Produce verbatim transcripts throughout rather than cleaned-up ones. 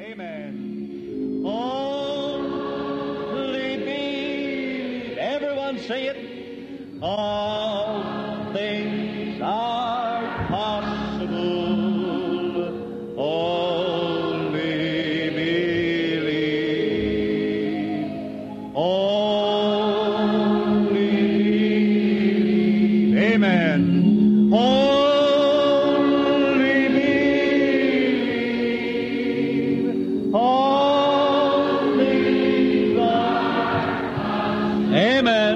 Amen. Only believe. Everyone say it. All things are possible. Only believe. Only believe. Amen. Only believe. All things are possible. Amen.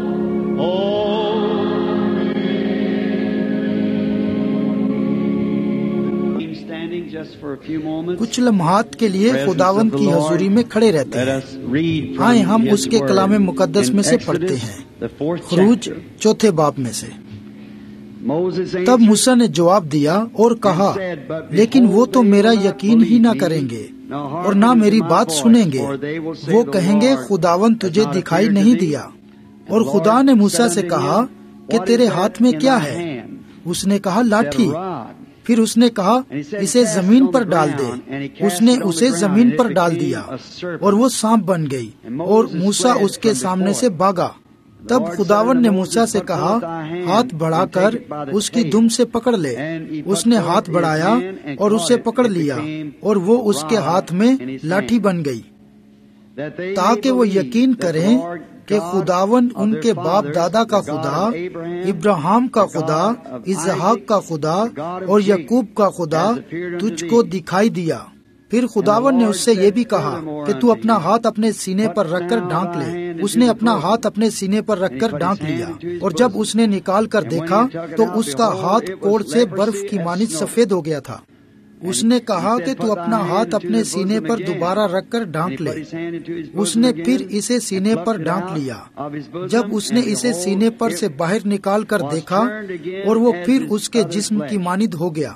کچھ لمحات کے لیے خداوند کی حضوری میں کھڑے رہتے ہیں. آئیں ہم اس کے کلام مقدس میں سے پڑھتے ہیں، خروج چوتھے باب میں سے. تب موسیٰ نے جواب دیا اور کہا، لیکن وہ تو میرا یقین ہی نہ کریں گے اور نہ میری بات سنیں گے. وہ کہیں گے خداوند تجھے دکھائی نہیں دیا. اور خدا نے موسیٰ سے کہا کہ تیرے ہاتھ میں کیا ہے؟ اس نے کہا لاٹھی. پھر اس نے کہا اسے زمین پر ڈال دے. اس نے اسے زمین پر ڈال دیا اور وہ سانپ بن گئی اور موسیٰ اس کے سامنے سے بھاگا. تب خداوند نے موسیٰ سے کہا، ہاتھ بڑھا کر اس کی دم سے پکڑ لے. اس نے ہاتھ بڑھایا اور اسے پکڑ لیا اور وہ اس کے ہاتھ میں لاٹھی بن گئی، تاکہ وہ یقین کریں کہ خداوند ان کے باپ دادا کا خدا، ابراہیم کا خدا، اسحاق کا خدا اور یعقوب کا خدا تجھ کو دکھائی دیا. پھر خداوند نے اس سے یہ بھی کہا کہ تو اپنا ہاتھ اپنے سینے پر رکھ کر ڈھانک لے. اس نے اپنا ہاتھ اپنے سینے پر رکھ کر ڈھانک لیا اور جب اس نے نکال کر دیکھا تو اس کا ہاتھ کوڑ سے برف کی مانند سفید ہو گیا تھا. اس نے کہا کہ تو اپنا ہاتھ اپنے سینے پر دوبارہ رکھ کر ڈھانک لے. اس نے پھر اسے سینے پر ڈھانک لیا. جب اس نے اسے سینے پر سے باہر نکال کر دیکھا اور وہ پھر اس کے جسم کی مانند ہو گیا.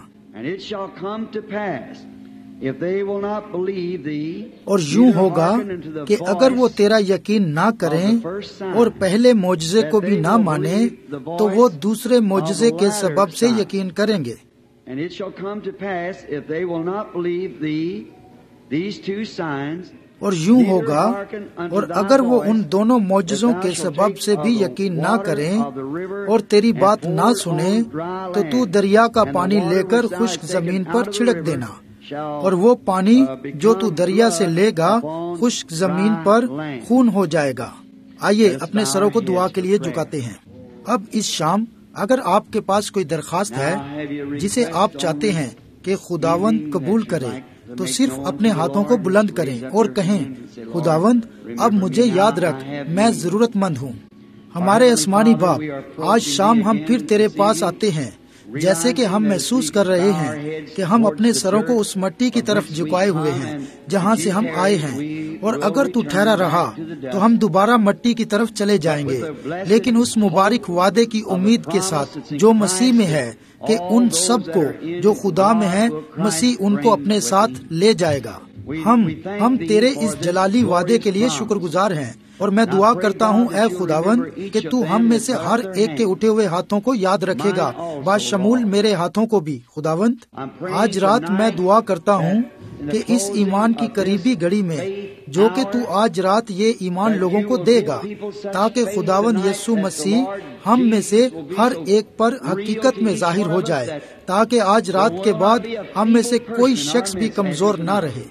اور یوں ہوگا کہ اگر وہ تیرا یقین نہ کریں اور پہلے معجزے کو بھی نہ مانیں تو وہ دوسرے معجزے کے سبب سے یقین کریں گے. And it shall come to pass, if they will not believe thee, these two signs, اور یوں ہوگا اور اگر وہ ان دونوں معجزوں کے سبب سے بھی یقین نہ کریں اور تیری بات نہ سنیں تو تو دریا کا پانی لے کر خشک زمین پر چھڑک دینا، اور وہ پانی جو تو دریا سے لے گا خشک زمین پر خون ہو جائے گا. آئیے اپنے سروں کو دعا کے لیے جھکاتے ہیں. اب اس شام اگر آپ کے پاس کوئی درخواست ہے جسے آپ چاہتے ہیں کہ خداوند قبول کرے تو صرف اپنے ہاتھوں کو بلند کریں اور کہیں، خداوند اب مجھے یاد رکھ، میں ضرورت مند ہوں. ہمارے آسمانی باپ، آج شام ہم پھر تیرے پاس آتے ہیں جیسے کہ ہم محسوس کر رہے ہیں کہ ہم اپنے سروں کو اس مٹی کی طرف جھکائے ہوئے ہیں جہاں سے ہم آئے ہیں، اور اگر تو ٹھہرا رہا تو ہم دوبارہ مٹی کی طرف چلے جائیں گے، لیکن اس مبارک وعدے کی امید کے ساتھ جو مسیح میں ہے کہ ان سب کو جو خدا میں ہیں مسیح ان کو اپنے ساتھ لے جائے گا. ہم ہم تیرے اس جلالی وعدے کے لیے شکر گزار ہیں، اور میں دعا کرتا ہوں اے خداوند کہ تو ہم میں سے ہر ایک کے اٹھے ہوئے ہاتھوں کو یاد رکھے گا، باشمول میرے ہاتھوں کو بھی. خداوند آج رات میں دعا کرتا ہوں کہ اس ایمان کی قریبی گھڑی میں جو کہ تو آج رات یہ ایمان لوگوں کو دے گا، تاکہ خداوند یسوع مسیح ہم میں سے ہر ایک پر حقیقت میں ظاہر ہو جائے، تاکہ آج رات کے بعد ہم میں سے کوئی شخص بھی کمزور نہ رہے.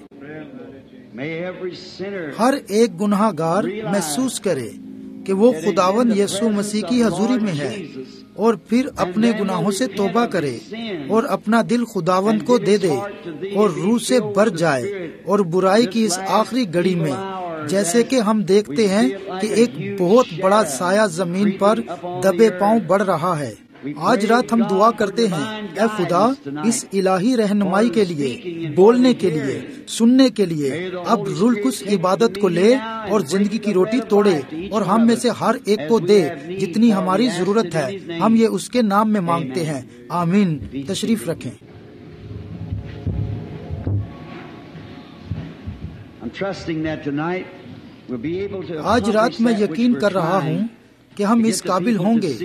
ہر ایک گناہ گار محسوس کرے کہ وہ خداوند یسوع مسیح کی حضوری میں ہے، اور پھر اپنے گناہوں سے توبہ کرے اور اپنا دل خداوند کو دے دے اور روح سے بھر جائے. اور برائی کی اس آخری گھڑی میں جیسے کہ ہم دیکھتے ہیں کہ ایک بہت بڑا سایہ زمین پر دبے پاؤں بڑھ رہا ہے، آج رات ہم دعا کرتے ہیں اے خدا اس الہی رہنمائی کے لیے، بولنے کے لیے، سننے کے لیے اب روح القدس عبادت کو لے اور زندگی کی روٹی توڑے اور ہم میں سے ہر ایک کو دے جتنی ہماری ضرورت ہے. ہم یہ اس کے نام میں مانگتے ہیں، آمین. تشریف رکھیں. آج رات میں یقین کر رہا ہوں کہ ہم اس قابل ہوں گے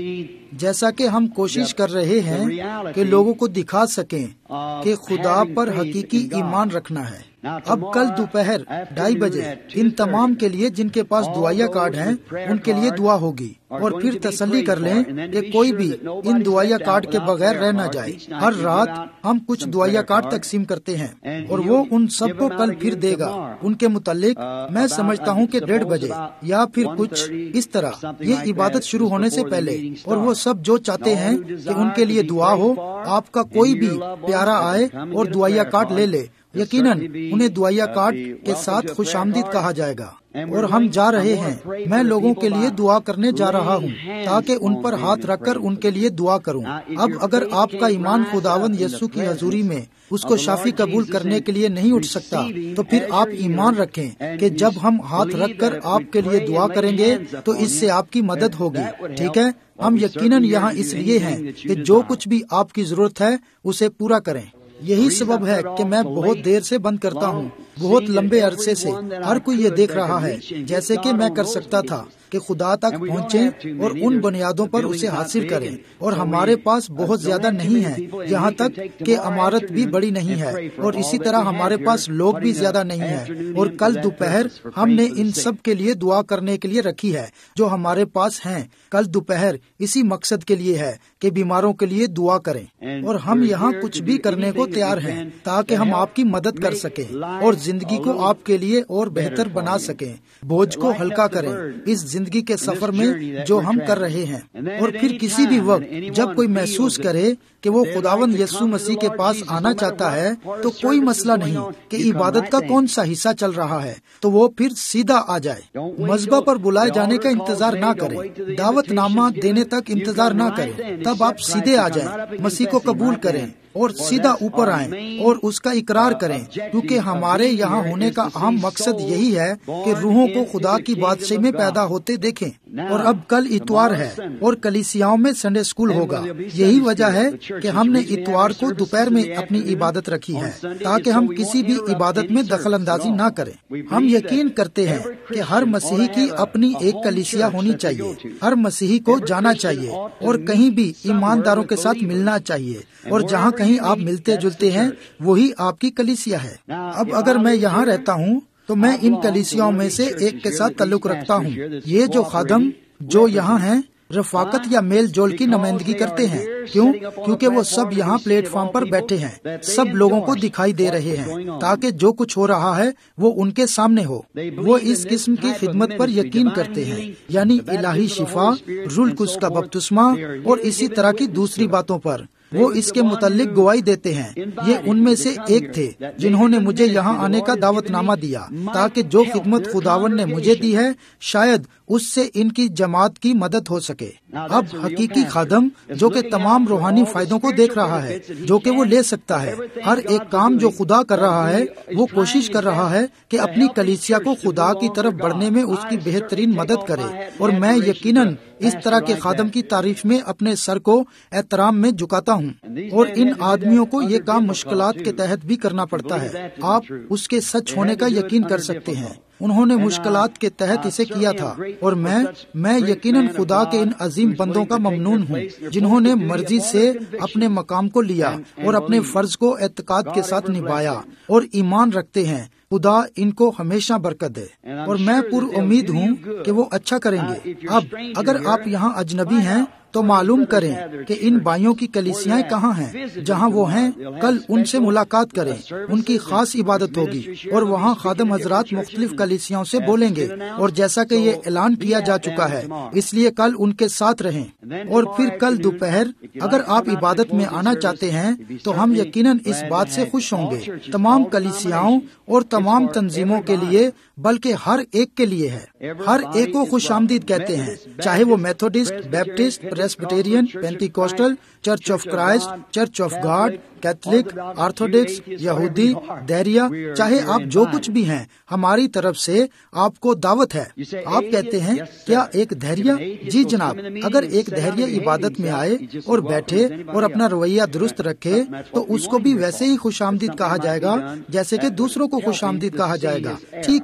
جیسا کہ ہم کوشش کر رہے ہیں کہ لوگوں کو دکھا سکیں کہ خدا پر حقیقی ایمان رکھنا ہے۔ اب کل دوپہر ڈھائی بجے ان تمام کے لیے جن کے پاس دعائیا کارڈ ہیں ان کے لیے دعا ہوگی، اور پھر تسلی کر لیں کہ کوئی بھی ان دعائیا کارڈ کے بغیر رہ نہ جائے۔ ہر رات ہم کچھ دعائیا کارڈ تقسیم کرتے ہیں اور وہ ان سب کو کل پھر دے گا۔ ان کے متعلق میں سمجھتا ہوں کہ ڈیڑھ بجے یا پھر کچھ اس طرح یہ عبادت شروع ہونے سے پہلے، اور وہ سب جو چاہتے ہیں کہ ان کے لیے دعا ہو، آپ کا کوئی بھی پیارا آئے اور دعائیا کارڈ لے لے۔ یقیناً انہیں دعائیا کارڈ کے ساتھ خوش آمدید کہا جائے گا۔ اور ہم جا رہے ہیں، میں لوگوں کے لیے دعا کرنے جا رہا ہوں تاکہ ان پر ہاتھ رکھ کر ان کے لیے دعا کروں۔ اب اگر آپ کا ایمان خداوند یسوع کی حضوری میں اس کو شافی قبول کرنے کے لیے نہیں اٹھ سکتا، تو پھر آپ ایمان رکھیں کہ جب ہم ہاتھ رکھ کر آپ کے لیے دعا کریں گے تو اس سے آپ کی مدد ہوگی۔ ٹھیک ہے، ہم یقیناً یہاں اس لیے ہیں کہ جو کچھ بھی آپ کی ضرورت ہے اسے پورا کریں۔ یہی سبب ہے کہ میں بہت دیر سے بند کرتا ہوں، بہت لمبے عرصے سے۔ ہر کوئی یہ دیکھ رہا ہے جیسے کہ میں کر سکتا تھا کہ خدا تک پہنچیں اور ان بنیادوں پر اسے حاصل کریں، اور ہمارے پاس بہت زیادہ نہیں ہے، یہاں تک کہ عمارت بھی بڑی نہیں ہے، اور اسی طرح ہمارے پاس لوگ بھی زیادہ نہیں ہیں۔ اور کل دوپہر ہم نے ان سب کے لیے دعا کرنے کے لیے رکھی ہے جو ہمارے پاس ہیں۔ کل دوپہر اسی مقصد کے لیے ہے کہ بیماروں کے لیے دعا کریں، اور ہم یہاں کچھ بھی کرنے کو تیار ہیں تاکہ ہم آپ کی مدد کر سکیں اور زندگی کو آپ کے لیے اور بہتر بنا سکیں، بوجھ کو ہلکا کریں اس زندگی کے سفر میں جو ہم کر رہے ہیں۔ اور پھر کسی بھی وقت جب کوئی محسوس کرے کہ وہ خداوند یسوع مسیح کے پاس آنا چاہتا ہے تو کوئی مسئلہ نہیں کہ عبادت کا کون سا حصہ چل رہا ہے، تو وہ پھر سیدھا آ جائے۔ مذبح پر بلائے جانے کا انتظار نہ کریں، دعوت نامہ دینے تک انتظار نہ کریں، تب آپ سیدھے آ جائیں، مسیح کو قبول کریں اور سیدھا اوپر آئیں اور اس کا اقرار کریں، کیونکہ ہمارے یہاں ہونے کا اہم مقصد یہی ہے کہ روحوں کو خدا کی بادشاہی میں پیدا ہوتے دیکھیں۔ اور اب کل اتوار ہے اور کلیسیاؤں میں سنڈے اسکول ہوگا۔ یہی وجہ ہے کہ ہم نے اتوار کو دوپہر میں اپنی عبادت رکھی ہے تاکہ ہم کسی بھی عبادت میں دخل اندازی نہ کریں۔ ہم یقین کرتے ہیں کہ ہر مسیحی کی اپنی ایک کلیسیا ہونی چاہیے، ہر مسیحی کو جانا چاہیے اور کہیں بھی ایمانداروں کے ساتھ ملنا چاہیے، اور جہاں کہیں آپ ملتے جلتے ہیں وہی آپ کی کلیسیا ہے۔ اب اگر میں یہاں رہتا ہوں تو میں ان کلیسیاؤں میں سے ایک کے ساتھ تعلق رکھتا ہوں۔ یہ جو خادم جو یہاں ہیں رفاقت یا میل جول کی نمائندگی کرتے ہیں۔ کیوں؟ کیونکہ وہ سب یہاں پلیٹ فارم پر بیٹھے ہیں، سب لوگوں کو دکھائی دے رہے ہیں تاکہ جو کچھ ہو رہا ہے وہ ان کے سامنے ہو۔ وہ اس قسم کی خدمت پر یقین کرتے ہیں، یعنی الہی شفا، روح القدس کا بپتسمہ اور اسی طرح کی دوسری باتوں پر۔ وہ اس کے متعلق گواہی دیتے ہیں۔ یہ ان میں سے ایک تھے جنہوں نے مجھے یہاں آنے کا دعوت نامہ دیا تاکہ جو خدمت خداون نے مجھے دی ہے شاید اس سے ان کی جماعت کی مدد ہو سکے۔ اب حقیقی خادم جو کہ تمام روحانی فائدوں کو دیکھ رہا ہے جو کہ وہ لے سکتا ہے، ہر ایک کام جو خدا کر رہا ہے وہ کوشش کر رہا ہے کہ اپنی کلیسیا کو خدا کی طرف بڑھنے میں اس کی بہترین مدد کرے۔ اور میں یقیناً اس طرح کے خادم کی تعریف میں اپنے سر کو احترام میں جھکاتا ہوں۔ اور ان آدمیوں کو یہ کام مشکلات کے تحت بھی کرنا پڑتا ہے، آپ اس کے سچ ہونے کا یقین کر سکتے ہیں۔ انہوں نے مشکلات کے تحت اسے کیا تھا، اور میں میں یقیناً خدا کے ان عظیم بندوں کا ممنون ہوں جنہوں نے مرضی سے اپنے مقام کو لیا اور اپنے فرض کو اعتقاد کے ساتھ نبھایا اور ایمان رکھتے ہیں۔ خدا ان کو ہمیشہ برکت دے، اور میں پر امید ہوں کہ وہ اچھا کریں گے۔ اب اگر آپ یہاں اجنبی ہیں تو معلوم کریں کہ ان بھائیوں کی کلیسیاں کہاں ہیں۔ جہاں وہ ہیں کل ان سے ملاقات کریں، ان کی خاص عبادت ہوگی اور وہاں خادم حضرات مختلف کلیسیاں سے بولیں گے، اور جیسا کہ یہ اعلان کیا جا چکا ہے اس لیے کل ان کے ساتھ رہیں۔ اور پھر کل دوپہر اگر آپ عبادت میں آنا چاہتے ہیں تو ہم یقیناً اس بات سے خوش ہوں گے، تمام کلیسیاؤں اور تمام تنظیموں کے لیے، بلکہ ہر ایک کے لیے ہے۔ ہر ایک کو خوش آمدید کہتے ہیں، چاہے وہ Methodist, Baptist, Presbyterian, Pentecostal, church of Christ, church of God, Catholic, Orthodox, یہودی، دیریا، چاہے آپ جو کچھ بھی ہیں، ہماری طرف سے آپ کو دعوت ہے۔ آپ کہتے ہیں کیا ایک دھیریا؟ جی جناب، اگر ایک دھیریا عبادت میں آئے اور بیٹھے اور اپنا رویہ درست رکھے تو اس کو بھی ویسے ہی خوش آمدید کہا جائے گا جیسے کہ دوسروں کو خوش آمدید کہا جائے گا۔ ٹھیک ہے،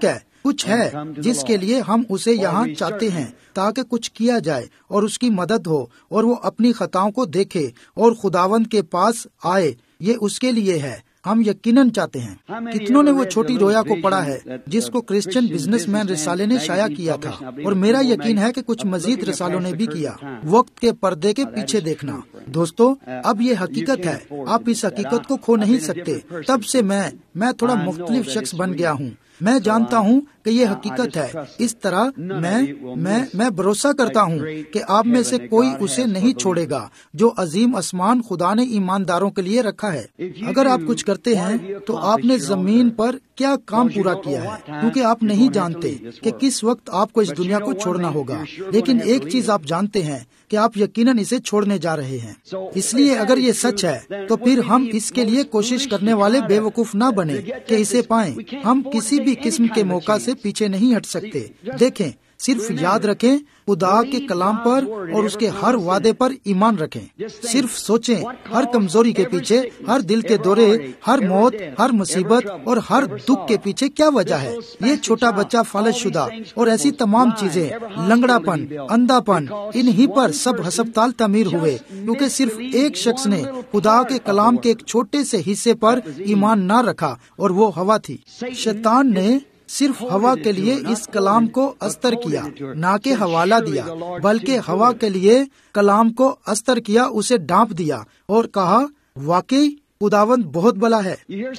کچھ ہے جس کے لیے ہم اسے یہاں چاہتے ہیں تاکہ کچھ کیا جائے اور اس کی مدد ہو اور وہ اپنی خطاؤں کو دیکھے اور خداوند کے پاس آئے. یہ اس کے لیے ہے. ہم یقیناً چاہتے ہیں. کتنوں نے وہ چھوٹی رویا کو پڑھا ہے جس کو کرسچن بزنس مین رسالے نے شائع کیا تھا، اور میرا یقین ہے کہ کچھ مزید رسالوں نے بھی کیا. وقت کے پردے کے پیچھے دیکھنا. دوستو، اب یہ حقیقت ہے، آپ اس حقیقت کو کھو نہیں سکتے. تب سے میں میں تھوڑا مختلف شخص بن گیا ہوں. میں جانتا ہوں کہ یہ حقیقت ہے. اس طرح میں میں میں بھروسہ کرتا ہوں کہ آپ میں سے کوئی اسے نہیں چھوڑے گا جو عظیم آسمان خدا نے ایمانداروں کے لیے رکھا ہے. اگر آپ کچھ کرتے ہیں تو آپ نے زمین پر کیا کام پورا کیا ہے، کیونکہ آپ نہیں جانتے کہ کس وقت آپ کو اس دنیا کو چھوڑنا ہوگا. لیکن ایک چیز آپ جانتے ہیں کہ آپ یقیناً اسے چھوڑنے جا رہے ہیں. اس لیے اگر یہ سچ ہے تو پھر ہم اس کے لیے کوشش کرنے والے بے وقوف نہ بنے کہ اسے پائیں. ہم کسی بھی قسم کے موقع سے پیچھے نہیں ہٹ سکتے. دیکھیں، صرف یاد رکھیں، خدا کے کلام پر اور اس کے ہر وعدے پر ایمان رکھیں. صرف سوچیں، ہر کمزوری کے پیچھے، ہر دل کے دورے، ہر موت، ہر مصیبت اور ہر دکھ کے پیچھے کیا وجہ ہے. یہ چھوٹا بچہ فالج شدہ اور ایسی تمام چیزیں، لنگڑا پن، اندھا پن، انہی پر سب ہسپتال تعمیر ہوئے کیونکہ صرف ایک شخص نے خدا کے کلام کے ایک چھوٹے سے حصے پر ایمان نہ رکھا، اور وہ ہوا تھی. شیطان نے صرف ہوا کے لیے اس کلام کو استر کیا، نہ کہ حوالہ دیا، بلکہ ہوا کے لیے کلام کو استر کیا، اسے ڈانپ دیا اور کہا واقعی خداوند بہت بلا ہے.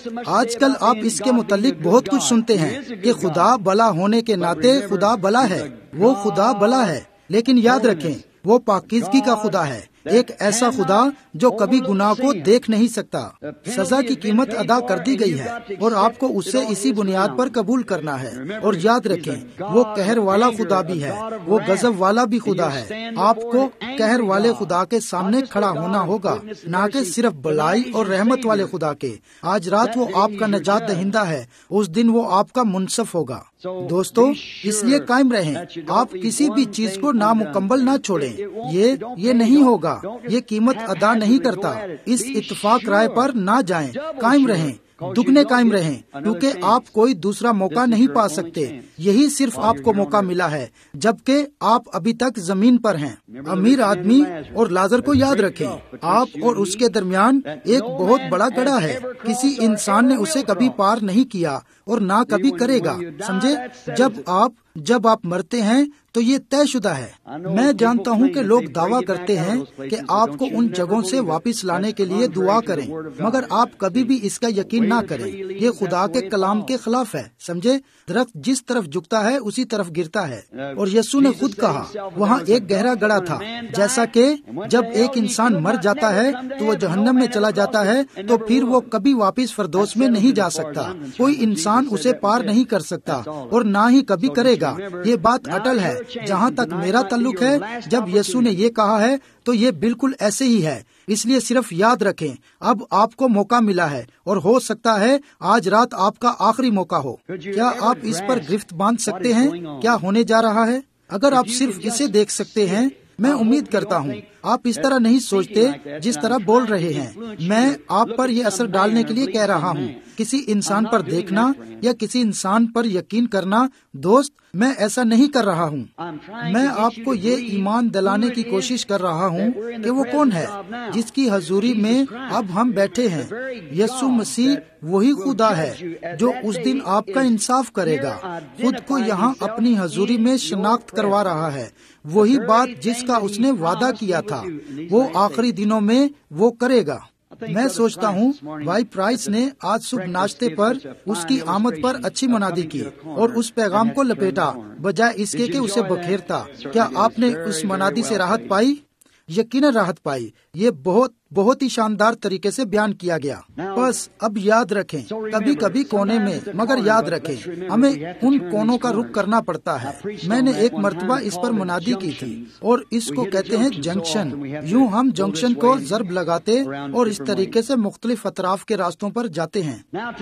آج کل آپ اس کے متعلق بہت کچھ سنتے ہیں کہ خدا بلا ہونے کے ناطے خدا بلا ہے. وہ خدا بلا ہے، لیکن یاد رکھیں وہ پاکیزگی کا خدا ہے، ایک ایسا خدا جو کبھی گناہ کو دیکھ نہیں سکتا. سزا کی قیمت ادا کر دی گئی ہے اور آپ کو اسے اسی بنیاد پر قبول کرنا ہے. اور یاد رکھیں وہ قہر والا خدا بھی ہے، وہ غضب والا بھی خدا ہے. آپ کو قہر والے خدا کے سامنے کھڑا ہونا ہوگا، نہ کہ صرف بلائی اور رحمت والے خدا کے. آج رات وہ آپ کا نجات دہندہ ہے، اس دن وہ آپ کا منصف ہوگا. دوستو، اس لیے قائم رہیں، آپ کسی بھی چیز کو نامکمل نہ چھوڑیں. یہ یہ نہیں ہوگا، یہ قیمت ادا نہیں کرتا. اس اتفاق رائے پر نہ جائیں، قائم رہیں، دگنے قائم رہیں، کیونکہ آپ کوئی دوسرا موقع نہیں پا سکتے. یہی صرف آپ کو موقع ملا ہے جبکہ آپ ابھی تک زمین پر ہیں. امیر آدمی اور لازر کو یاد رکھیں، آپ اور اس کے درمیان ایک بہت بڑا گڑھا ہے. کسی انسان نے اسے کبھی پار نہیں کیا اور نہ کبھی کرے گا. سمجھے؟ جب آپ جب آپ مرتے ہیں تو یہ طے شدہ ہے. میں جانتا ہوں کہ لوگ دعویٰ کرتے ہیں کہ آپ کو ان جگہوں سے واپس لانے کے لیے دعا کریں، مگر آپ کبھی بھی اس کا یقین نہ کریں. یہ خدا کے کلام کے خلاف ہے. سمجھے؟ درخت جس طرف جھکتا ہے اسی طرف گرتا ہے. اور یسوع نے خود کہا وہاں ایک گہرا گڑھا تھا، جیسا کہ جب ایک انسان مر جاتا ہے تو وہ جہنم میں چلا جاتا ہے تو پھر وہ کبھی واپس فردوس میں نہیں جا سکتا. کوئی انسان اسے پار نہیں کر سکتا اور نہ ہی کبھی کرے گا. یہ بات اٹل ہے جہاں تک میرا تعلق ہے. جب یسوع نے یہ کہا ہے تو یہ بالکل ایسے ہی ہے. اس لیے صرف یاد رکھیں اب آپ کو موقع ملا ہے اور ہو سکتا ہے آج رات آپ کا آخری موقع ہو. کیا آپ اس پر گرفت باندھ سکتے ہیں کیا ہونے جا رہا ہے؟ اگر آپ صرف اسے دیکھ سکتے ہیں، میں امید کرتا ہوں آپ اس طرح نہیں سوچتے جس طرح بول رہے ہیں. میں آپ پر یہ اثر ڈالنے کے لیے کہہ رہا ہوں، کسی انسان پر دیکھنا یا کسی انسان پر یقین کرنا. دوست، میں ایسا نہیں کر رہا ہوں. میں آپ کو یہ ایمان دلانے کی کوشش کر رہا ہوں کہ وہ کون ہے جس کی حضوری میں اب ہم بیٹھے ہیں. یسوع مسیح وہی خدا ہے جو اس دن آپ کا انصاف کرے گا. خود کو یہاں اپنی حضوری میں شناخت کروا رہا ہے. وہی بات جس کا اس نے وعدہ کیا تھا وہ آخری دنوں میں وہ کرے گا. میں سوچتا ہوں بھائی پرائس نے آج صبح ناشتے پر اس کی آمد پر اچھی منادی کی اور اس پیغام کو لپیٹا بجائے اس کے کہ اسے بکھیرتا. کیا آپ نے اس منادی سے راحت پائی؟ یقیناً راحت پائی. یہ بہت بہت ہی شاندار طریقے سے بیان کیا گیا. بس اب یاد رکھیں، کبھی کبھی کونے میں، مگر یاد رکھیں ہمیں ان کونوں کا رخ کرنا پڑتا ہے. میں نے ایک مرتبہ اس پر منادی کی تھی اور اس کو کہتے ہیں جنکشن. یوں ہم جنکشن کو ضرب لگاتے اور اس طریقے سے مختلف اطراف کے راستوں پر جاتے ہیں.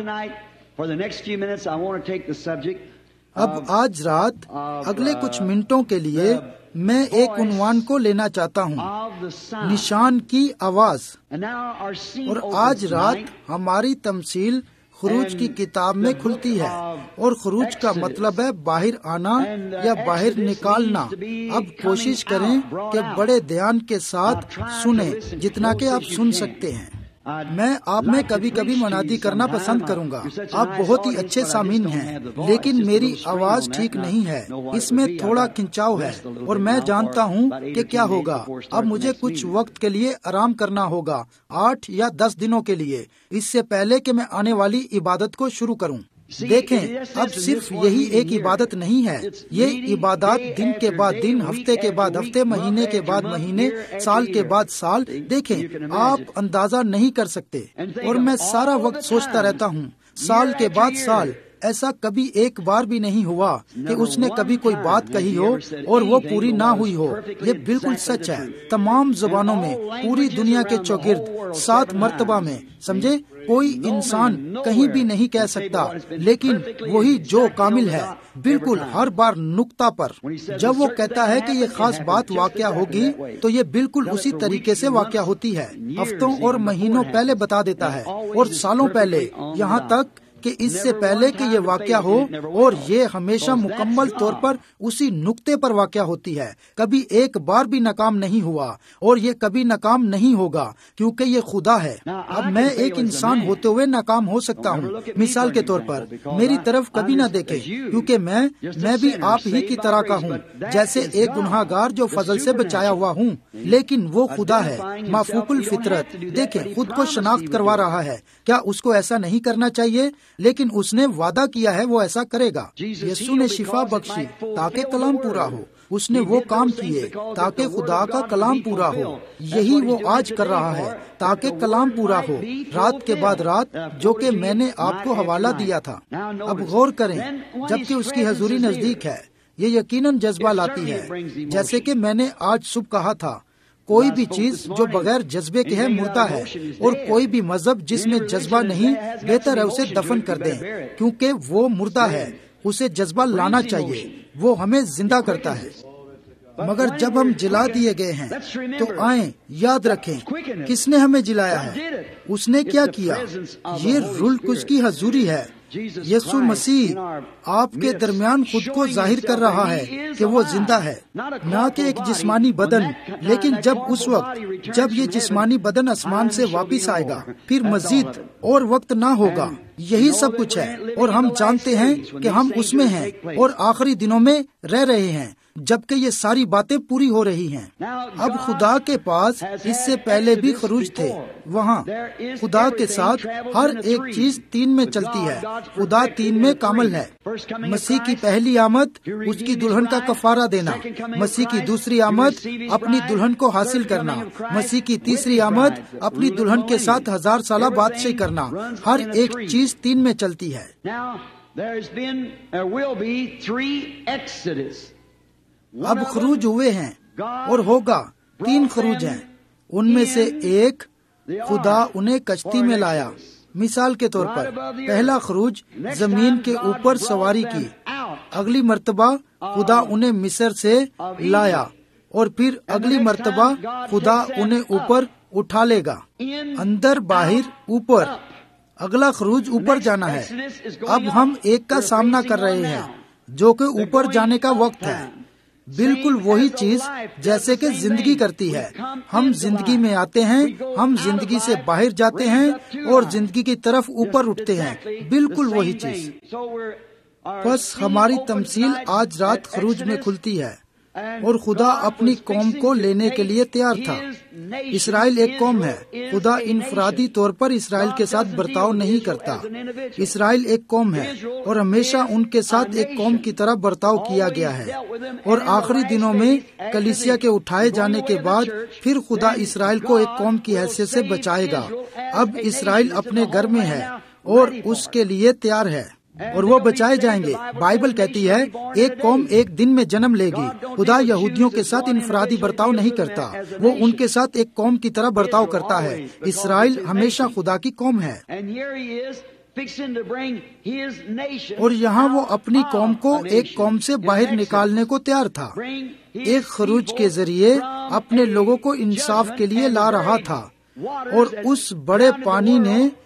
اب آج رات اگلے کچھ منٹوں کے لیے میں ایک عنوان کو لینا چاہتا ہوں، نشان کی آواز. اور آج رات ہماری تمثیل خروج کی کتاب میں کھلتی ہے، اور خروج کا مطلب ہے باہر آنا یا باہر نکالنا۔ اب کوشش کریں کہ بڑے دھیان کے ساتھ سنیں جتنا کہ آپ سن سکتے ہیں۔ میں آپ میں کبھی کبھی منادی کرنا پسند کروں گا۔ آپ بہت ہی اچھے سامعین ہیں، لیکن میری آواز ٹھیک نہیں ہے، اس میں تھوڑا کھنچاؤ ہے، اور میں جانتا ہوں کہ کیا ہوگا۔ اب مجھے کچھ وقت کے لیے آرام کرنا ہوگا، آٹھ یا دس دنوں کے لیے، اس سے پہلے کہ میں آنے والی عبادت کو شروع کروں۔ دیکھیں، اب صرف یہی ایک عبادت نہیں ہے، یہ عبادات دن کے بعد دن، ہفتے کے بعد ہفتے، مہینے کے بعد مہینے، سال کے بعد سال۔ دیکھیں، آپ اندازہ نہیں کر سکتے، اور میں سارا وقت سوچتا رہتا ہوں، سال کے بعد سال۔ ایسا کبھی ایک بار بھی نہیں ہوا کہ اس نے کبھی کوئی بات کہی ہو اور وہ پوری نہ ہوئی ہو۔ یہ بالکل سچ ہے، تمام زبانوں میں، پوری دنیا کے چوگرد، سات مرتبہ میں، سمجھے؟ کوئی انسان کہیں بھی نہیں کہہ سکتا، لیکن وہی جو کامل ہے، بالکل ہر بار نقطہ پر۔ جب وہ کہتا ہے کہ یہ خاص بات واقعہ ہوگی تو یہ بالکل اسی طریقے سے واقعہ ہوتی ہے، ہفتوں اور مہینوں پہلے بتا دیتا ہے، اور سالوں پہلے، یہاں تک کہ اس سے پہلے کہ یہ واقعہ ہو، اور یہ ہمیشہ مکمل طور پر اسی نقطے پر واقعہ ہوتی ہے۔ کبھی ایک بار بھی ناکام نہیں ہوا، اور یہ کبھی ناکام نہیں ہوگا، کیونکہ یہ خدا ہے۔ اب میں ایک انسان ہوتے ہوئے ناکام ہو سکتا ہوں، مثال کے طور پر میری طرف کبھی نہ دیکھیں، کیونکہ میں میں بھی آپ ہی کی طرح کا ہوں، جیسے ایک گناہ گار جو فضل سے بچایا ہوا ہوں، لیکن وہ خدا ہے، مافوق الفطرت۔ دیکھیں، خود کو شناخت کروا رہا ہے۔ کیا اس کو ایسا نہیں کرنا چاہیے؟ لیکن اس نے وعدہ کیا ہے وہ ایسا کرے گا۔ یسوع نے شفا بخشی تاکہ کلام پورا ہو، اس نے وہ کام کیے تاکہ خدا کا کلام پورا ہو۔ یہی وہ آج کر رہا ہے تاکہ کلام پورا ہو، رات کے بعد رات، جو کہ میں نے آپ کو حوالہ دیا تھا۔ اب غور کریں، جبکہ اس کی حضوری نزدیک ہے، یہ یقیناً جذبہ لاتی ہے، جیسے کہ میں نے آج صبح کہا تھا، کوئی بھی چیز جو بغیر جذبے کے ہے مردہ ہے، اور کوئی بھی مذہب جس میں جذبہ نہیں، بہتر ہے اسے دفن کر دیں، کیونکہ وہ مردہ ہے۔ اسے جذبہ لانا چاہیے، وہ ہمیں زندہ کرتا ہے۔ مگر جب ہم جلا دیے گئے ہیں تو آئیں، یاد رکھیں کس نے ہمیں جلایا ہے، اس نے کیا کیا۔ یہ رول کچھ کی حضوری ہے۔ یسوع مسیح آپ کے درمیان خود کو ظاہر کر رہا ہے کہ وہ زندہ ہے، نہ کہ ایک جسمانی بدن، لیکن جب اس وقت جب یہ جسمانی بدن آسمان سے واپس آئے گا، پھر مزید اور وقت نہ ہوگا۔ یہی سب کچھ ہے، اور ہم جانتے ہیں کہ ہم اس میں ہیں اور آخری دنوں میں رہ رہے ہیں، جبکہ یہ ساری باتیں پوری ہو رہی ہیں۔ اب خدا کے پاس اس سے پہلے بھی خروج تھے، وہاں خدا کے ساتھ ہر ایک چیز تین میں چلتی ہے۔ خدا تین میں کامل ہے۔ مسیح کی پہلی آمد اس کی دلہن کا کفارہ دینا، مسیح کی دوسری آمد اپنی دلہن کو حاصل کرنا، مسیح کی تیسری آمد اپنی دلہن کے ساتھ ہزار سالہ بادشاہی کرنا۔ ہر ایک چیز تین میں چلتی ہے۔ اب خروج ہوئے ہیں اور ہوگا، تین خروج ہیں، ان میں سے ایک خدا انہیں کشتی میں لایا۔ مثال کے طور پر پہلا خروج زمین کے اوپر سواری کی، اگلی مرتبہ خدا انہیں مصر سے لایا، اور پھر اگلی مرتبہ خدا انہیں اوپر اٹھا لے گا، اندر باہر اوپر۔ اگلا خروج اوپر جانا ہے۔ اب ہم ایک کا سامنا کر رہے ہیں جو کہ اوپر جانے کا وقت ہے، بالکل وہی چیز جیسے کہ زندگی کرتی ہے۔ ہم زندگی میں آتے ہیں، ہم زندگی سے باہر جاتے ہیں اور زندگی کی طرف اوپر اٹھتے ہیں، بالکل وہی چیز۔ بس ہماری تمثیل آج رات خروج میں کھلتی ہے، اور خدا اپنی قوم کو لینے کے لیے تیار تھا۔ اسرائیل ایک قوم ہے، خدا انفرادی طور پر اسرائیل کے ساتھ برتاؤ نہیں کرتا۔ اسرائیل ایک قوم ہے، اور ہمیشہ ان کے ساتھ ایک قوم کی طرح برتاؤ کیا گیا ہے، اور آخری دنوں میں کلیسیا کے اٹھائے جانے کے بعد پھر خدا اسرائیل کو ایک قوم کی حیثیت سے بچائے گا۔ اب اسرائیل اپنے گھر میں ہے اور اس کے لیے تیار ہے، اور وہ بچائے جائیں گے۔ بائبل کہتی ہے ایک قوم ایک دن میں جنم لے گی۔ خدا یہودیوں کے ساتھ انفرادی برتاؤ نہیں کرتا، وہ ان کے ساتھ ایک قوم کی طرح برتاؤ کرتا ہے۔ اسرائیل ہمیشہ خدا کی قوم ہے، اور یہاں وہ اپنی قوم کو ایک قوم سے باہر نکالنے کو تیار تھا، ایک خروج کے ذریعے اپنے لوگوں کو انصاف کے لیے لا رہا تھا، اور اس بڑے پانی نے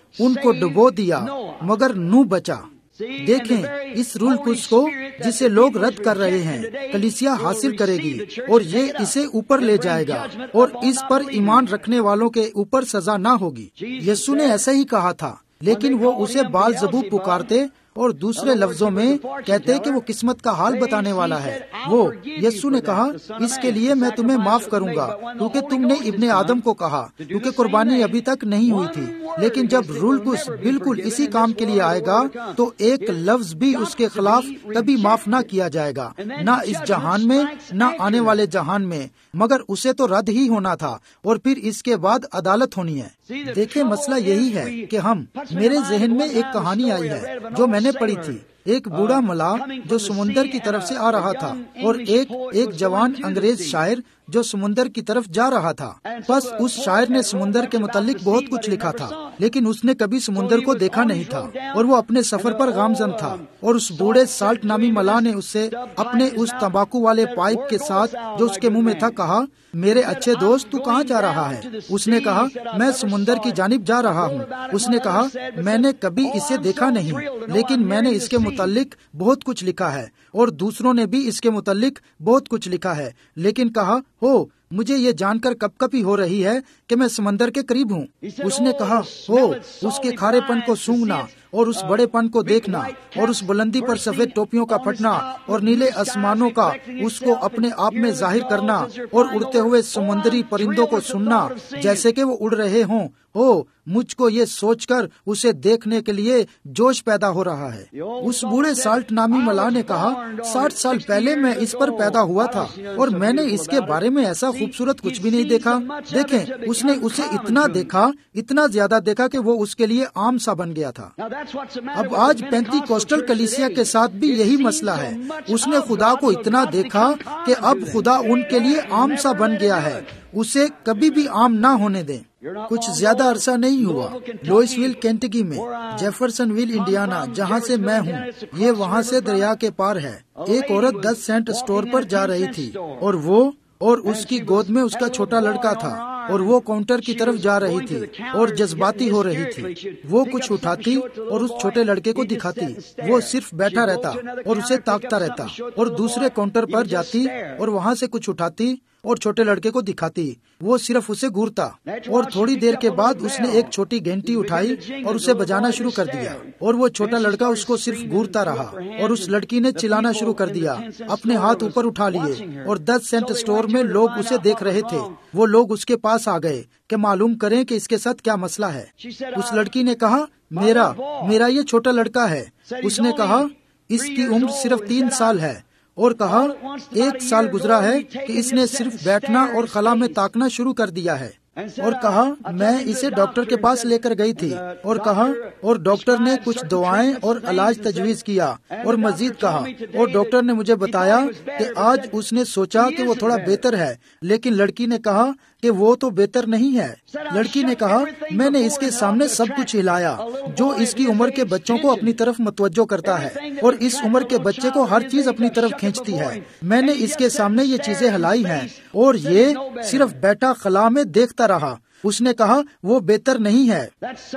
ان کو ڈبو دیا مگر نو بچا۔ دیکھیں اس رول کس کو جسے لوگ رد کر رہے ہیں کلیسیا حاصل کرے گی اور یہ اسے اوپر لے جائے گا اور اس پر ایمان رکھنے والوں کے اوپر سزا نہ ہوگی۔ یسوع نے ایسا ہی کہا تھا، لیکن وہ اسے بال زبوب پکارتے اور دوسرے لفظوں میں کہتے کہ وہ قسمت کا حال بتانے والا ہے۔ وہ یسوع نے کہا اس کے لیے میں تمہیں معاف کروں گا کیونکہ تم نے ابن آدم کو کہا، کیونکہ قربانی ابھی تک نہیں ہوئی تھی۔ لیکن جب رول کس بالکل اسی کام کے لیے آئے گا تو ایک لفظ بھی اس کے خلاف کبھی معاف نہ کیا جائے گا، نہ اس جہان میں نہ آنے والے جہان میں، مگر اسے تو رد ہی ہونا تھا اور پھر اس کے بعد عدالت ہونی ہے۔ دیکھیں مسئلہ یہی ہے کہ ہم میرے ذہن میں ایک کہانی آئی ہے جو میں نے پڑھی تھی۔ ایک بوڑھا ملاح جو سمندر کی طرف سے آ رہا تھا اور ایک ایک جوان انگریز شاعر جو سمندر کی طرف جا رہا تھا۔ بس اس شاعر نے سمندر کے متعلق بہت کچھ لکھا تھا، لیکن اس نے کبھی سمندر کو دیکھا نہیں تھا اور وہ اپنے سفر پر گامزن تھا۔ اور اس بوڑھے سالٹ نامی ملاح نے اس سے اپنے اس تمباکو والے پائپ کے ساتھ جو اس کے منہ میں تھا کہا، میرے اچھے دوست تو کہاں جا رہا ہے؟ اس نے کہا میں سمندر کی جانب جا رہا ہوں۔ اس نے کہا میں نے کبھی اسے دیکھا نہیں، لیکن میں نے اس کے متعلق بہت کچھ لکھا ہے اور دوسروں نے بھی اس کے متعلق بہت کچھ لکھا ہے، لیکن کہا ہو مجھے یہ جان کر کپ کپی ہو رہی ہے کہ میں سمندر کے قریب ہوں۔ اس نے کہا ہو اس کے کھارے پن کو سونگھنا اور اس بڑے پن کو دیکھنا اور اس بلندی پر سفید ٹوپیوں کا پھٹنا اور نیلے آسمانوں کا اس کو اپنے آپ میں ظاہر کرنا اور اڑتے ہوئے سمندری پرندوں کو سننا جیسے کہ وہ اڑ رہے ہوں۔ ہو مجھ کو یہ سوچ کر اسے دیکھنے کے لیے جوش پیدا ہو رہا ہے۔ اس بوڑھے سالٹ نامی ملاح نے کہا ساٹھ سال پہلے میں اس پر پیدا ہوا تھا اور میں نے اس کے بارے میں ایسا خوبصورت کچھ بھی نہیں دیکھا۔ دیکھیں اس نے اسے اتنا دیکھا، اتنا زیادہ دیکھا کہ وہ اس کے لیے عام سا بن گیا تھا۔ اب آج پینتی کوسٹل کلیسیا کے ساتھ بھی یہی مسئلہ ہے۔ اس نے خدا کو اتنا دیکھا کہ اب خدا ان کے لیے عام سا بن گیا ہے، اسے کبھی بھی عام نہ ہونے دیں۔ کچھ زیادہ عرصہ نہیں ہوا لوئس ویل کینٹکی میں، جیفرسن ویل انڈیانا جہاں سے میں ہوں، یہ وہاں سے دریا کے پار ہے، ایک عورت دس سینٹ اسٹور پر جا رہی تھی اور وہ اور اس کی گود میں اس کا چھوٹا لڑکا تھا اور وہ کاؤنٹر کی طرف جا رہی تھی اور جذباتی ہو رہی تھی۔ وہ کچھ اٹھاتی اور اس چھوٹے لڑکے کو دکھاتی، وہ صرف بیٹھا رہتا اور اسے تاکتا رہتا، اور دوسرے کاؤنٹر پر جاتی اور وہاں سے کچھ اٹھاتی اور چھوٹے لڑکے کو دکھاتی، وہ صرف اسے گورتا۔ اور تھوڑی دیر کے بعد اس نے ایک چھوٹی گھنٹی اٹھائی اور اسے بجانا شروع کر دیا اور وہ چھوٹا لڑکا اس کو صرف گورتا رہا، اور اس لڑکی نے چلانا شروع کر دیا، اپنے ہاتھ اوپر اٹھا لیے، اور دس سینٹ اسٹور میں لوگ اسے دیکھ رہے تھے۔ وہ لوگ اس کے پاس آ گئے کہ معلوم کریں کہ اس کے ساتھ کیا مسئلہ ہے۔ اس لڑکی نے کہا میرا میرا یہ چھوٹا لڑکا ہے۔ اس نے کہا اس کی عمر صرف تین سال ہے، اور کہا ایک سال گزرا ہے کہ اس نے صرف بیٹھنا اور خلا میں تاکنا شروع کر دیا ہے، اور کہا میں اسے ڈاکٹر کے پاس لے کر گئی تھی، اور کہا اور ڈاکٹر نے کچھ دعائیں اور علاج تجویز کیا، اور مزید کہا اور ڈاکٹر نے مجھے بتایا کہ آج اس نے سوچا کہ وہ تھوڑا بہتر ہے، لیکن لڑکی نے کہا کہ وہ تو بہتر نہیں ہے۔ لڑکی نے کہا میں نے اس کے سامنے سب کچھ ہلایا جو اس کی عمر کے بچوں کو اپنی طرف متوجہ کرتا ہے، اور اس عمر کے بچے کو ہر چیز اپنی طرف کھینچتی ہے۔ میں نے اس کے سامنے یہ چیزیں ہلائی ہیں اور یہ صرف بیٹھا خلا میں دیکھتا رہا۔ اس نے کہا وہ بہتر نہیں ہے۔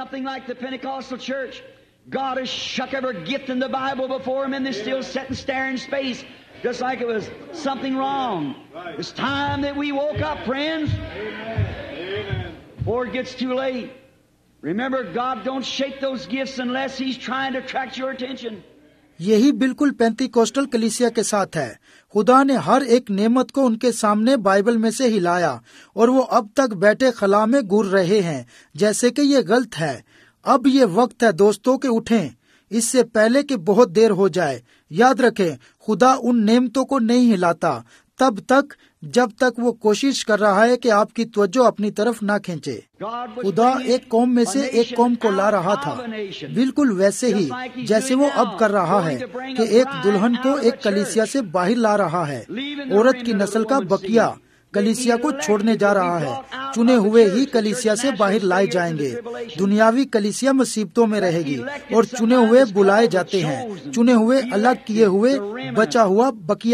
God has shook every gift in the Bible before him, and they still sit and stare in space, just like it was something wrong. It's time that we woke up, friends, before it gets too late. Remember, God don't shake those gifts unless He's trying to attract your attention. یہی بالکل پینتی coastal کلیسیا کے ساتھ ہے۔ خدا نے ہر ایک نعمت کو ان کے سامنے بائبل میں سے ہلایا، اور وہ اب تک بیٹھے خلا میں گر رہے ہیں جیسے کہ یہ غلط ہے۔ اب یہ وقت ہے دوستوں کہ اٹھیں، اس سے پہلے کہ بہت دیر ہو جائے۔ یاد رکھیں خدا ان نعمتوں کو نہیں ہلاتا تب تک جب تک وہ کوشش کر رہا ہے کہ آپ کی توجہ اپنی طرف نہ کھینچے۔ خدا ایک قوم میں سے ایک قوم کو لا رہا تھا، بالکل ویسے ہی جیسے وہ اب کر رہا ہے کہ ایک دلہن کو ایک کلیسیا سے باہر لا رہا ہے۔ عورت کی نسل کا بقیہ کلیسیا کو چھوڑنے جا رہا ہے۔ چنے ہوئے ہی کلیسیا سے باہر لائے جائیں گے۔ دنیاوی کلیسیا مصیبتوں میں رہے گی، اور چنے ہوئے بلائے جاتے ہیں۔ چنے ہوئے الگ کیے ہوئے بچا ہوا بقیہ ہے۔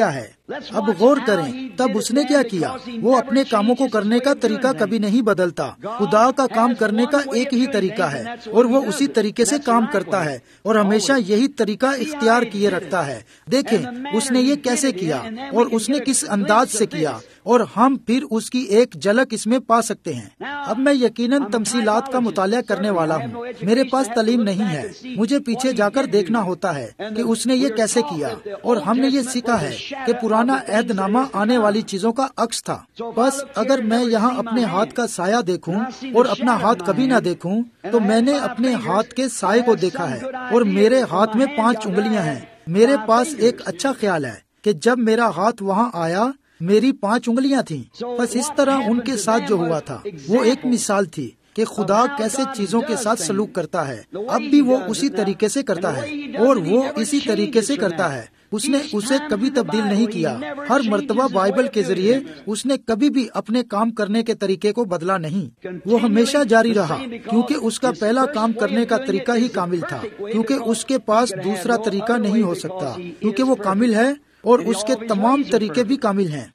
اب غور کریں تب اس نے کیا کیا. وہ اپنے کاموں کو کرنے کا طریقہ کبھی نہیں بدلتا. خدا کا کام کرنے کا ایک ہی طریقہ ہے اور وہ اسی طریقے سے کام کرتا ہے اور ہمیشہ یہی طریقہ اختیار کیے رکھتا ہے. دیکھیں اس نے یہ کیسے کیا اور اس نے کس انداز سے کیا اور ہم پھر اس کی ایک جھلک اس میں پا سکتے ہیں. اب میں یقیناً تمثیلات کا مطالعہ کرنے والا ہوں. میرے پاس تعلیم نہیں ہے. مجھے پیچھے جا کر دیکھنا ہوتا ہے کہ اس نے یہ کیسے کیا اور ہم نے یہ سیکھا ہے کہ پرانا عہد نامہ آنے والی چیزوں کا عکس تھا. بس اگر میں یہاں اپنے ہاتھ کا سایہ دیکھوں اور اپنا ہاتھ کبھی نہ دیکھوں تو میں نے اپنے ہاتھ کے سائے کو دیکھا ہے اور میرے ہاتھ میں پانچ انگلیاں ہیں. میرے پاس ایک اچھا خیال ہے کہ جب میرا ہاتھ وہاں آیا میری پانچ انگلیاں تھیں. بس اس طرح ان کے ساتھ جو ہوا تھا وہ ایک مثال تھی کہ خدا کیسے چیزوں کے ساتھ سلوک کرتا ہے. اب بھی وہ اسی طریقے سے کرتا ہے اور وہ اسی طریقے سے کرتا ہے. اس نے اسے کبھی تبدیل نہیں کیا. ہر مرتبہ بائبل کے ذریعے اس نے کبھی بھی اپنے کام کرنے کے طریقے کو بدلا نہیں. وہ ہمیشہ جاری رہا کیونکہ اس کا پہلا کام کرنے کا طریقہ ہی کامل تھا. کیونکہ اس کے پاس دوسرا طریقہ نہیں ہو سکتا کیونکہ وہ کامل ہے اور اس کے تمام طریقے بھی کامل ہیں.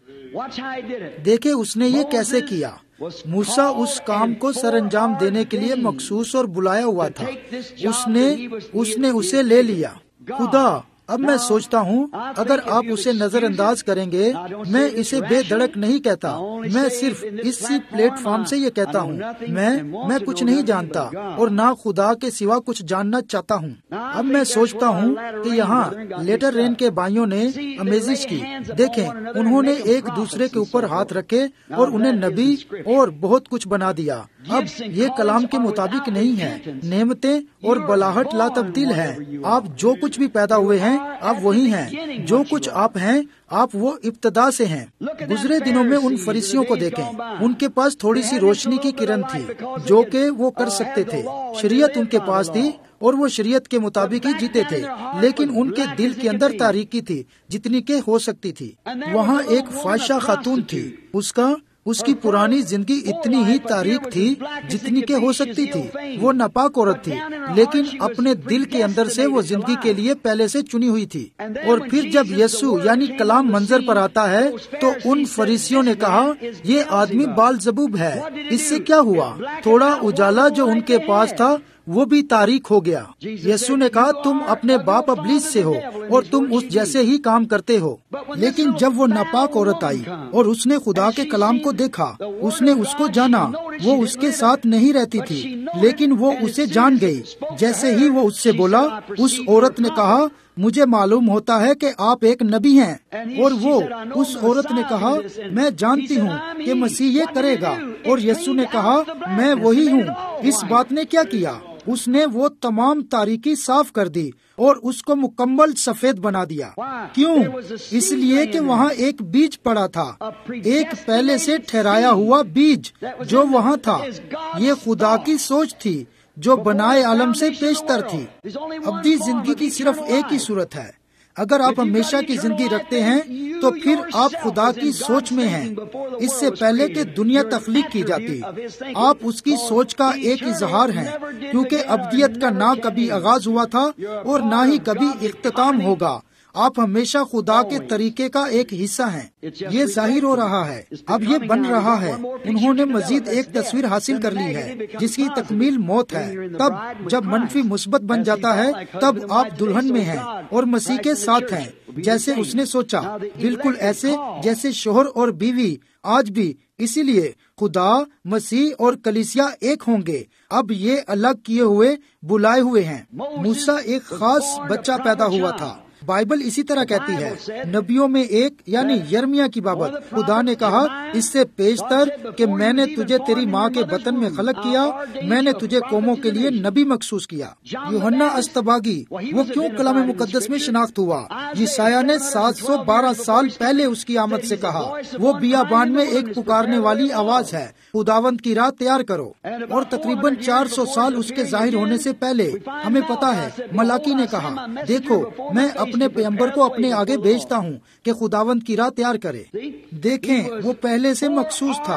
دیکھیں اس نے یہ کیسے کیا. موسیٰ اس کام کو سر انجام دینے کے لیے مخصوص اور بلایا ہوا تھا. اس نے اس نے اسے لے لیا. خدا اب میں سوچتا ہوں اگر آپ اسے نظر انداز کریں گے، میں اسے بے دھڑک نہیں کہتا، میں صرف اسی پلیٹ فارم سے یہ کہتا ہوں میں میں کچھ نہیں جانتا اور نہ خدا کے سوا کچھ جاننا چاہتا ہوں. اب میں سوچتا ہوں کہ یہاں لیٹر رین کے بھائیوں نے امیزش کی. دیکھیں انہوں نے ایک دوسرے کے اوپر ہاتھ رکھے اور انہیں نبی اور بہت کچھ بنا دیا. اب یہ کلام کے مطابق نہیں ہے. نعمتیں اور بلاہٹ لا تبدیل ہے. آپ جو کچھ بھی پیدا ہوئے ہیں آپ وہی ہیں. جو کچھ آپ ہیں آپ وہ ابتدا سے ہیں. گزرے دنوں میں ان فریسیوں کو دیکھیں. ان کے پاس تھوڑی سی روشنی کی کرن تھی جو کہ وہ کر سکتے تھے. شریعت ان کے پاس تھی اور وہ شریعت کے مطابق ہی جیتے تھے، لیکن ان کے دل کے اندر تاریکی تھی جتنی کہ ہو سکتی تھی. وہاں ایک فاحشہ خاتون تھی. اس کا اس کی پرانی زندگی اتنی ہی تاریک تھی جتنی کہ ہو سکتی تھی. وہ ناپاک عورت تھی لیکن اپنے دل کے اندر سے وہ زندگی کے لیے پہلے سے چنی ہوئی تھی. اور پھر جب یسوع یعنی کلام منظر پر آتا ہے تو ان فریسیوں نے کہا یہ آدمی بال زبوب ہے. اس سے کیا ہوا؟ تھوڑا اجالا جو ان کے پاس تھا وہ بھی تاریک ہو گیا. یسوع نے کہا تم اپنے باپ ابلیس سے ہو اور تم اس جیسے ہی کام کرتے ہو. لیکن جب وہ ناپاک عورت آئی اور اس نے خدا کے کلام کو دیکھا، اس نے اس کو جانا. وہ اس کے ساتھ نہیں رہتی تھی لیکن وہ اسے جان گئی. جیسے ہی وہ اس سے بولا، اس عورت نے کہا مجھے معلوم ہوتا ہے کہ آپ ایک نبی ہیں. اور وہ اس عورت نے کہا میں جانتی ہوں کہ مسیح یہ کرے گا. اور یسوع نے کہا میں وہی ہوں. اس بات نے کیا کیا؟ اس نے وہ تمام تاریکی صاف کر دی اور اس کو مکمل سفید بنا دیا. کیوں؟ اس لیے کہ وہاں ایک بیج پڑا تھا، ایک پہلے سے ٹھہرایا ہوا بیج جو وہاں تھا. یہ خدا کی سوچ تھی جو بنائے عالم سے پیشتر تھی. ابدی زندگی کی صرف ایک ہی صورت ہے. اگر آپ ہمیشہ کی زندگی رکھتے ہیں تو پھر آپ خدا کی سوچ میں ہیں. اس سے پہلے کہ دنیا تخلیق کی جاتی آپ اس کی سوچ کا ایک اظہار ہیں، کیونکہ ابدیت کا نہ کبھی آغاز ہوا تھا اور نہ ہی کبھی اختتام ہوگا. آپ ہمیشہ خدا کے طریقے کا ایک حصہ ہیں. یہ ظاہر ہو رہا ہے، اب یہ بن رہا ہے. انہوں نے مزید ایک تصویر حاصل کر لی ہے جس کی تکمیل موت ہے. تب جب منفی مثبت بن جاتا ہے تب آپ دلہن میں ہیں اور مسیح کے ساتھ ہیں جیسے اس نے سوچا، بالکل ایسے جیسے شوہر اور بیوی آج بھی. اسی لیے خدا، مسیح اور کلیسیا ایک ہوں گے. اب یہ الگ کیے ہوئے بلائے ہوئے ہیں. موسیٰ ایک خاص بچہ پیدا ہوا تھا. بائبل اسی طرح کہتی ہے نبیوں میں ایک یعنی یرمیا کی بابت. خدا نے کہا اس سے پیشتر کہ میں نے تجھے تیری ماں کے بطن میں خلق کیا، میں نے تجھے قوموں کے لیے نبی مخصوص کیا. یوحنا استباغی وہ کیوں کلام مقدس میں شناخت ہوا؟ یسایہ نے سات سو بارہ سال پہلے اس کی آمد سے کہا وہ بیابان میں ایک پکارنے والی آواز ہے، خداوند کی راہ تیار کرو. اور تقریباً چار سو سال اس کے ظاہر ہونے سے پہلے ہمیں پتا ہے ملاکی نے کہا دیکھو میں اپنے پیغمبر کو اپنے آگے بھیجتا ہوں کہ خداوند کی راہ تیار کرے. دیکھیں وہ پہلے سے مخصوص تھا.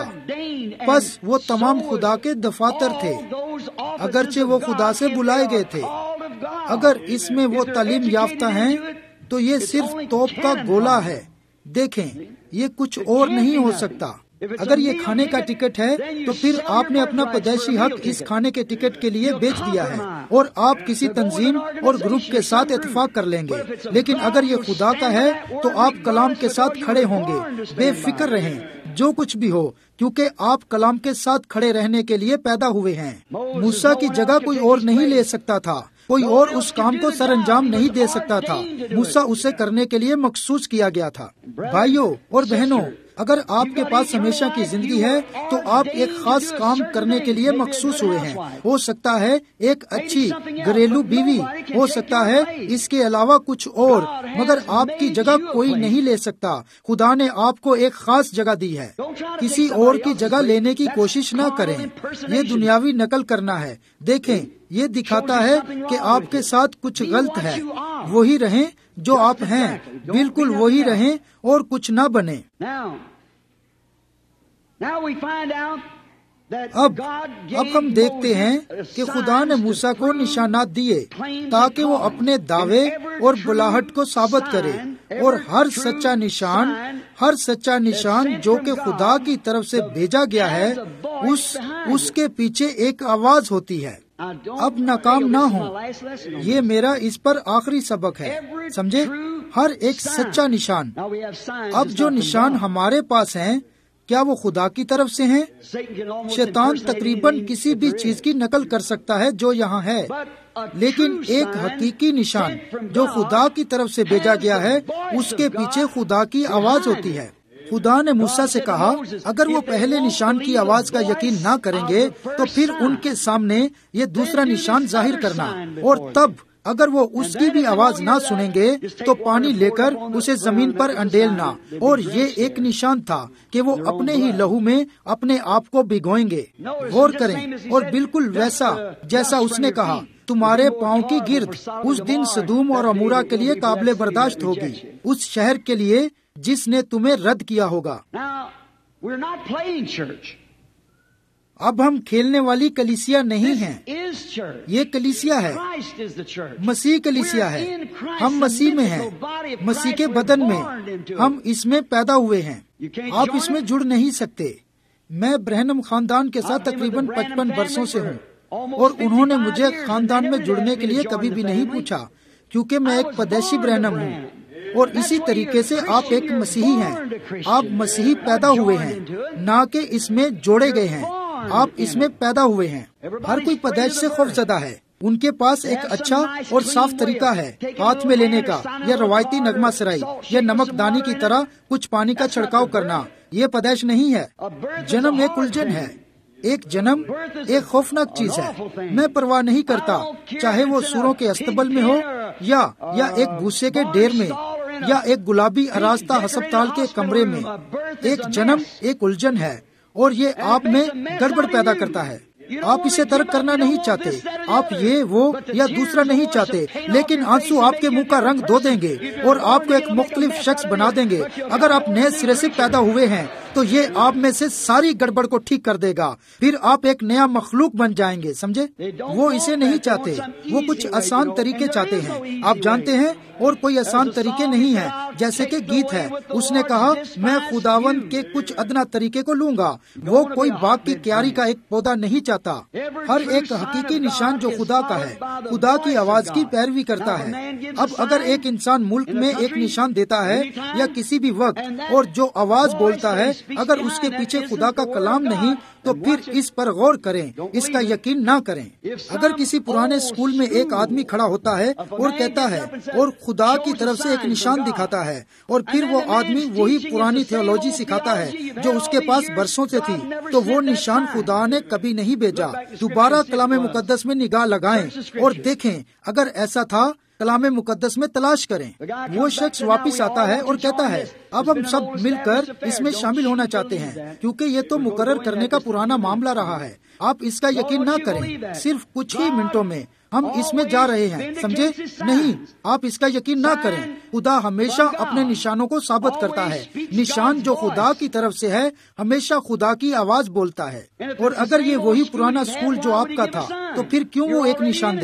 بس وہ تمام خدا کے دفاتر تھے، اگرچہ وہ خدا سے بلائے گئے تھے. اگر اس میں وہ تعلیم یافتہ ہیں تو یہ صرف توپ کا گولہ ہے. دیکھیں یہ کچھ اور نہیں ہو سکتا. اگر یہ کھانے کا ٹکٹ ہے تو پھر آپ نے اپنا پیدائشی حق اس کھانے کے ٹکٹ کے لیے بیچ دیا ہے اور آپ کسی تنظیم اور گروپ کے ساتھ اتفاق کر لیں گے. لیکن اگر یہ خدا کا ہے تو آپ کلام کے ساتھ کھڑے ہوں گے. بے فکر رہیں جو کچھ بھی ہو، کیونکہ آپ کلام کے ساتھ کھڑے رہنے کے لیے پیدا ہوئے ہیں. موسیٰ کی جگہ کوئی اور نہیں لے سکتا تھا، کوئی اور اس کام کو سر انجام نہیں دے سکتا تھا. موسیٰ اسے کرنے کے لیے مخصوص کیا گیا تھا. بھائیوں اور بہنوں، اگر آپ کے پاس ہمیشہ کی زندگی ہے تو آپ ایک خاص کام کرنے کے لیے مخصوص ہوئے ہیں. ہو سکتا ہے ایک اچھی گھریلو بیوی، ہو سکتا ہے اس کے علاوہ کچھ اور، مگر آپ کی جگہ کوئی نہیں لے سکتا. خدا نے آپ کو ایک خاص جگہ دی ہے. کسی اور کی جگہ لینے کی کوشش نہ کریں. یہ دنیاوی نقل کرنا ہے. دیکھیں یہ دکھاتا ہے کہ آپ کے ساتھ کچھ غلط ہے. وہی رہیں جو آپ ہیں، بالکل وہی رہیں اور کچھ نہ بنے. اب اب ہم دیکھتے ہیں کہ خدا نے موسیٰ کو نشانات دیے تاکہ وہ اپنے دعوے اور بلاہٹ کو ثابت کرے. اور ہر سچا نشان ہر سچا نشان جو کہ خدا کی طرف سے بھیجا گیا ہے، اس اس کے پیچھے ایک آواز ہوتی ہے. اب ناکام نہ ہوں. یہ میرا اس پر آخری سبق ہے. سمجھے؟ ہر ایک سچا نشان. اب جو نشان ہمارے پاس ہیں، کیا وہ خدا کی طرف سے ہیں؟ شیطان تقریباً کسی بھی چیز کی نقل کر سکتا ہے جو یہاں ہے، لیکن ایک حقیقی نشان جو خدا کی طرف سے بھیجا گیا ہے، اس کے پیچھے خدا کی آواز ہوتی ہے. خدا نے موسیٰ سے کہا اگر وہ پہلے نشان کی آواز کا یقین نہ کریں گے تو پھر ان کے سامنے یہ دوسرا نشان ظاہر کرنا، اور تب اگر وہ اس کی بھی آواز نہ سنیں گے تو پانی لے کر اسے زمین پر انڈیلنا. اور یہ ایک نشان تھا کہ وہ اپنے ہی لہو میں اپنے آپ کو بھگوئیں گے. غور کریں، اور بالکل ویسا جیسا اس نے کہا، تمہارے پاؤں کی گرد اس دن سدوم اور عمورہ کے لیے قابل برداشت ہوگی، اس شہر کے لیے جس نے تمہیں رد کیا ہوگا. اب ہم کھیلنے والی کلیسیا نہیں ہیں، یہ کلیسیا ہے. مسیح کلیسیا ہے. ہم مسیح میں ہیں، مسیح کے بدن میں. ہم اس میں پیدا ہوئے ہیں. آپ اس میں جڑ نہیں سکتے. میں برہنم خاندان کے ساتھ تقریباً پچپن برسوں سے ہوں، اور انہوں نے مجھے خاندان میں جڑنے کے لیے کبھی بھی نہیں پوچھا، کیونکہ میں ایک پدیشی برہنم ہوں. اور اسی طریقے سے آپ ایک مسیحی ہیں. آپ مسیحی پیدا ہوئے ہیں، نہ کہ اس میں جوڑے گئے ہیں. آپ اس میں پیدا ہوئے ہیں. ہر کوئی پیدائش سے خوف زدہ ہے. ان کے پاس ایک اچھا اور صاف طریقہ ہے ہاتھ میں لینے کا، یا روایتی نغمہ سرائی یا نمک دانی کی طرح کچھ پانی کا چھڑکاؤ کرنا. یہ پیدائش نہیں ہے. جنم ایک الجھن ہے. ایک جنم ایک خوفناک چیز ہے. میں پرواہ نہیں کرتا چاہے وہ سوروں کے استبل میں ہو یا یا ایک بھوسے کے ڈیر میں یا ایک گلابی آراستہ ہسپتال کے کمرے میں. ایک جنم ایک الجھن ہے، اور یہ آپ میں گڑبڑ پیدا کرتا ہے. آپ اسے ترک کرنا نہیں چاہتے. آپ یہ وہ یا دوسرا نہیں چاہتے، لیکن آنسو آپ کے منہ کا رنگ دھو دیں گے اور آپ کو ایک مختلف شخص بنا دیں گے. اگر آپ نئے سرے سے پیدا ہوئے ہیں تو یہ آپ میں سے ساری گڑبڑ کو ٹھیک کر دے گا. پھر آپ ایک نیا مخلوق بن جائیں گے. سمجھے؟ وہ اسے نہیں چاہتے. وہ کچھ آسان طریقے چاہتے ہیں. آپ جانتے ہیں، اور کوئی آسان طریقے نہیں ہے. جیسے کہ گیت ہے، اس نے کہا میں خداوند کے کچھ ادنا طریقے کو لوں گا. وہ کوئی باغ کی کیاری کا ایک پودا نہیں چاہتا. ہر ایک حقیقی نشان جو خدا کا ہے، خدا کی آواز کی پیروی کرتا ہے. اب اگر ایک انسان ملک میں ایک نشان دیتا ہے یا کسی بھی وقت، اور جو آواز بولتا ہے اگر اس کے پیچھے خدا کا کلام نہیں، تو پھر اس پر غور کریں، اس کا یقین نہ کریں. اگر کسی پرانے اسکول میں ایک آدمی کھڑا ہوتا ہے اور کہتا ہے اور خدا کی طرف سے ایک نشان دکھاتا ہے، اور پھر وہ آدمی وہی پرانی تھیولوجی سکھاتا ہے جو اس کے پاس برسوں سے تھی، تو وہ نشان خدا نے کبھی نہیں بھیجا. دوبارہ کلام مقدس میں نگاہ لگائیں اور دیکھیں. اگر ایسا تھا، کلام مقدس میں تلاش کریں. وہ شخص واپس آتا ہے اور کہتا ہے اب ہم سب مل کر اس میں شامل ہونا چاہتے ہیں، کیونکہ یہ تو مقرر کرنے کا پرانا معاملہ رہا ہے. آپ اس کا یقین نہ کریں. صرف کچھ ہی منٹوں میں ہم اس میں جا رہے ہیں. سمجھے؟ نہیں، آپ اس کا یقین نہ کریں. خدا ہمیشہ اپنے نشانوں کو ثابت کرتا ہے. نشان جو خدا کی طرف سے ہے ہمیشہ خدا کی آواز بولتا ہے. اور اگر یہ وہی پرانا اسکول جو آپ کا تھا، تو پھر کیوں وہ ایک نشان دے گا؟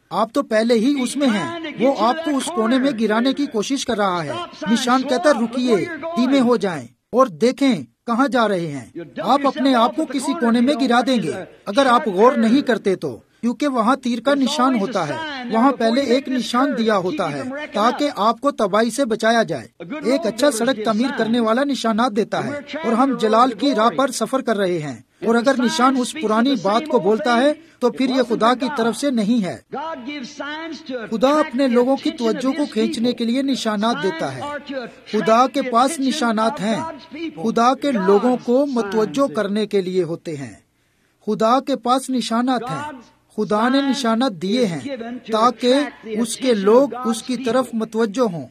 آپ تو پہلے ہی اس میں ہیں. وہ آپ کو اس کونے میں گرانے کی کوشش کر رہا ہے. نشان کہتا رکیے، دھیمے ہو جائیں اور دیکھیں کہاں جا رہے ہیں. آپ اپنے آپ کو کسی کونے میں گرا دیں گے اگر آپ غور نہیں کرتے تو، کیونکہ وہاں تیر کا نشان ہوتا ہے. وہاں پہلے ایک نشان دیا ہوتا ہے تاکہ آپ کو تباہی سے بچایا جائے. ایک اچھا سڑک تعمیر کرنے والا نشانات دیتا ہے، اور ہم جلال کی راہ پر سفر کر رہے ہیں، اور اگر نشان اس پرانی بات کو بولتا ہے تو پھر یہ خدا کی طرف سے نہیں ہے. خدا اپنے لوگوں کی توجہ کو کھینچنے کے لیے نشانات دیتا ہے. خدا کے پاس نشانات ہیں، خدا کے لوگوں کو متوجہ کرنے کے لیے ہوتے ہیں. خدا کے پاس نشانات ہیں. خدا نے نشانات دیے ہیں تاکہ اس کے لوگ اس کی طرف متوجہ ہوں.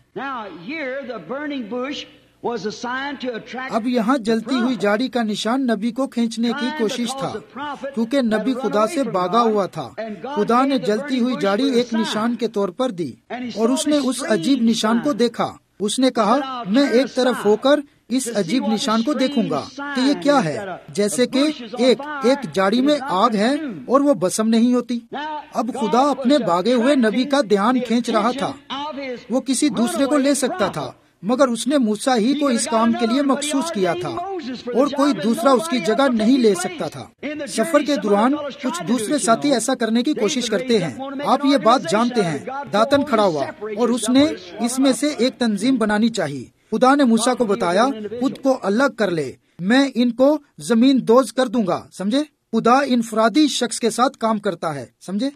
اب یہاں جلتی ہوئی جاڑی کا نشان نبی کو کھینچنے کی کوشش تھا، کیونکہ نبی خدا سے بھاگا ہوا تھا. خدا نے جلتی ہوئی جاڑی ایک نشان کے طور پر دی، اور اس نے اس عجیب نشان کو دیکھا. اس نے کہا میں ایک طرف ہو کر اس عجیب نشان کو دیکھوں گا کہ یہ کیا ہے. جیسے کہ ایک ایک جاڑی میں آگ ہے اور وہ بسم نہیں ہوتی. اب خدا اپنے بھاگے ہوئے نبی کا دھیان کھینچ رہا تھا. وہ کسی دوسرے کو لے سکتا تھا، مگر اس نے موسیٰ ہی کو اس کام کے لیے مخصوص کیا تھا، اور کوئی دوسرا اس کی جگہ نہیں لے سکتا تھا. سفر کے دوران کچھ دوسرے ساتھی ایسا کرنے کی کوشش کرتے ہیں. آپ یہ بات جانتے ہیں. داتن کھڑا ہوا اور اس نے اس میں سے ایک تنظیم بنانی چاہیے. خدا نے موسیٰ کو بتایا خود کو الگ کر لے، میں ان کو زمین دوز کر دوں گا. سمجھے؟ خدا انفرادی شخص کے ساتھ کام کرتا ہے. سمجھے؟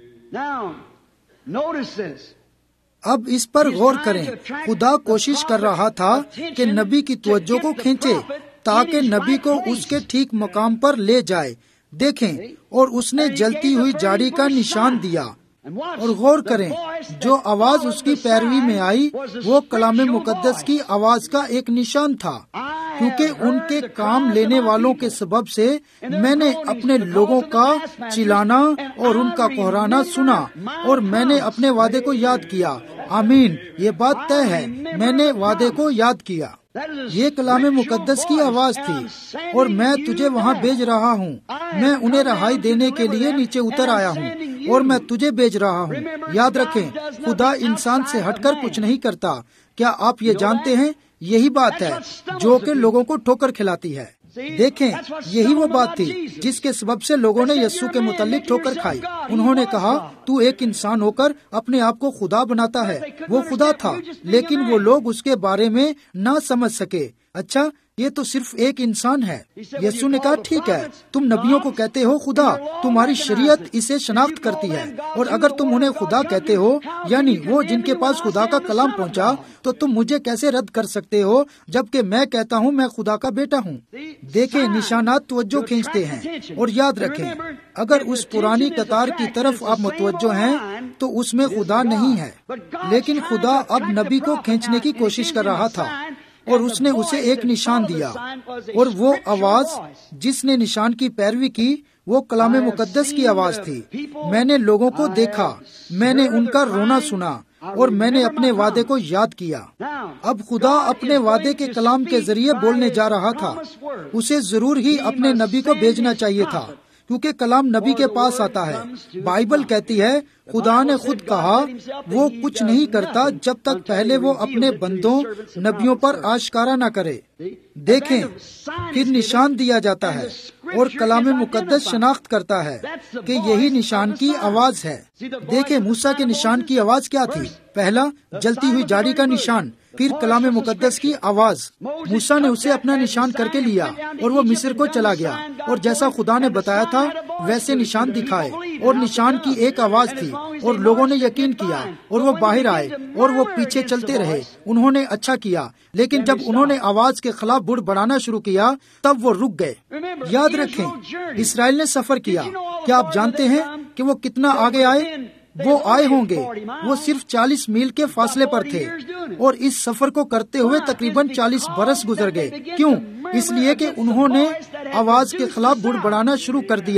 اب اس پر غور کریں. خدا کوشش کر رہا تھا کہ نبی کی توجہ کو کھینچے تاکہ نبی کو اس کے ٹھیک مقام پر لے جائے. دیکھیں، اور اس نے جلتی ہوئی جاڑی کا نشان دیا. اور غور کریں، جو آواز اس کی پیروی میں آئی وہ کلام مقدس کی آواز کا ایک نشان تھا. کیونکہ ان کے کام لینے والوں کے سبب سے میں نے اپنے لوگوں کا چلانا اور ان کا کوہرانا سنا، اور میں نے اپنے وعدے کو یاد کیا. آمین. یہ بات طے ہے، میں نے وعدے کو یاد کیا. یہ کلام مقدس کی آواز تھی، اور میں تجھے وہاں بھیج رہا ہوں. میں انہیں رہائی دینے کے لیے نیچے اتر آیا ہوں، اور میں تجھے بھیج رہا ہوں. یاد رکھیں، خدا انسان سے ہٹ کر کچھ نہیں کرتا. کیا آپ یہ جانتے ہیں؟ یہی بات ہے جو کہ لوگوں کو ٹھوکر کھلاتی ہے. دیکھیں، یہی وہ بات تھی جس کے سبب سے لوگوں نے یسوع کے متعلق ٹھوکر کھائی. انہوں نے کہا تو ایک انسان ہو کر اپنے آپ کو خدا بناتا ہے. وہ خدا تھا، لیکن وہ لوگ اس کے بارے میں نہ سمجھ سکے. اچھا، یہ تو صرف ایک انسان ہے. یسوع نے کہا ٹھیک ہے، تم نبیوں کو کہتے ہو خدا، تمہاری شریعت اسے شناخت کرتی ہے، اور اگر تم انہیں خدا کہتے ہو، یعنی وہ جن کے پاس خدا کا کلام پہنچا، تو تم مجھے کیسے رد کر سکتے ہو جبکہ میں کہتا ہوں میں خدا کا بیٹا ہوں. دیکھیں، نشانات توجہ کھینچتے ہیں. اور یاد رکھیں، اگر اس پرانی قطار کی طرف آپ متوجہ ہیں تو اس میں خدا نہیں ہے، لیکن خدا اب نبی کو کھینچنے کی کوشش کر رہا تھا، اور اس نے اسے ایک نشان دیا. اور وہ آواز جس نے نشان کی پیروی کی وہ کلام مقدس کی آواز تھی. میں نے لوگوں کو دیکھا، میں نے ان کا رونا سنا، اور میں نے اپنے وعدے کو یاد کیا. اب خدا اپنے وعدے کے کلام کے ذریعے بولنے جا رہا تھا. اسے ضرور ہی اپنے نبی کو بھیجنا چاہیے تھا، کیونکہ کلام نبی کے پاس آتا ہے. بائبل کہتی ہے خدا نے خود کہا وہ کچھ نہیں کرتا جب تک پہلے وہ اپنے بندوں نبیوں پر آشکارا نہ کرے. دیکھیں، پھر نشان دیا جاتا ہے اور کلام مقدس شناخت کرتا ہے کہ یہی نشان کی آواز ہے. دیکھیں، موسیٰ کے نشان کی آواز کیا تھی؟ پہلا جلتی ہوئی جاڑی کا نشان، پھر کلام مقدس کی آواز. موسیٰ نے اسے اپنا نشان کر کے لیا اور وہ مصر کو چلا گیا، اور جیسا خدا نے بتایا تھا ویسے نشان دکھائے، اور نشان کی ایک آواز تھی، اور لوگوں نے یقین کیا اور وہ باہر آئے اور وہ پیچھے چلتے رہے. انہوں نے اچھا کیا، لیکن جب انہوں نے آواز کے خلاف بڑ بڑانا شروع کیا تب وہ رک گئے. یاد رکھیں، اسرائیل نے سفر کیا. کیا آپ جانتے ہیں کہ وہ کتنا آگے آئے؟ وہ آئے ہوں گے، وہ صرف چالیس میل کے فاصلے پر تھے، اور اس سفر کو کرتے ہوئے تقریباً چالیس برس گزر گئے. کیوں؟ اس لیے کہ انہوں نے آواز کے خلاف بڑ بڑانا شروع کر دیا.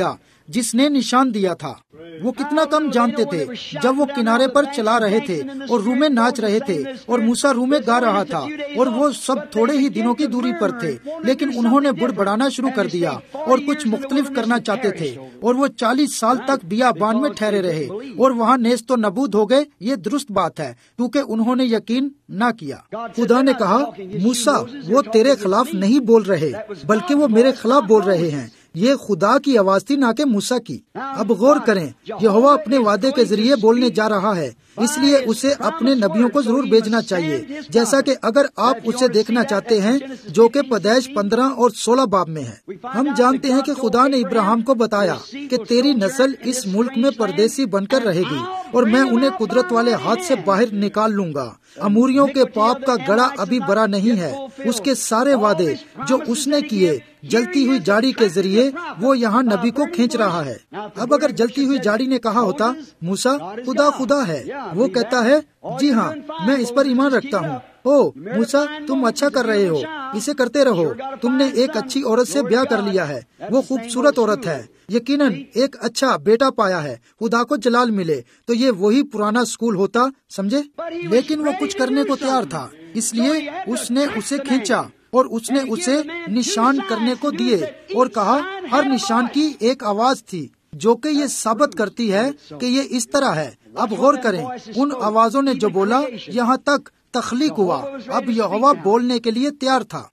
جس نے نشان دیا تھا۔ وہ کتنا کم جانتے تھے جب وہ کنارے پر چلا رہے تھے اور رومے ناچ رہے تھے اور موسیٰ رومے گا رہا تھا اور وہ سب تھوڑے ہی دنوں کی دوری پر تھے، لیکن انہوں نے بڑ بڑانا شروع کر دیا اور کچھ مختلف کرنا چاہتے تھے، اور وہ چالیس سال تک بیابان میں ٹھہرے رہے اور وہاں نیست و نبود ہو گئے۔ یہ درست بات ہے کیونکہ انہوں نے یقین نہ کیا۔ خدا نے کہا، موسیٰ وہ تیرے خلاف نہیں بول رہے بلکہ وہ میرے خلاف بول رہے ہیں۔ یہ خدا کی آواز تھی، نہ کہ موسیٰ کی۔ اب غور کریں، یہوہ اپنے وعدے کے ذریعے بولنے جا رہا ہے، اس لیے اسے اپنے نبیوں کو ضرور بھیجنا چاہیے، جیسا کہ اگر آپ اسے دیکھنا چاہتے ہیں جو کہ پیدائش پندرہ اور سولہ باب میں ہے۔ ہم جانتے ہیں کہ خدا نے ابراہیم کو بتایا کہ تیری نسل اس ملک میں پردیسی بن کر رہے گی اور میں انہیں قدرت والے ہاتھ سے باہر نکال لوں گا۔ اموریوں کے پاپ کا گڑا ابھی بھرا نہیں ہے۔ اس کے سارے وعدے جو اس نے کیے جلتی ہوئی جاڑی کے ذریعے وہ یہاں نبی کو کھینچ رہا ہے۔ اب اگر جلتی ہوئی جاڑی نے کہا ہوتا، موسیٰ خدا خدا ہے، وہ کہتا ہے جی ہاں میں اس پر ایمان رکھتا ہوں۔ او موسیٰ تم اچھا کر رہے ہو، اسے کرتے رہو، تم نے ایک اچھی عورت سے بیاہ کر لیا ہے، وہ خوبصورت عورت ہے، یقیناً ایک اچھا بیٹا پایا ہے، خدا کو جلال ملے۔ تو یہ وہی پرانا اسکول ہوتا، سمجھے؟ لیکن وہ کچھ کرنے کو تیار تھا، اس لیے اس نے اسے کھینچا اور اس نے اسے نشان کرنے کو دیے اور کہا ہر نشان کی ایک آواز تھی جو کہ یہ ثابت کرتی ہے کہ یہ اس طرح ہے۔ اب غور کریں، ان آوازوں نے جو بولا یہاں تک تخلیق ہوا۔ اب یہوہ بولنے کے لیے تیار تھا۔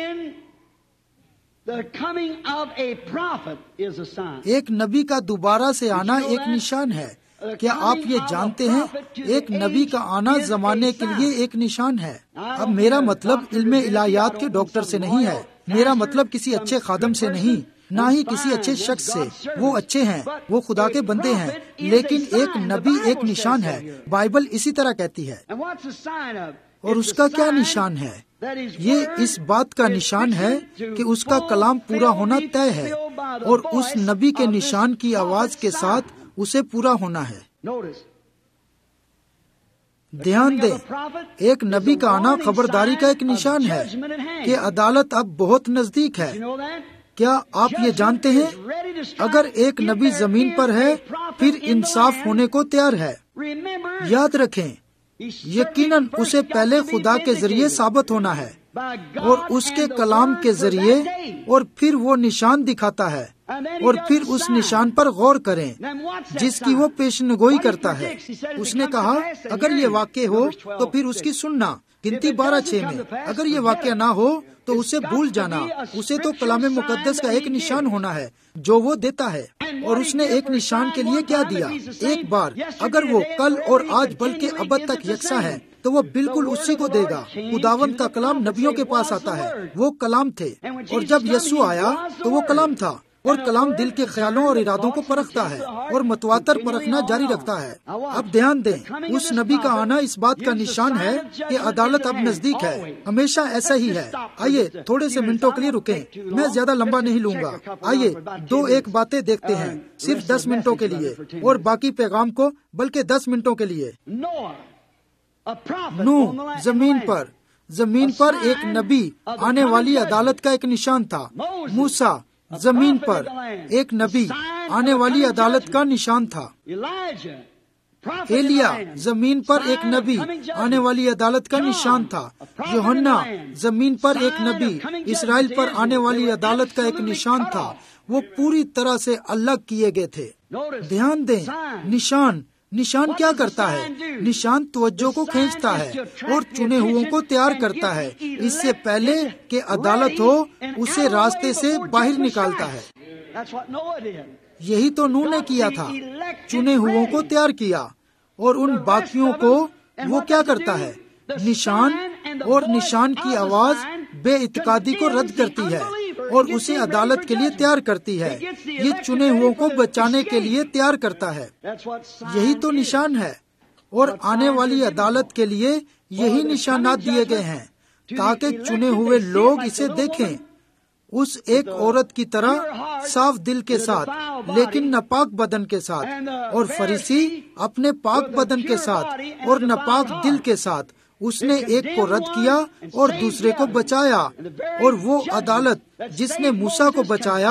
ایک نبی کا دوبارہ سے آنا ایک نشان ہے۔ کیا آپ یہ جانتے ہیں؟ ایک نبی کا آنا زمانے کے لیے ایک نشان ہے۔ اب میرا مطلب علم الہیات کے ڈاکٹر سے نہیں ہے، میرا مطلب کسی اچھے خادم سے نہیں، نہ ہی کسی اچھے شخص سے۔ وہ اچھے ہیں، وہ خدا کے بندے ہیں، لیکن ایک نبی ایک نشان ہے۔ بائبل اسی طرح کہتی ہے۔ اور اس کا کیا نشان ہے؟ یہ اس بات کا نشان ہے کہ اس کا کلام پورا ہونا طے ہے، اور اس نبی کے نشان کی آواز کے ساتھ اسے پورا ہونا ہے۔ دھیان دیں، ایک نبی کا آنا خبرداری کا ایک نشان ہے کہ عدالت اب بہت نزدیک ہے۔ کیا آپ یہ جانتے ہیں؟ اگر ایک نبی زمین پر ہے پھر انصاف ہونے کو تیار ہے۔ یاد رکھیں، یقیناً اسے پہلے خدا کے ذریعے ثابت ہونا ہے اور اس کے کلام کے ذریعے، اور پھر وہ نشان دکھاتا ہے، اور پھر اس نشان پر غور کریں جس کی وہ پیشن گوئی کرتا ہے۔ اس نے کہا اگر یہ واقع ہو تو پھر اس کی سننا، گنتی بارہ چھ میں۔ اگر یہ واقع نہ ہو تو اسے بھول جانا۔ اسے تو کلام مقدس کا ایک نشان ہونا ہے جو وہ دیتا ہے۔ اور اس نے ایک نشان کے لیے کیا دیا؟ ایک بار اگر وہ کل اور آج بلکہ ابد تک یکساں ہے تو وہ بالکل اسی کو دے گا۔ خداوند کا کلام نبیوں کے پاس آتا ہے، وہ کلام تھے، اور جب یسوع آیا تو وہ کلام تھا، اور کلام دل کے خیالوں اور ارادوں کو پرکھتا ہے اور متواتر پرکھنا جاری رکھتا ہے۔ اب دھیان دیں، اس نبی کا آنا اس بات کا نشان ہے کہ عدالت اب نزدیک ہے۔ ہمیشہ ایسا ہی ہے۔ آئیے تھوڑے سے منٹوں کے لیے رکیں، میں زیادہ لمبا نہیں لوں گا۔ آئیے دو ایک باتیں دیکھتے ہیں، صرف دس منٹوں کے لیے، اور باقی پیغام کو بلکہ دس منٹوں کے لیے۔ نوح زمین پر زمین پر ایک نبی آنے والی عدالت کا ایک نشان تھا۔ موسیٰ زمین پر ایک نبی آنے والی عدالت کا نشان تھا۔ ایلیا زمین پر ایک نبی آنے والی عدالت کا نشان تھا۔ یوحنا زمین پر ایک نبی اسرائیل پر آنے والی عدالت کا ایک نشان تھا۔ وہ پوری طرح سے الگ کیے گئے تھے۔ دھیان دیں، نشان نشان کیا کرتا ہے؟ نشان توجہ کو کھینچتا ہے اور چنے ہوئوں کو تیار کرتا ہے۔ اس سے پہلے کہ عدالت ہو اسے راستے سے باہر نکالتا ہے۔ یہی تو نوح نے کیا تھا، چنے ہوئوں کو تیار کیا، اور ان باقیوں کو وہ کیا کرتا ہے؟ نشان، اور نشان کی آواز بے اعتقادی کو رد کرتی ہے اور اسے عدالت کے لیے تیار کرتی ہے۔ یہ چنے ہوئوں کو بچانے کے لیے تیار کرتا ہے۔ یہی تو نشان ہے، اور آنے والی عدالت کے لیے یہی نشانات دیے گئے ہیں تاکہ چنے ہوئے لوگ اسے دیکھیں، اس ایک عورت کی طرح صاف دل کے ساتھ لیکن ناپاک بدن کے ساتھ، اور فریسی اپنے پاک بدن کے ساتھ اور ناپاک دل کے ساتھ۔ اس نے ایک کو رد کیا اور دوسرے کو بچایا، اور وہ عدالت جس نے موسیٰ کو بچایا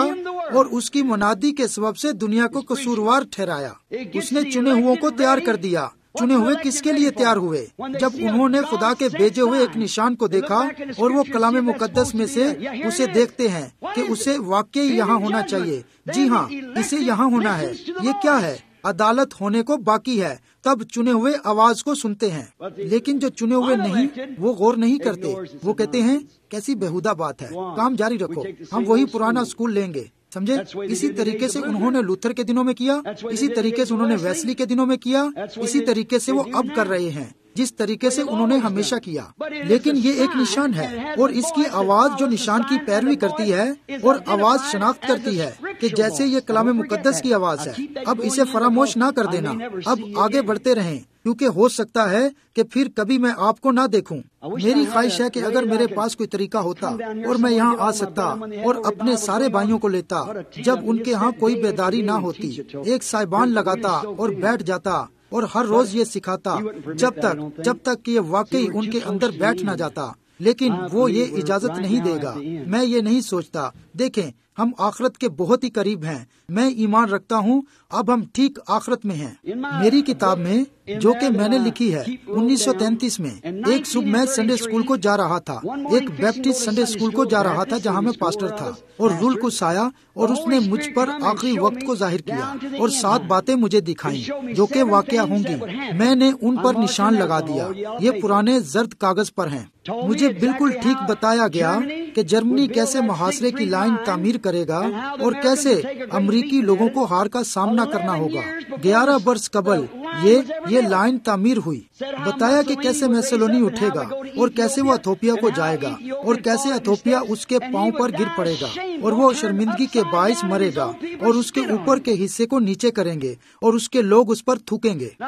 اور اس کی منادی کے سبب سے دنیا کو قصوروار ٹھہرایا. اس نے چنے ہوئوں کو تیار کر دیا. چنے ہوئے کس کے لیے تیار ہوئے؟ جب انہوں نے خدا کے بھیجے ہوئے ایک نشان کو دیکھا اور وہ کلام مقدس میں سے اسے دیکھتے ہیں کہ اسے واقعی یہاں ہونا چاہیے. جی ہاں، اسے یہاں ہونا ہے. یہ کیا ہے؟ عدالت ہونے کو باقی ہے. تب چنے ہوئے آواز کو سنتے ہیں، لیکن جو چنے ہوئے نہیں وہ غور نہیں کرتے. وہ کہتے ہیں کیسی بےہودہ بات ہے، کام جاری رکھو، ہم وہی پرانا اسکول لیں گے. سمجھے؟ اسی طریقے سے انہوں نے لوتھر کے دنوں میں کیا، اسی طریقے سے انہوں نے ویسلی کے دنوں میں کیا، اسی طریقے سے وہ اب کر رہے ہیں، جس طریقے سے انہوں نے ہمیشہ کیا. لیکن یہ ایک نشان ہے، اور اس کی آواز جو نشان کی پیروی کرتی ہے اور آواز شناخت کرتی ہے کہ جیسے یہ کلام مقدس کی آواز ہے. اب اسے فراموش نہ کر دینا، اب آگے بڑھتے رہیں، کیونکہ ہو سکتا ہے کہ پھر کبھی میں آپ کو نہ دیکھوں. میری خواہش ہے کہ اگر میرے پاس کوئی طریقہ ہوتا اور میں یہاں آ سکتا اور اپنے سارے بھائیوں کو لیتا جب ان کے ہاں کوئی بیداری نہ ہوتی، ایک سائبان لگاتا اور بیٹھ جاتا اور ہر روز یہ سکھاتا جب تک جب تک کہ یہ واقعی ان کے اندر بیٹھ نہ جاتا. لیکن وہ یہ اجازت نہیں دے گا. میں یہ نہیں سوچتا. دیکھیں، ہم آخرت کے بہت ہی قریب ہیں. میں ایمان رکھتا ہوں اب ہم ٹھیک آخرت میں ہیں. میری کتاب میں جو کہ میں نے لکھی ہے انیس سو تینتیس میں، ایک صبح میں سنڈے اسکول کو جا رہا تھا، ایک بیپٹسٹ سنڈے اسکول کو جا رہا تھا جہاں میں پاسٹر تھا، اور رول کو آیا اور اس نے مجھ پر آخری وقت کو ظاہر کیا اور سات باتیں مجھے دکھائیں جو کہ واقعہ ہوں گی. میں نے ان پر نشان لگا دیا. یہ پرانے زرد کاغذ پر ہیں. مجھے بالکل ٹھیک بتایا گیا کہ جرمنی کیسے محاصرے کی لائن تعمیر کرے گا اور کیسے امریکی لوگوں کو ہار کا سامنا کرنا ہوگا. گیارہ برس قبل یہ یہ لائن تعمیر ہوئی. بتایا کہ کیسے میسلونی اٹھے گا اور کیسے وہ ایتھوپیا کو جائے گا اور کیسے ایتھوپیا اس کے پاؤں پر گر پڑے گا اور وہ شرمندگی کے باعث مرے گا اور اس کے اوپر کے حصے کو نیچے کریں گے اور اس کے لوگ اس پر تھوکیں گے.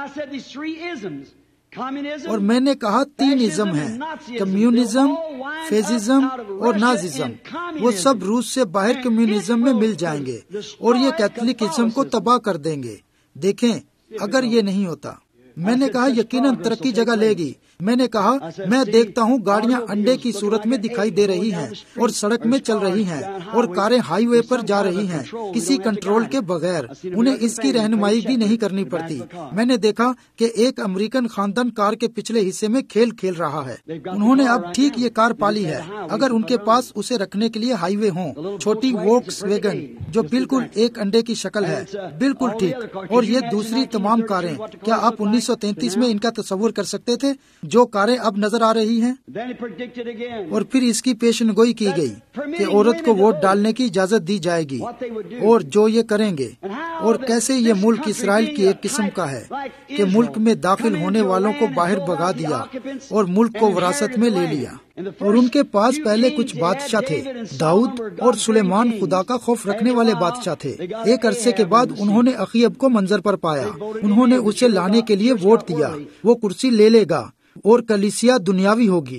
اور میں نے کہا تین ازم ہیں، کمیونزم، فیززم اور ناززم. وہ سب روس سے باہر کمیونزم میں مل جائیں گے اور یہ کیتھولکزم کو تباہ کر دیں گے. دیکھیں، اگر یہ نہیں ہوتا، میں نے کہا یقیناً ترقی جگہ لے گی. میں نے کہا میں دیکھتا ہوں گاڑیاں انڈے کی صورت میں دکھائی دے رہی ہیں اور سڑک میں چل رہی ہیں اور کاریں ہائی وے پر جا رہی ہیں کسی کنٹرول کے بغیر. انہیں اس کی رہنمائی بھی نہیں کرنی پڑتی. میں نے دیکھا کہ ایک امریکن خاندان کار کے پچھلے حصے میں کھیل کھیل رہا ہے. انہوں نے اب ٹھیک یہ کار پالی ہے. اگر ان کے پاس اسے رکھنے کے لیے ہائی وے ہوں، چھوٹی ووکس ویگن جو بالکل ایک انڈے کی شکل ہے، بالکل ٹھیک. اور یہ دوسری تمام کاریں، کیا آپ انیس سو تینتیس میں ان کا تصور کر سکتے تھے؟ جو کاریں اب نظر آ رہی ہیں. اور پھر اس کی پیشن گوئی کی گئی کہ عورت کو ووٹ ڈالنے کی اجازت دی جائے گی اور جو یہ کریں گے، اور کیسے یہ ملک اسرائیل کی ایک قسم کا ہے کہ ملک میں داخل ہونے والوں کو باہر بھگا دیا اور ملک کو وراثت میں لے لیا. اور ان کے پاس پہلے کچھ بادشاہ تھے. داؤد اور سلیمان خدا کا خوف رکھنے والے بادشاہ تھے. ایک عرصے کے بعد انہوں نے اخیب کو منظر پر پایا. انہوں نے اسے لانے کے لیے ووٹ دیا. وہ کرسی لے لے گا اور کلیسیا دنیاوی ہوگی.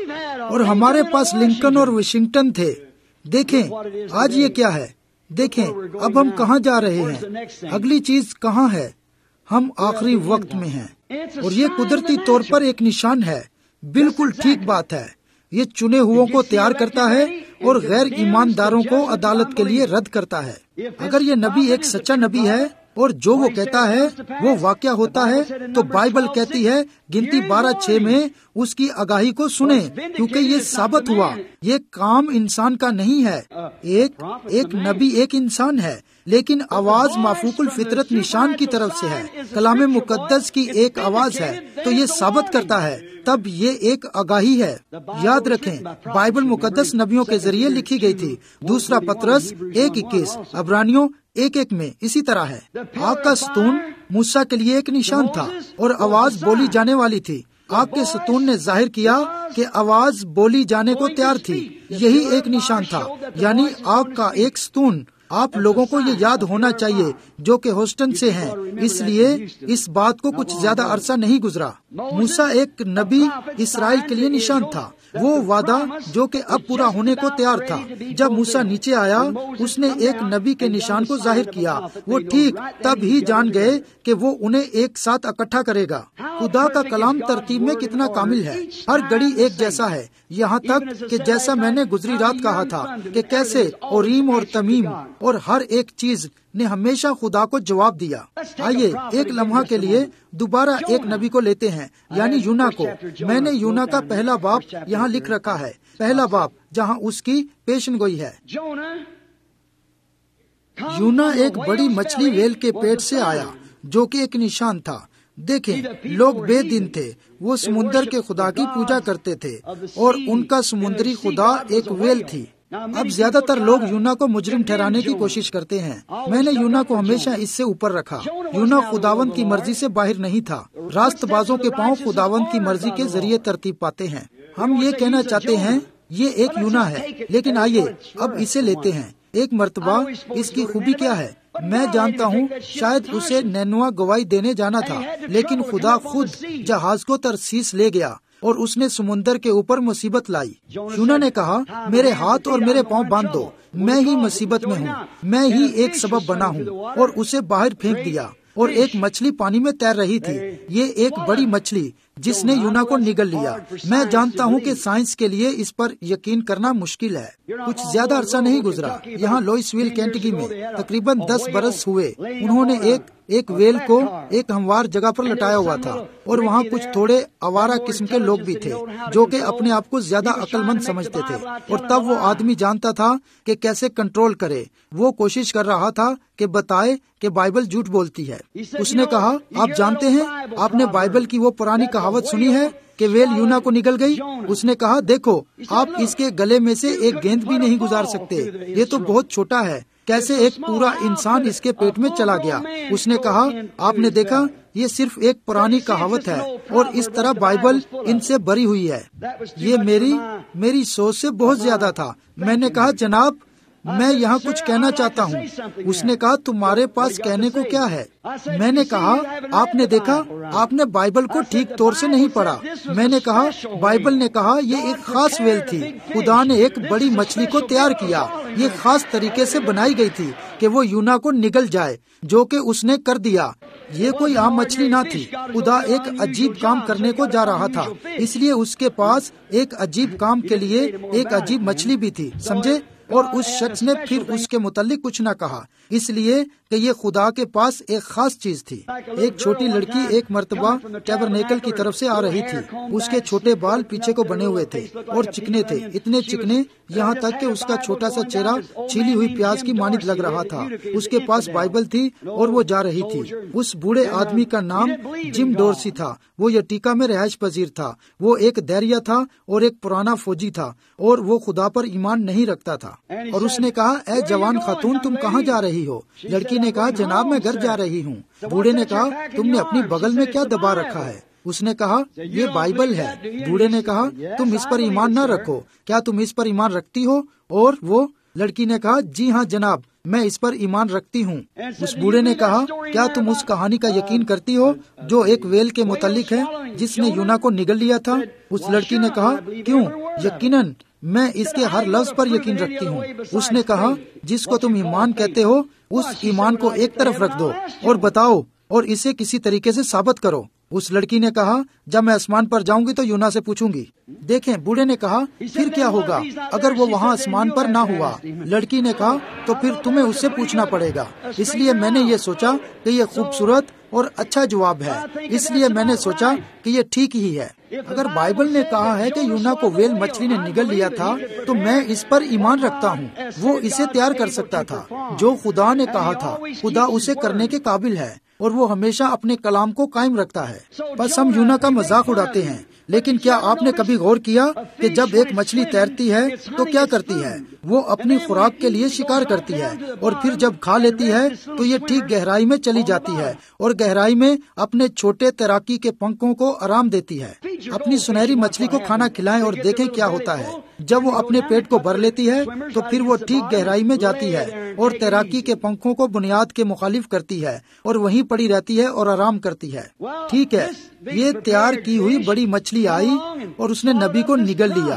اور ہمارے پاس لنکن اور واشنگٹن تھے. دیکھیں آج یہ کیا ہے. دیکھیں اب ہم کہاں جا رہے ہیں. اگلی چیز کہاں ہے؟ ہم آخری وقت میں ہیں. اور یہ قدرتی طور پر ایک نشان ہے. بالکل ٹھیک بات ہے. یہ چنے ہوئوں کو تیار کرتا ہے اور غیر ایمانداروں کو عدالت کے لیے رد کرتا ہے. اگر یہ نبی ایک سچا نبی ہے اور جو وہ کہتا ہے وہ واقعہ ہوتا ہے تو بائبل کہتی ہے گنتی بارہ چھ میں اس کی آگاہی کو سنیں، کیونکہ یہ ثابت ہوا یہ کام انسان کا نہیں ہے. ایک ایک نبی ایک انسان ہے، لیکن آواز مافوق الفطرت نشان کی طرف سے ہے. کلام مقدس کی ایک آواز ہے تو یہ ثابت کرتا ہے. تب یہ ایک آگاہی ہے. یاد رکھیں بائبل مقدس نبیوں کے ذریعے لکھی گئی تھی. دوسرا پطرس ایک اکیس، عبرانیوں ایک ایک میں اسی طرح ہے. آگ کا ستون موسیٰ کے لیے ایک نشان تھا اور آواز بولی جانے والی تھی. آگ کے ستون نے ظاہر کیا کہ آواز بولی جانے کو تیار تھی. یہی ایک نشان تھا، یعنی آگ کا ایک ستون. آپ لوگوں کو یہ یاد ہونا چاہیے جو کہ ہوسٹن سے ہیں، اس لیے اس بات کو کچھ زیادہ عرصہ نہیں گزرا. موسیٰ ایک نبی اسرائیل کے لیے نشان تھا. وہ وعدہ جو کہ اب پورا ہونے کو تیار تھا. جب موسیٰ نیچے آیا اس نے ایک نبی کے نشان کو ظاہر کیا. وہ ٹھیک تب ہی جان گئے کہ وہ انہیں ایک ساتھ اکٹھا کرے گا. خدا کا کلام ترتیب میں کتنا کامل ہے. ہر گھڑی ایک جیسا ہے، یہاں تک کہ جیسا میں نے گزری رات کہا تھا کہ کیسے اوریم اور تمیم اور ہر ایک چیز نے ہمیشہ خدا کو جواب دیا۔ آئیے ایک لمحہ کے لیے دوبارہ ایک نبی کو لیتے ہیں، یعنی یونا کو۔ میں نے یونا کا پہلا باب یہاں لکھ رکھا ہے، پہلا باب جہاں اس کی پیشن گوئی ہے۔ یونا ایک بڑی مچھلی ویل کے پیٹ سے آیا جو کہ ایک نشان تھا۔ دیکھیں، لوگ بے دین تھے، وہ سمندر کے خدا کی پوجا کرتے تھے اور ان کا سمندری خدا ایک ویل تھی۔ اب زیادہ تر لوگ یونا کو مجرم ٹھہرانے کی کوشش کرتے ہیں۔ میں نے یونا کو ہمیشہ اس سے اوپر رکھا۔ یونا خداوند کی مرضی سے باہر نہیں تھا۔ راست بازوں کے پاؤں خداوند کی مرضی کے ذریعے ترتیب پاتے ہیں۔ ہم یہ کہنا چاہتے ہیں یہ ایک یونا ہے، لیکن آئیے اب اسے لیتے ہیں۔ ایک مرتبہ اس کی خوبی کیا ہے؟ میں جانتا ہوں شاید اسے نینوا گواہی دینے جانا تھا، لیکن خدا خود جہاز کو ترسیس لے گیا اور اس نے سمندر کے اوپر مصیبت لائی۔ یونا نے کہا میرے ہاتھ اور میرے پاؤں باندھ دو، میں ہی مصیبت میں ہوں، میں ہی ایک سبب بنا ہوں، اور اسے باہر پھینک دیا۔ اور ایک مچھلی پانی میں تیر رہی تھی، یہ ایک بڑی مچھلی جس نے یونا کو نگل لیا۔ میں جانتا ہوں کہ سائنس کے لیے اس پر یقین کرنا مشکل ہے۔ کچھ زیادہ عرصہ نہیں گزرا، یہاں لوئس ویل کینٹکی میں تقریباً دس برس ہوئے، انہوں نے ایک ایک ویل کو ایک ہموار جگہ پر لٹایا ہوا تھا، اور وہاں کچھ تھوڑے آوارہ قسم کے لوگ بھی تھے جو کہ اپنے آپ کو زیادہ عقل مند سمجھتے تھے، اور تب وہ آدمی جانتا تھا کہ کیسے کنٹرول کرے۔ وہ کوشش کر رہا تھا کہ بتائے کہ بائبل جھوٹ بولتی ہے۔ اس نے کہا آپ جانتے ہیں، آپ نے بائبل کی وہ پرانی کہاوت سنی ہے کہ ویل یونا کو نگل گئی؟ اس نے کہا دیکھو، آپ اس کے گلے میں سے ایک گیند بھی نہیں گزار سکتے، یہ تو بہت چھوٹا ہے، کیسے ایک پورا انسان اس کے پیٹ میں چلا گیا؟ اس نے کہا آپ نے دیکھا، یہ صرف ایک پرانی کہاوت ہے، اور اس طرح بائبل ان سے بری ہوئی ہے۔ یہ میری میری سوچ سے بہت زیادہ تھا۔ میں نے کہا جناب، میں یہاں کچھ کہنا چاہتا ہوں۔ اس نے کہا تمہارے پاس کہنے کو کیا ہے؟ میں نے کہا آپ نے دیکھا، آپ نے بائبل کو ٹھیک طور سے نہیں پڑھا۔ میں نے کہا بائبل نے کہا یہ ایک خاص ویل تھی، خدا نے ایک بڑی مچھلی کو تیار کیا، یہ خاص طریقے سے بنائی گئی تھی کہ وہ یونا کو نگل جائے، جو کہ اس نے کر دیا۔ یہ کوئی عام مچھلی نہ تھی، خدا ایک عجیب کام کرنے کو جا رہا تھا، اس لیے اس کے پاس ایک عجیب کام کے لیے ایک عجیب مچھلی بھی تھی، سمجھے؟ اور اس شخص نے پھر اس کے متعلق کچھ نہ کہا، اس لیے کہ یہ خدا کے پاس ایک خاص چیز تھی۔ ایک چھوٹی لڑکی ایک مرتبہ ٹیبرنیکل کی طرف سے آ رہی تھی۔ اس کے چھوٹے بال پیچھے کو بنے ہوئے تھے اور چکنے تھے، اتنے چکنے یہاں تک کہ اس کا چھوٹا سا چہرہ چھیلی ہوئی پیاز کی مانند لگ رہا تھا۔ اس کے پاس بائبل تھی اور وہ جا رہی تھی۔ اس بوڑھے آدمی کا نام جم ڈورسی تھا، وہ یٹیکا میں رہائش پذیر تھا۔ وہ ایک دہریہ تھا اور ایک پرانا فوجی تھا، اور وہ خدا پر ایمان نہیں رکھتا تھا۔ اور اس نے کہا اے جوان خاتون، تم کہاں جا رہی ہو؟ لڑکی نے کہا جناب میں گھر جا رہی ہوں۔ بوڑھے نے کہا تم نے اپنی بغل میں کیا دبا رکھا ہے؟ اس نے کہا یہ بائبل ہے۔ بوڑھے نے کہا تم اس پر ایمان نہ رکھو، کیا تم اس پر ایمان رکھتی ہو؟ اور وہ لڑکی نے کہا جی ہاں جناب، میں اس پر ایمان رکھتی ہوں۔ اس بوڑھے نے کہا کیا تم اس کہانی کا یقین کرتی ہو جو ایک ویل کے متعلق ہے جس نے یونا کو نگل لیا تھا؟ اس لڑکی نے کہا کیوں، یقیناً میں اس کے ہر لفظ پر یقین رکھتی ہوں۔ اس نے کہا جس کو تم ایمان کہتے ہو اس ایمان کو ایک طرف رکھ دو اور بتاؤ اور اسے کسی طریقے سے ثابت کرو۔ اس لڑکی نے کہا جب میں آسمان پر جاؤں گی تو یونا سے پوچھوں گی۔ دیکھیں بوڑھے نے کہا پھر کیا ہوگا اگر وہ وہاں آسمان پر نہ ہوا؟ لڑکی نے کہا تو پھر تمہیں اس سے پوچھنا پڑے گا۔ اس لیے میں نے یہ سوچا کہ یہ خوبصورت اور اچھا جواب ہے، اس لیے میں نے سوچا کہ یہ ٹھیک ہی ہے۔ اگر بائبل نے کہا ہے کہ یونا کو ویل مچھلی نے نگل لیا تھا تو میں اس پر ایمان رکھتا ہوں۔ وہ اسے تیار کر سکتا تھا، جو خدا نے کہا تھا خدا اسے کرنے کے قابل ہے، اور وہ ہمیشہ اپنے کلام کو قائم رکھتا ہے۔ بس ہم یونا کا مذاق اڑاتے ہیں، لیکن کیا آپ نے کبھی غور کیا کہ جب ایک مچھلی تیرتی ہے تو کیا کرتی ہے؟ وہ اپنی خوراک کے لیے شکار کرتی ہے، اور پھر جب کھا لیتی ہے تو یہ ٹھیک گہرائی میں چلی جاتی ہے اور گہرائی میں اپنے چھوٹے تیراکی کے پنکھوں کو آرام دیتی ہے۔ اپنی سنہری مچھلی کو کھانا کھلائیں اور دیکھیں کیا ہوتا ہے۔ جب وہ اپنے پیٹ کو بھر لیتی ہے تو پھر وہ ٹھیک گہرائی میں جاتی ہے اور تیراکی کے پنکھوں کو بنیاد کے مخالف کرتی ہے اور وہیں پڑی رہتی ہے اور آرام کرتی ہے۔ ٹھیک ہے، یہ تیار کی ہوئی بڑی مچھلی آئی اور اس نے نبی کو نگل لیا،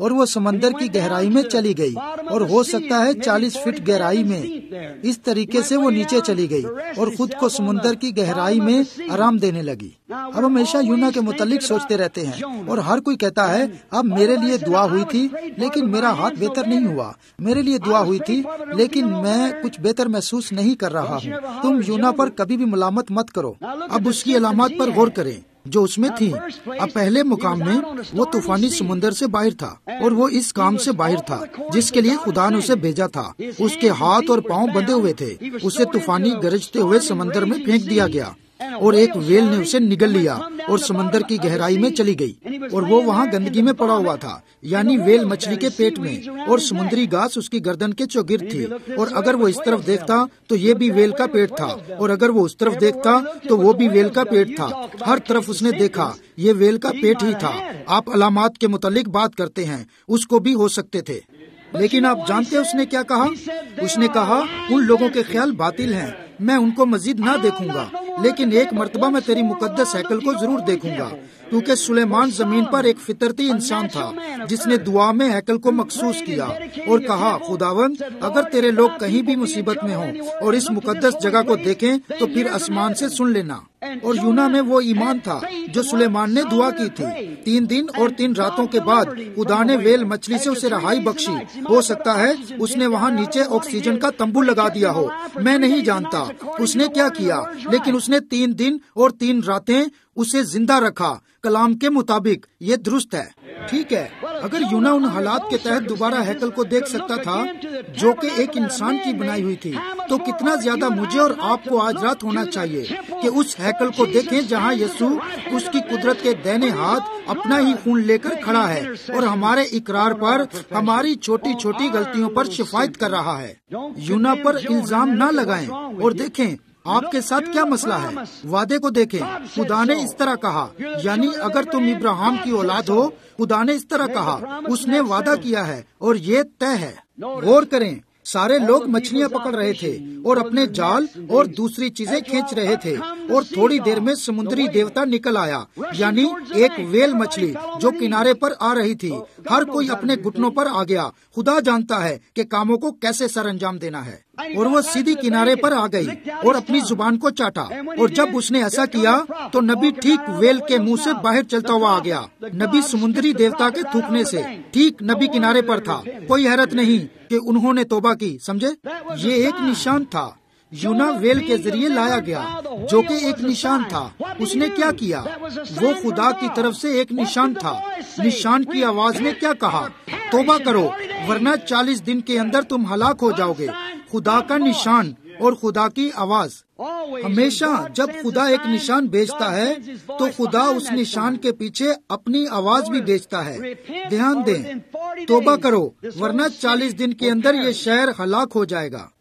اور وہ سمندر کی گہرائی میں چلی گئی، اور ہو سکتا ہے چالیس فٹ گہرائی میں۔ اس طریقے سے وہ نیچے چلی گئی اور خود کو سمندر کی گہرائی میں آرام دینے لگی۔ اب ہمیشہ یونا کے متعلق سوچتے رہتے ہیں، اور ہر کوئی کہتا ہے اب میرے لیے دعا ہوئی تھی لیکن میرا ہاتھ بہتر نہیں ہوا، میرے لیے دعا ہوئی تھی لیکن میں کچھ بہتر محسوس نہیں کر رہا ہوں۔ تم یونا پر کبھی بھی ملامت مت کرو، اب اس کی علامات پر غور کریں جو اس میں تھی۔ اب پہلے مقام میں وہ طوفانی سمندر سے باہر تھا، اور وہ اس کام سے باہر تھا جس کے لیے خدا نے اسے بھیجا تھا۔ اس کے ہاتھ اور پاؤں بندھے ہوئے تھے، اسے طوفانی گرجتے ہوئے سمندر میں پھینک دیا گیا، اور ایک ویل نے اسے نگل لیا اور سمندر کی گہرائی میں چلی گئی، اور وہ وہاں گندگی میں پڑا ہوا تھا، یعنی ویل مچھلی کے پیٹ میں، اور سمندری گھاس اس کی گردن کے چوگرد تھی۔ اور اگر وہ اس طرف دیکھتا تو یہ بھی ویل کا پیٹ تھا، اور اگر وہ اس طرف دیکھتا تو وہ بھی ویل کا پیٹ تھا۔ ہر طرف اس نے دیکھا یہ ویل کا پیٹ ہی تھا۔ آپ علامات کے متعلق بات کرتے ہیں، اس کو بھی ہو سکتے تھے، لیکن آپ جانتے ہیں اس نے کیا کہا؟ اس نے کہا ان لوگوں کے خیال باطل ہیں، میں ان کو مزید نہ دیکھوں گا، لیکن ایک مرتبہ میں تیری مقدس ہیکل کو ضرور دیکھوں گا، کیونکہ سلیمان زمین پر ایک فطرتی انسان تھا جس نے دعا میں ہیکل کو مخصوص کیا اور کہا خداوند اگر تیرے لوگ کہیں بھی مصیبت میں ہوں اور اس مقدس جگہ کو دیکھیں تو پھر آسمان سے سن لینا۔ اور یونا میں وہ ایمان تھا جو سلیمان نے دعا کی تھی۔ تین دن اور تین راتوں کے بعد خدا نے ویل مچھلی سے اسے رہائی بخشی۔ ہو سکتا ہے اس نے وہاں نیچے آکسیجن کا تمبو لگا دیا ہو، میں نہیں جانتا اس نے کیا کیا، لیکن اس نے تین دن اور تین راتیں اسے زندہ رکھا۔ کلام کے مطابق یہ درست ہے، ٹھیک ہے۔ اگر یونا ان حالات کے تحت دوبارہ ہیکل کو دیکھ سکتا تھا جو کہ ایک انسان کی بنائی ہوئی تھی، تو کتنا زیادہ مجھے اور آپ کو آج رات ہونا چاہیے کہ اس ہیکل کو دیکھیں جہاں یسوع اس کی قدرت کے دائیں ہاتھ اپنا ہی خون لے کر کھڑا ہے اور ہمارے اقرار پر ہماری چھوٹی چھوٹی غلطیوں پر شفاعت کر رہا ہے۔ یونا پر الزام نہ لگائیں اور دیکھیں آپ کے ساتھ کیا مسئلہ ہے۔ وعدے کو دیکھیں، خدا نے اس طرح کہا، یعنی اگر تم ابراہیم کی اولاد ہو، خدا نے اس طرح کہا، اس نے وعدہ کیا ہے اور یہ طے ہے۔ غور کریں، سارے لوگ مچھلیاں پکڑ رہے تھے اور اپنے جال اور دوسری چیزیں کھینچ رہے تھے، اور تھوڑی دیر میں سمندری دیوتا نکل آیا، یعنی ایک ویل مچھلی جو کنارے پر آ رہی تھی۔ ہر کوئی اپنے گھٹنوں پر آ گیا۔ خدا جانتا ہے کہ کاموں کو کیسے سر انجام دینا ہے، اور وہ سیدھی کنارے پر آ گئی اور اپنی زبان کو چاٹا، اور جب اس نے ایسا کیا تو نبی ٹھیک ویل کے منہ سے باہر چلتا ہوا آ گیا۔ نبی سمندری دیوتا کے تھوکنے سے ٹھیک نبی کنارے پر تھا۔ کوئی حیرت نہیں کہ انہوں نے توبہ کی، سمجھے؟ یہ ایک نشان تھا، یونا ویل کے ذریعے لایا گیا جو کہ ایک نشان تھا۔ اس نے کیا کیا؟ وہ خدا کی طرف سے ایک نشان تھا۔ نشان کی آواز نے کیا کہا؟ توبہ کرو ورنہ چالیس دن کے اندر تم ہلاک ہو جاؤ گے۔ خدا کا نشان اور خدا کی آواز۔ ہمیشہ جب خدا ایک نشان بھیجتا ہے تو خدا اس نشان کے پیچھے اپنی آواز بھی بھیجتا ہے۔ دھیان دیں، توبہ کرو ورنہ چالیس دن کے اندر یہ شہر ہلاک ہو جائے گا۔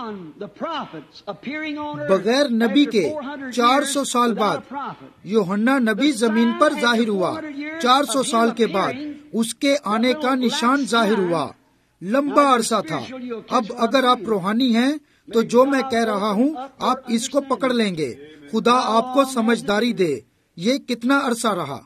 بغیر نبی کے چار سو سال بعد یوحنا نبی زمین پر ظاہر ہوا۔ چار سو سال کے بعد اس کے آنے کا نشان ظاہر ہوا۔ لمبا عرصہ تھا۔ اب اگر آپ روحانی ہیں تو جو میں کہہ رہا ہوں آپ اس کو پکڑ لیں گے۔ خدا آپ کو سمجھداری دے۔ یہ کتنا عرصہ رہا؟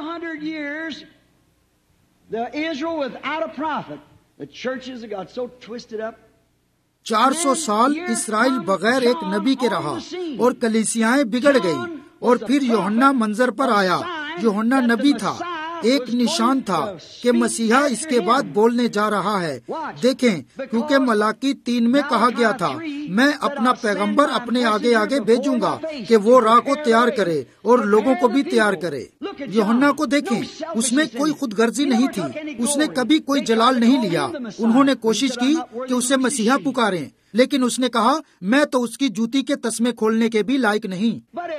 چار سو سال اسرائیل بغیر ایک نبی کے رہا اور کلیسیاں بگڑ گئی، اور پھر یوحنا منظر پر آیا۔ یوحنا نبی تھا، ایک نشان تھا کہ مسیحا اس کے بعد بولنے جا رہا ہے۔ دیکھیں، کیونکہ ملاکی تین میں کہا گیا تھا میں اپنا پیغمبر اپنے آگے آگے بھیجوں گا کہ وہ راہ کو تیار کرے اور لوگوں کو بھی تیار کرے۔ یوحنا کو دیکھیں، اس میں کوئی خود غرضی نہیں تھی، اس نے کبھی کوئی جلال نہیں لیا۔ انہوں نے کوشش کی کہ اسے مسیحا پکاریں، لیکن اس نے کہا میں تو اس کی جوتی کے تسمے کھولنے کے بھی لائق نہیں۔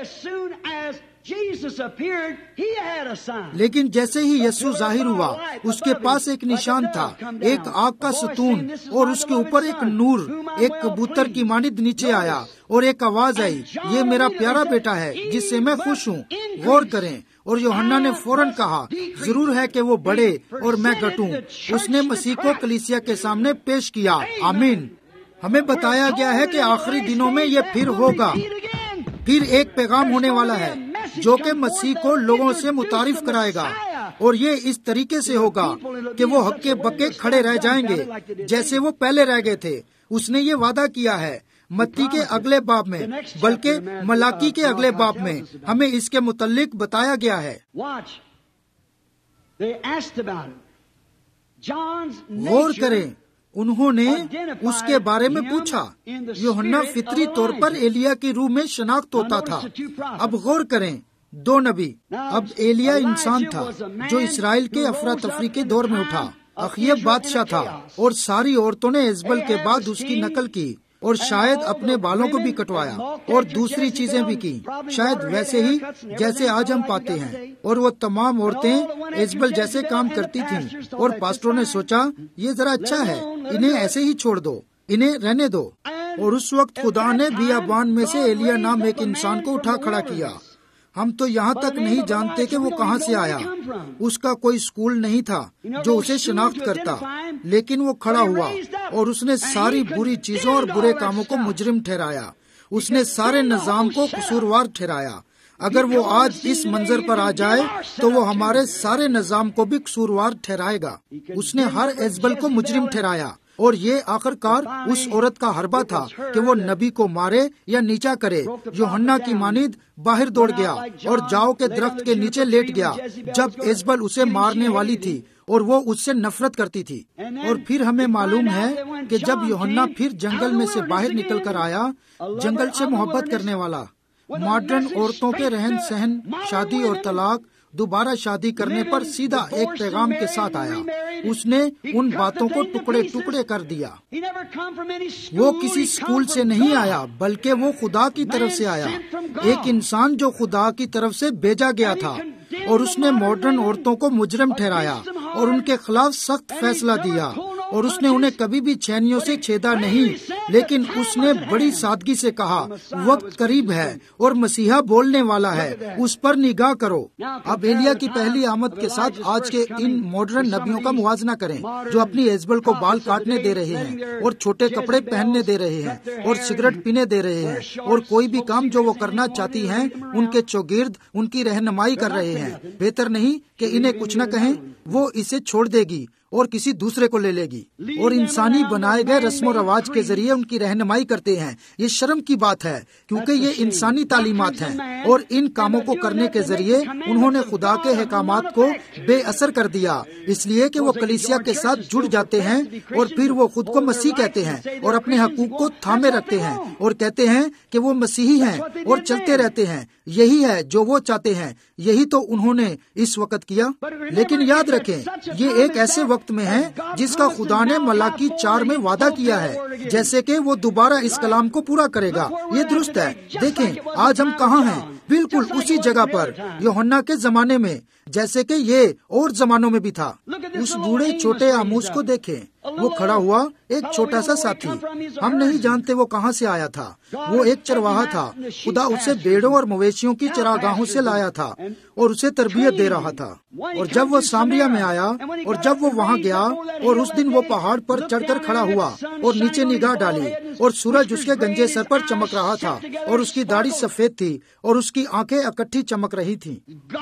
لیکن جیسے ہی یسوع ظاہر ہوا اس کے پاس ایک نشان تھا، ایک آگ کا ستون، اور اس کے اوپر ایک نور ایک کبوتر کی مانند نیچے آیا، اور ایک آواز آئی، یہ میرا پیارا بیٹا ہے جس سے میں خوش ہوں۔ غور کریں، اور یوحنا نے فوراً کہا ضرور ہے کہ وہ بڑھے اور میں گھٹوں۔ اس نے مسیح کو کلیسیا کے سامنے پیش کیا۔ آمین۔ ہمیں بتایا گیا ہے کہ آخری دنوں میں یہ پھر ہوگا۔ پھر ایک پیغام ہونے والا ہے جو کہ مسیح کو لوگوں سے متعارف کرائے گا۔ اور یہ اس طریقے سے ہوگا کہ وہ ہکے بکے کھڑے رہ جائیں گے جیسے وہ پہلے رہ گئے تھے. اس نے یہ وعدہ کیا ہے متی کے اگلے باب میں، بلکہ ملاکی کے اگلے باب میں ہمیں اس کے متعلق بتایا گیا ہے. غور کریں، انہوں نے اس کے بارے میں پوچھا. یوحنا فطری طور پر ایلیا کی روح میں شناخت ہوتا تھا. اب غور کریں، دو نبی. اب ایلیا انسان تھا جو اسرائیل کے افراتفری کے دور میں اٹھا. اخیب بادشاہ تھا اور ساری عورتوں نے ایزبل کے بعد اس کی نقل کی اور شاید اپنے بالوں کو بھی کٹوایا اور دوسری چیزیں بھی کی، شاید ویسے ہی جیسے آج ہم پاتے ہیں. اور وہ تمام عورتیں ایزبل جیسے کام کرتی تھیں اور پاسٹروں نے سوچا یہ ذرا اچھا ہے، انہیں ایسے ہی چھوڑ دو، انہیں رہنے دو. اور اس وقت خدا نے بیابان میں سے ایلیا نام ایک انسان کو اٹھا کھڑا کیا. ہم تو یہاں تک نہیں جانتے کہ وہ کہاں سے آیا. اس کا کوئی اسکول نہیں تھا جو اسے شناخت کرتا، لیکن وہ کھڑا ہوا اور اس نے ساری بری چیزوں اور برے کاموں کو مجرم ٹھہرایا. اس نے سارے نظام کو قصوروار ٹھہرایا. اگر وہ آج اس منظر پر آ جائے تو وہ ہمارے سارے نظام کو بھی قصوروار ٹھہرائے گا. اس نے ہر ایزبل کو مجرم ٹھہرایا اور یہ آخر کار اس عورت کا حربہ تھا کہ وہ نبی کو مارے یا نیچا کرے. یوحنا کی مانند باہر دوڑ گیا اور جاؤ کے درخت کے نیچے لیٹ گیا جب ایزبل اسے مارنے والی تھی اور وہ اس سے نفرت کرتی تھی. اور پھر ہمیں معلوم ہے کہ جب یوحنا پھر جنگل میں سے باہر نکل کر آیا، جنگل سے محبت کرنے والا، ماڈرن عورتوں کے رہن سہن، شادی اور طلاق، دوبارہ شادی کرنے پر سیدھا ایک پیغام کے ساتھ آیا. اس نے ان باتوں کو ٹکڑے ٹکڑے کر دیا. وہ کسی اسکول سے نہیں آیا بلکہ وہ خدا کی طرف سے آیا، ایک انسان جو خدا کی طرف سے بھیجا گیا تھا. اور اس نے ماڈرن عورتوں کو مجرم ٹھہرایا اور ان کے خلاف سخت فیصلہ دیا. اور اس نے انہیں کبھی بھی چھینیوں سے چھیدا نہیں، لیکن اس نے بڑی سادگی سے کہا وقت قریب ہے اور مسیحا بولنے والا ہے، اس پر نگاہ کرو. اب ایلیا کی پہلی آمد کے ساتھ آج کے ان ماڈرن نبیوں کا موازنہ کریں جو اپنی ایزبل کو بال کاٹنے دے رہے ہیں اور چھوٹے کپڑے پہننے دے رہے ہیں اور سگریٹ پینے دے رہے ہیں اور کوئی بھی کام جو وہ کرنا چاہتی ہیں ان کے چوگرد ان کی رہنمائی کر رہے ہیں. بہتر نہیں کہ انہیں کچھ نہ کہیں، وہ اسے چھوڑ دے گی اور کسی دوسرے کو لے لے گی. اور انسانی بنائے گئے رسم و رواج کے ذریعے ان کی رہنمائی کرتے ہیں. یہ شرم کی بات ہے کیونکہ یہ انسانی تعلیمات ہیں اور ان کاموں کو کرنے کے ذریعے انہوں نے خدا کے احکامات کو بے اثر کر دیا، اس لیے کہ وہ کلیسیا کے ساتھ جڑ جاتے ہیں اور پھر وہ خود کو مسیح کہتے ہیں اور اپنے حقوق کو تھامے رکھتے ہیں اور کہتے ہیں کہ وہ مسیحی ہیں اور چلتے رہتے ہیں. یہی ہے جو وہ چاہتے ہیں، یہی تو انہوں نے اس وقت کیا. لیکن یاد رکھیں یہ ایک ایسے وقت میں ہے جس کا خدا نے ملاکی چار میں وعدہ کیا ہے، جیسے کہ وہ دوبارہ اس کلام کو پورا کرے گا. یہ درست ہے. دیکھیں آج ہم کہاں ہیں، بالکل اسی جگہ پر یوحنا کے زمانے میں جیسے کہ یہ اور زمانوں میں بھی تھا. اس بوڑھے چھوٹے آموس کو دیکھیں، وہ کھڑا ہوا ایک چھوٹا سا ساتھی. ہم نہیں جانتے وہ کہاں سے آیا تھا. وہ ایک چرواہا تھا. خدا اسے بھیڑوں اور مویشیوں کی چراگاہوں سے لایا تھا اور اسے تربیت دے رہا تھا. اور جب وہ سامریا میں آیا اور جب وہ وہاں گیا اور اس دن وہ پہاڑ پر چڑھ کر کھڑا ہوا اور نیچے نگاہ ڈالی اور سورج اس کے گنجے سر پر چمک رہا تھا اور اس کی داڑھی سفید تھی اور اس کی آنکھیں اکٹھی چمک رہی تھیں.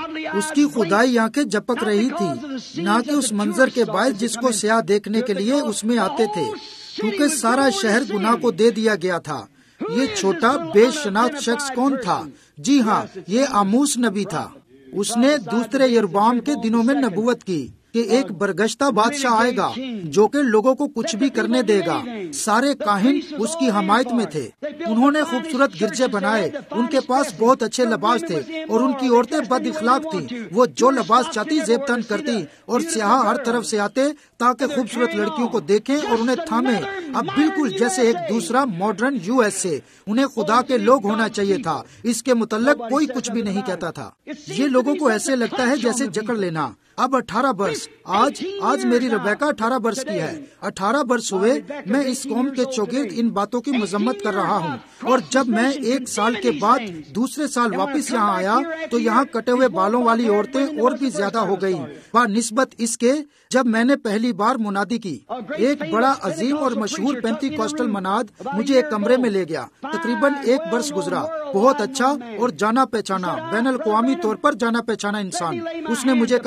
اس کی خدائی آنکھیں جھپک رہی تھی، نہ کہ اس منظر کے باعث جس کو سیاح دیکھنے کے لیے اس میں آتے تھے، کیونکہ سارا شہر گناہ کو دے دیا گیا تھا. یہ چھوٹا بے شناخت شخص کون تھا؟ جی ہاں، یہ آموس نبی تھا. اس نے دوسرے یربام کے دنوں میں نبوت کی کہ ایک برگشتہ بادشاہ آئے گا جو کہ لوگوں کو کچھ بھی کرنے دے گا. سارے کاہن اس کی حمایت میں تھے. انہوں نے خوبصورت گرجے بنائے، ان کے پاس بہت اچھے لباس تھے اور ان کی عورتیں بد اخلاق تھیں. وہ جو لباس چاہتی زیب تن کرتی اور سیاح ہر طرف سے آتے تاکہ خوبصورت لڑکیوں کو دیکھیں اور انہیں تھامیں. اب بالکل جیسے ایک دوسرا ماڈرن یو ایس سے انہیں خدا کے لوگ ہونا چاہیے تھا. اس کے متعلق کوئی کچھ بھی نہیں کہتا تھا. یہ لوگوں کو ایسے لگتا ہے جیسے جکڑ لینا. اب اٹھارہ برس آج آج میری ربیکا اٹھارہ برس کی ہے. اٹھارہ برس ہوئے میں اس قوم کے چوگرد ان باتوں کی مذمت کر رہا ہوں. اور جب میں ایک سال کے بعد دوسرے سال واپس یہاں آیا تو یہاں کٹے ہوئے بالوں والی عورتیں اور بھی زیادہ ہو گئیں بنسبت اس کے جب میں نے پہلی بار منادی کی. ایک بڑا عظیم اور مشہور پینتی کوسٹل مناد مجھے ایک کمرے میں لے گیا. تقریباً ایک برس گزرا. بہت اچھا اور جانا پہچانا، بین الاقوامی طور پر جانا پہچانا انسان. اس نے مجھے کہا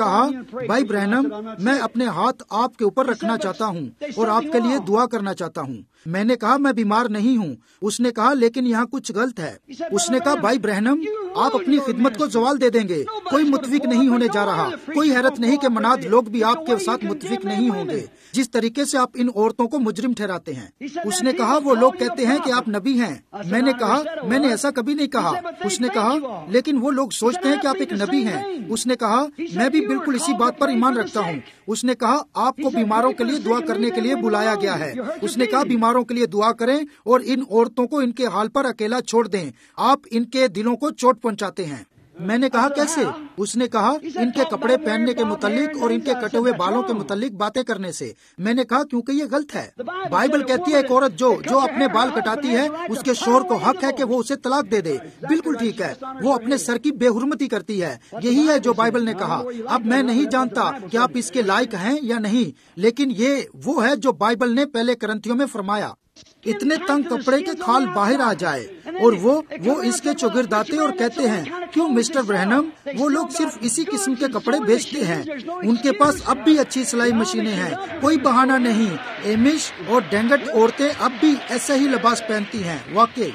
بھائی برہنم، میں اپنے ہاتھ آپ کے اوپر رکھنا چاہتا ہوں اور آپ کے لیے دعا کرنا چاہتا ہوں۔ میں نے کہا میں بیمار نہیں ہوں۔ اس نے کہا لیکن یہاں کچھ غلط ہے۔ اس نے کہا بھائی برہنم، آپ اپنی خدمت کو زوال دے دیں گے، کوئی متفق نہیں ہونے جا رہا۔ کوئی حیرت نہیں کہ مناد لوگ بھی آپ کے ساتھ متفق نہیں ہوں گے جس طریقے سے آپ ان عورتوں کو مجرم ٹھہراتے ہیں۔ اس نے کہا وہ لوگ کہتے ہیں کہ آپ نبی ہیں۔ میں نے کہا میں نے ایسا کبھی نہیں کہا۔ اس نے کہا لیکن وہ لوگ سوچتے ہیں کہ آپ ایک نبی ہیں۔ اس نے کہا میں بھی بالکل اسی بات پر ایمان رکھتا ہوں۔ اس نے کہا آپ کو بیماروں کے لیے دعا کرنے کے لیے بلایا گیا ہے۔ اس نے کہا بیماروں کے لیے دعا کریں اور ان عورتوں کو ان کے حال پر اکیلا چھوڑ دیں، آپ ان کے دلوں کو چوٹ پہنچاتے ہیں۔ میں نے کہا کیسے؟ اس نے کہا ان کے کپڑے پہننے کے متعلق اور ان کے کٹے ہوئے بالوں کے متعلق باتیں کرنے سے۔ میں نے کہا کیونکہ یہ غلط ہے۔ بائبل کہتی ہے ایک عورت جو جو اپنے بال کٹاتی ہے اس کے شوہر کو حق ہے کہ وہ اسے طلاق دے دے۔ بالکل ٹھیک ہے، وہ اپنے سر کی بے حرمتی کرتی ہے۔ یہی ہے جو بائبل نے کہا۔ اب میں نہیں جانتا کہ آپ اس کے لائق ہیں یا نہیں، لیکن یہ وہ ہے جو بائبل نے پہلے کرنتھیوں میں فرمایا۔ اتنے تنگ کپڑے کے کھال باہر آ جائے اور وہ وہ اس کے چوگرد آتے اور کہتے ہیں کیوں مسٹر برہنم وہ لوگ صرف اسی قسم کے کپڑے بیچتے ہیں، ان کے پاس اب بھی اچھی سلائی مشینیں ہیں، کوئی بہانہ نہیں۔ ایمش اور ڈینگٹ عورتیں اب بھی ایسا ہی لباس پہنتی ہیں۔ واقعی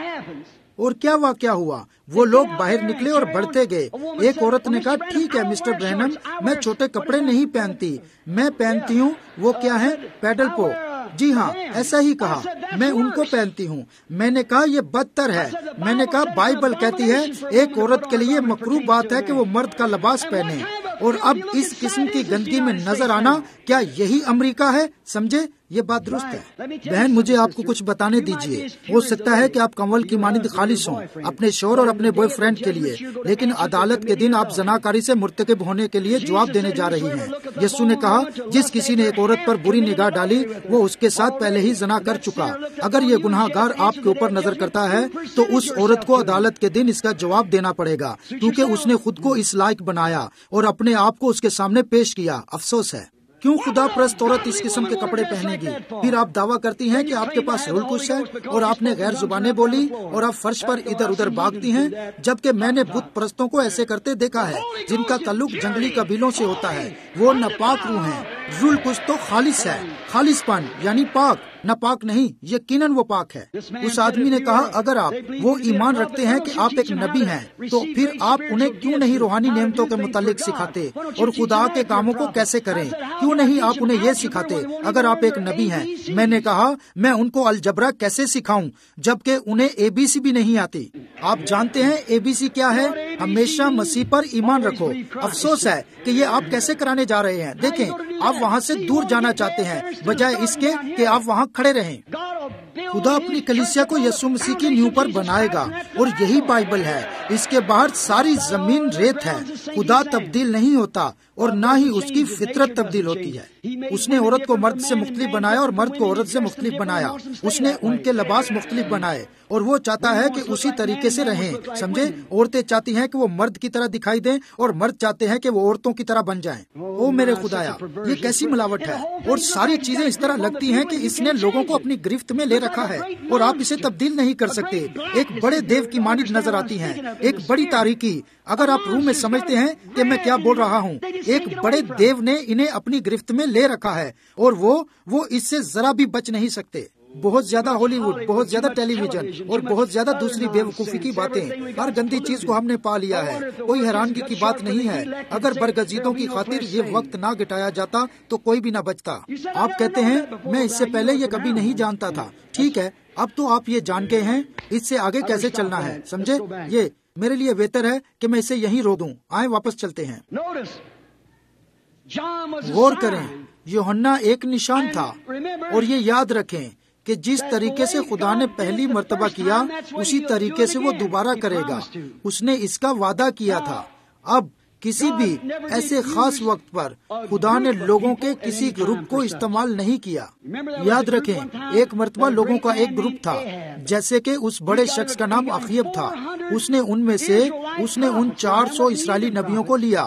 اور کیا واقعہ ہوا؟ وہ لوگ باہر نکلے اور بڑھتے گئے۔ ایک عورت نے کہا ٹھیک ہے مسٹر برہنم، میں چھوٹے کپڑے نہیں پہنتی، میں پہنتی ہوں وہ کیا ہے پیڈل پو۔ جی ہاں ایسا ہی کہا، میں ان کو پہنتی ہوں۔ میں نے کہا یہ بدتر ہے۔ میں نے کہا بائبل کہتی ہے ایک عورت کے لیے مکروہ بات ہے کہ وہ مرد کا لباس پہنے، اور اب اس قسم کی گندگی میں نظر آنا کیا یہی امریکہ ہے؟ سمجھے یہ بات درست ہے۔ بہن مجھے آپ کو کچھ بتانے دیجیے۔ ہو سکتا ہے کہ آپ کنول کی مانند خالص ہوں اپنے شوہر اور اپنے بوائے فرینڈ کے لیے، لیکن عدالت کے دن آپ زناکاری سے مرتکب ہونے کے لیے جواب دینے جا رہی ہیں۔ یسوع نے کہا جس کسی نے ایک عورت پر بری نگاہ ڈالی وہ اس کے ساتھ پہلے ہی زنا کر چکا۔ اگر یہ گناہ گار آپ کے اوپر نظر کرتا ہے تو اس عورت کو عدالت کے دن اس کا جواب دینا پڑے گا، کیونکہ اس نے خود کو اس لائق بنایا اور اپنے آپ کو اس کے سامنے پیش کیا۔ افسوس ہے کیوں خدا پرست عورت اس قسم کے کپڑے پہنے گی؟ پھر آپ دعویٰ کرتی ہیں کہ آپ کے پاس رول کش ہے اور آپ نے غیر زبانیں بولی اور آپ فرش پر ادھر ادھر بھاگتی ہیں، جبکہ میں نے بت پرستوں کو ایسے کرتے دیکھا ہے جن کا تعلق جنگلی قبیلوں سے ہوتا ہے۔ وہ ناپاک روح ہیں۔ رول کش تو خالص ہے، خالص پن یعنی پاک، نہ پاک نہیں، یقیناً وہ پاک ہے۔ اس آدمی نے کہا اگر آپ وہ ایمان رکھتے ہیں کہ آپ ایک نبی ہیں تو پھر آپ انہیں کیوں نہیں روحانی نعمتوں کے متعلق سکھاتے اور خدا کے کاموں کو کیسے کریں؟ کیوں نہیں آپ انہیں یہ سکھاتے اگر آپ ایک نبی ہیں؟ میں نے کہا میں ان کو الجبرا کیسے سکھاؤں جبکہ انہیں اے بی سی بھی نہیں آتی؟ آپ جانتے ہیں اے بی سی کیا ہے؟ ہمیشہ مسیح پر ایمان رکھو۔ افسوس ہے کہ یہ آپ کیسے کرانے جا رہے ہیں۔ دیکھیں آپ وہاں سے دور جانا چاہتے ہیں بجائے اس کے کہ آپ وہاں کھڑے رہیں۔ خدا اپنی کلیسیا کو یسوع مسیح کی نیو پر بنائے گا اور یہی بائبل ہے۔ اس کے باہر ساری زمین ریت ہے۔ خدا تبدیل نہیں ہوتا اور نہ ہی اس کی فطرت تبدیل ہوتی ہے۔ اس نے عورت کو مرد سے مختلف بنایا اور مرد کو عورت سے مختلف بنایا۔ اس نے ان کے لباس مختلف بنائے اور وہ چاہتا ہے کہ اسی طریقے سے رہیں۔ سمجھے؟ عورتیں چاہتی ہیں کہ وہ مرد کی طرح دکھائی دیں اور مرد چاہتے ہیں کہ وہ عورتوں کی طرح بن جائیں۔ او میرے خدایا، یہ کیسی ملاوٹ ہے! اور ساری چیزیں اس طرح لگتی ہیں کہ اس نے لوگوں کو اپنی گرفت میں لے رکھا ہے اور آپ اسے تبدیل نہیں کر سکتے۔ ایک بڑے دیو کی مانند نظر آتی ہیں، ایک بڑی تاریکی۔ اگر آپ روح میں سمجھتے ہیں کہ میں کیا بول رہا ہوں، ایک بڑے دیو نے انہیں اپنی گرفت میں لے رکھا ہے اور وہ وہ اس سے ذرا بھی بچ نہیں سکتے۔ بہت زیادہ ہالی ووڈ، بہت زیادہ ٹیلی ویژن اور بہت زیادہ دوسری بے وقوفی کی باتیں، ہر گندی چیز کو ہم نے پا لیا ہے۔ کوئی حیرانگی کی بات نہیں ہے اگر برگزیدوں کی خاطر یہ وقت نہ گٹایا جاتا تو کوئی بھی نہ بچتا۔ آپ کہتے ہیں میں اس سے پہلے یہ کبھی نہیں جانتا تھا۔ ٹھیک ہے، اب تو آپ یہ جان گئے ہیں، اس سے آگے کیسے چلنا ہے۔ سمجھے؟ یہ میرے لیے بہتر ہے کہ میں اسے یہیں رو دوں۔ آئیں واپس چلتے ہیں۔ غور کریں، یوحنا ایک نشان تھا، اور یہ یاد رکھیں کہ جس طریقے سے خدا نے پہلی مرتبہ کیا اسی طریقے سے وہ دوبارہ کرے گا۔ اس نے اس کا وعدہ کیا تھا۔ اب کسی بھی ایسے خاص وقت پر خدا نے لوگوں کے کسی گروپ کو استعمال نہیں کیا۔ یاد رکھیں ایک مرتبہ لوگوں کا ایک گروپ تھا، جیسے کہ اس بڑے شخص کا نام اخیب تھا۔ اس نے ان میں سے اس نے ان چار سو اسرائیلی نبیوں کو لیا۔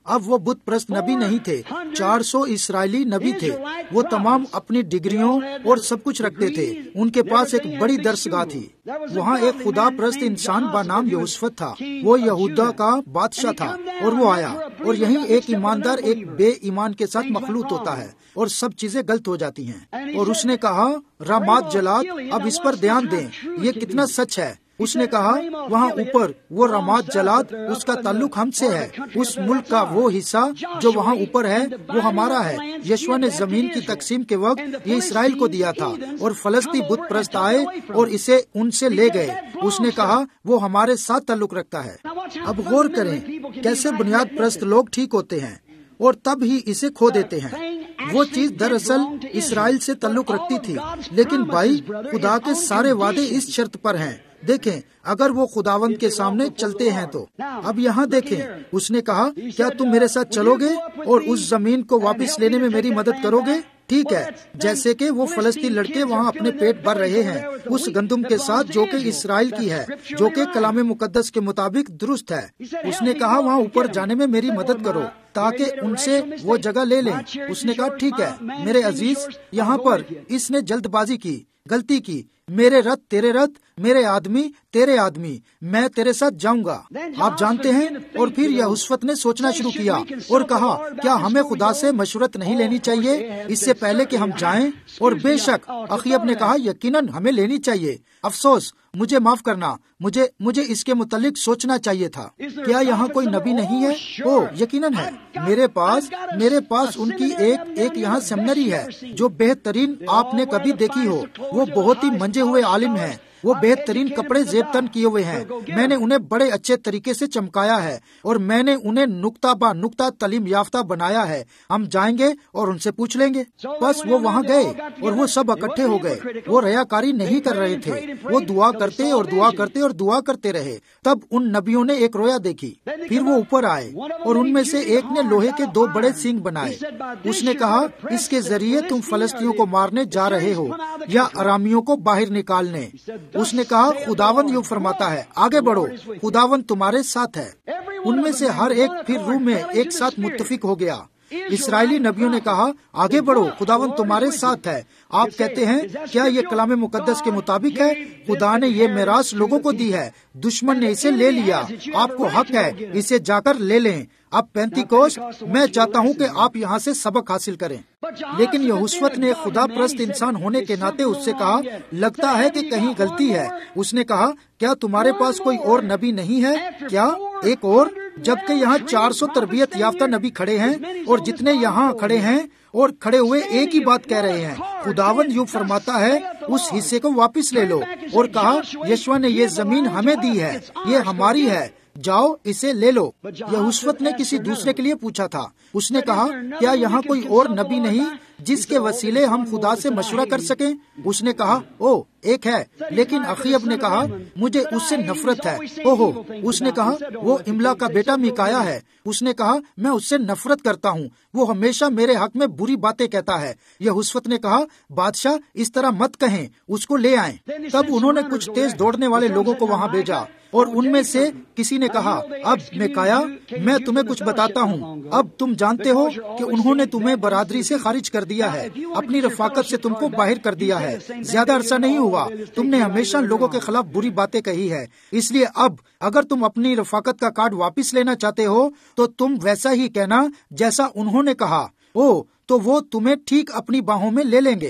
اب وہ بت پرست نبی نہیں تھے، چار سو اسرائیلی نبی تھے، وہ تمام اپنی ڈگریوں اور سب کچھ رکھتے تھے، ان کے پاس ایک بڑی درسگاہ تھی، وہاں ایک خدا پرست انسان با نام یہوشفت تھا، وہ یہودا کا بادشاہ تھا، اور وہ آیا، اور یہیں ایک ایماندار ایک بے ایمان کے ساتھ مخلوط ہوتا ہے اور سب چیزیں غلط ہو جاتی ہیں، اور اس نے کہا رامات جلاد، اب اس پر دھیان دیں، یہ کتنا سچ ہے۔ اس نے کہا وہاں اوپر وہ رامات جلاد، اس کا تعلق ہم سے ہے، اس ملک کا وہ حصہ جو وہاں اوپر ہے وہ ہمارا ہے۔ یشوع نے زمین کی تقسیم کے وقت یہ اسرائیل کو دیا تھا، اور فلسطی بت پرست آئے اور اسے ان سے لے گئے۔ اس نے کہا وہ ہمارے ساتھ تعلق رکھتا ہے۔ اب غور کریں کیسے بنیاد پرست لوگ ٹھیک ہوتے ہیں اور تب ہی اسے کھو دیتے ہیں۔ وہ چیز دراصل اسرائیل سے تعلق رکھتی تھی، لیکن بھائی خدا کے سارے وعدے اس شرط پر ہیں، دیکھیں اگر وہ خداوند کے سامنے چلتے ہیں تو۔ اب یہاں دیکھیں، اس نے کہا کیا تم میرے ساتھ چلو گے اور اس زمین کو واپس لینے میں میری مدد کرو گے؟ ٹھیک ہے، جیسے کہ وہ فلسطین لڑکے وہاں اپنے پیٹ بھر رہے ہیں اس گندم کے ساتھ جو کہ اسرائیل کی ہے، جو کہ کلام مقدس کے مطابق درست ہے۔ اس نے کہا وہاں اوپر جانے میں میری مدد کرو تاکہ ان سے وہ جگہ لے لیں۔ اس نے کہا ٹھیک ہے میرے عزیز، یہاں پر اس نے جلد بازی کی، غلطی کی، میرے رتھ تیرے رتھ، میرے آدمی تیرے آدمی، میں تیرے ساتھ جاؤں گا۔ آپ جانتے ہیں، اور پھر یہوشفت نے سوچنا شروع کیا اور کہا کیا ہمیں خدا سے مشورت نہیں لینی چاہیے اس سے پہلے کہ ہم جائیں؟ اور بے شک اخیب نے کہا یقیناً ہمیں لینی چاہیے، افسوس مجھے معاف کرنا، مجھے مجھے اس کے متعلق سوچنا چاہیے تھا۔ کیا یہاں کوئی نبی نہیں ہے؟ او یقیناً ہے، میرے پاس میرے پاس ان کی ایک ایک یہاں سیمنری ہے جو بہترین آپ نے کبھی دیکھی ہو، وہ بہت ہی منجے ہوئے عالم ہیں، وہ بہترین کپڑے زیب تن کیے ہوئے ہیں، میں نے انہیں بڑے اچھے طریقے سے چمکایا ہے اور میں نے انہیں نقطہ با نقطہ تعلیم یافتہ بنایا ہے، ہم جائیں گے اور ان سے پوچھ لیں گے۔ بس وہ وہاں گئے اور وہ سب اکٹھے ہو گئے، وہ ریاکاری نہیں کر رہے تھے، وہ دعا کرتے اور دعا کرتے اور دعا کرتے رہے۔ تب ان نبیوں نے ایک رویا دیکھی، پھر وہ اوپر آئے اور ان میں سے ایک نے لوہے کے دو بڑے سینگ بنائے۔ اس نے کہا اس کے ذریعے تم فلسطینیوں کو مارنے جا رہے ہو یا ارامیوں کو باہر نکالنے۔ اس نے کہا خداوند یوں فرماتا ہے آگے بڑھو، خداوند تمہارے ساتھ ہے۔ ان میں سے ہر ایک پھر روح میں ایک ساتھ متفق ہو گیا۔ اسرائیلی نبیوں نے کہا آگے بڑھو، خداوند تمہارے ساتھ ہے۔ آپ کہتے ہیں کیا یہ کلام مقدس کے مطابق ہے؟ خدا نے یہ میراث لوگوں کو دی ہے، دشمن نے اسے لے لیا، آپ کو حق ہے اسے جا کر لے لیں۔ اب پینتیکوسٹ میں چاہتا ہوں کہ آپ یہاں سے سبق حاصل کریں۔ لیکن یہوشفت نے خدا پرست انسان ہونے کے ناطے اس سے کہا لگتا ہے کہ کہیں غلطی ہے۔ اس نے کہا کیا تمہارے پاس کوئی اور نبی نہیں ہے؟ کیا ایک اور؟ جبکہ یہاں چار سو تربیت یافتہ نبی کھڑے ہیں اور جتنے یہاں کھڑے ہیں اور کھڑے ہوئے ایک ہی بات کہہ رہے ہیں، خداوند یوں فرماتا ہے اس حصے کو واپس لے لو۔ اور کہا یشوع نے یہ زمین ہمیں دی ہے، یہ ہماری ہے، جاؤ اسے لے لو۔ یہوشفت نے کسی دوسرے کے لیے پوچھا تھا، اس نے کہا کیا یہاں کوئی اور نبی نہیں جس کے وسیلے ہم خدا سے مشورہ کر سکیں؟ اس نے کہا او ایک ہے، لیکن اخیب نے کہا مجھے اس سے نفرت ہے۔ اوہو، اس نے کہا وہ املا کا بیٹا میکایا ہے۔ اس نے کہا میں اس سے نفرت کرتا ہوں، وہ ہمیشہ میرے حق میں بری باتیں کہتا ہے۔ یہوشفت نے کہا بادشاہ اس طرح مت کہیں، اس کو لے آئیں۔ تب انہوں نے کچھ تیز دوڑنے والے لوگوں کو وہاں بھیجا اور ان میں سے کسی نے کہا اب میکایا میں تمہیں کچھ بتاتا ہوں، اب تم جانتے ہو کہ انہوں نے تمہیں برادری سے خارج کر دیا ہے، اپنی رفاقت سے تم کو باہر کر دیا ہے، زیادہ عرصہ نہیں ہوا، تم نے ہمیشہ لوگوں کے خلاف بری باتیں کہی ہے، اس لیے اب اگر تم اپنی رفاقت کا کارڈ واپس لینا چاہتے ہو تو تم ویسا ہی کہنا جیسا انہوں نے کہا، او تو وہ تمہیں ٹھیک اپنی باہوں میں لے لیں گے۔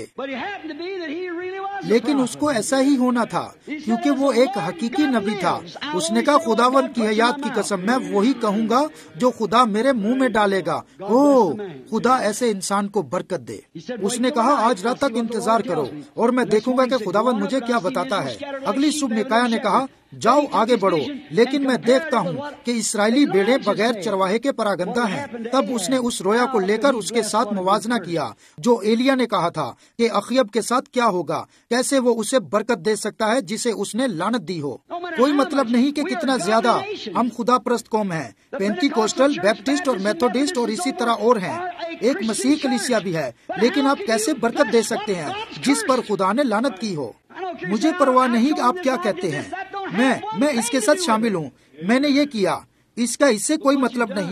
لیکن اس کو ایسا ہی ہونا تھا کیونکہ وہ ایک حقیقی نبی تھا۔ اس نے کہا خداوند کی حیات کی قسم میں وہی کہوں گا جو خدا میرے منہ میں ڈالے گا۔ او خدا ایسے انسان کو برکت دے۔ اس نے کہا آج رات تک انتظار کرو اور میں دیکھوں گا کہ خداوند مجھے کیا بتاتا ہے۔ اگلی صبح میکایا نے کہا جاؤ آگے بڑھو، لیکن میں دیکھتا ہوں کہ اسرائیلی بیڑے بغیر چرواہے کے پراگندہ ہیں۔ تب اس نے اس رویا کو لے کر اس کے ساتھ موازنہ کیا جو ایلیا نے کہا تھا کہ اخیب کے ساتھ کیا ہوگا، کیسے وہ اسے برکت دے سکتا ہے جسے اس نے لعنت دی ہو۔ کوئی مطلب نہیں کہ کتنا زیادہ ہم خدا پرست قوم ہیں، پینتی کوسٹل، بیپٹسٹ اور میتھوڈسٹ اور اسی طرح اور ہیں، ایک مسیح کلیسیا بھی ہے، لیکن آپ کیسے برکت دے سکتے ہیں جس پر خدا نے لعنت کی ہو؟ مجھے پرواہ نہیں کہ آپ کیا کہتے ہیں، میں میں اس کے ساتھ شامل ہوں، میں نے یہ کیا، اس کا اس سے کوئی مطلب نہیں ہے۔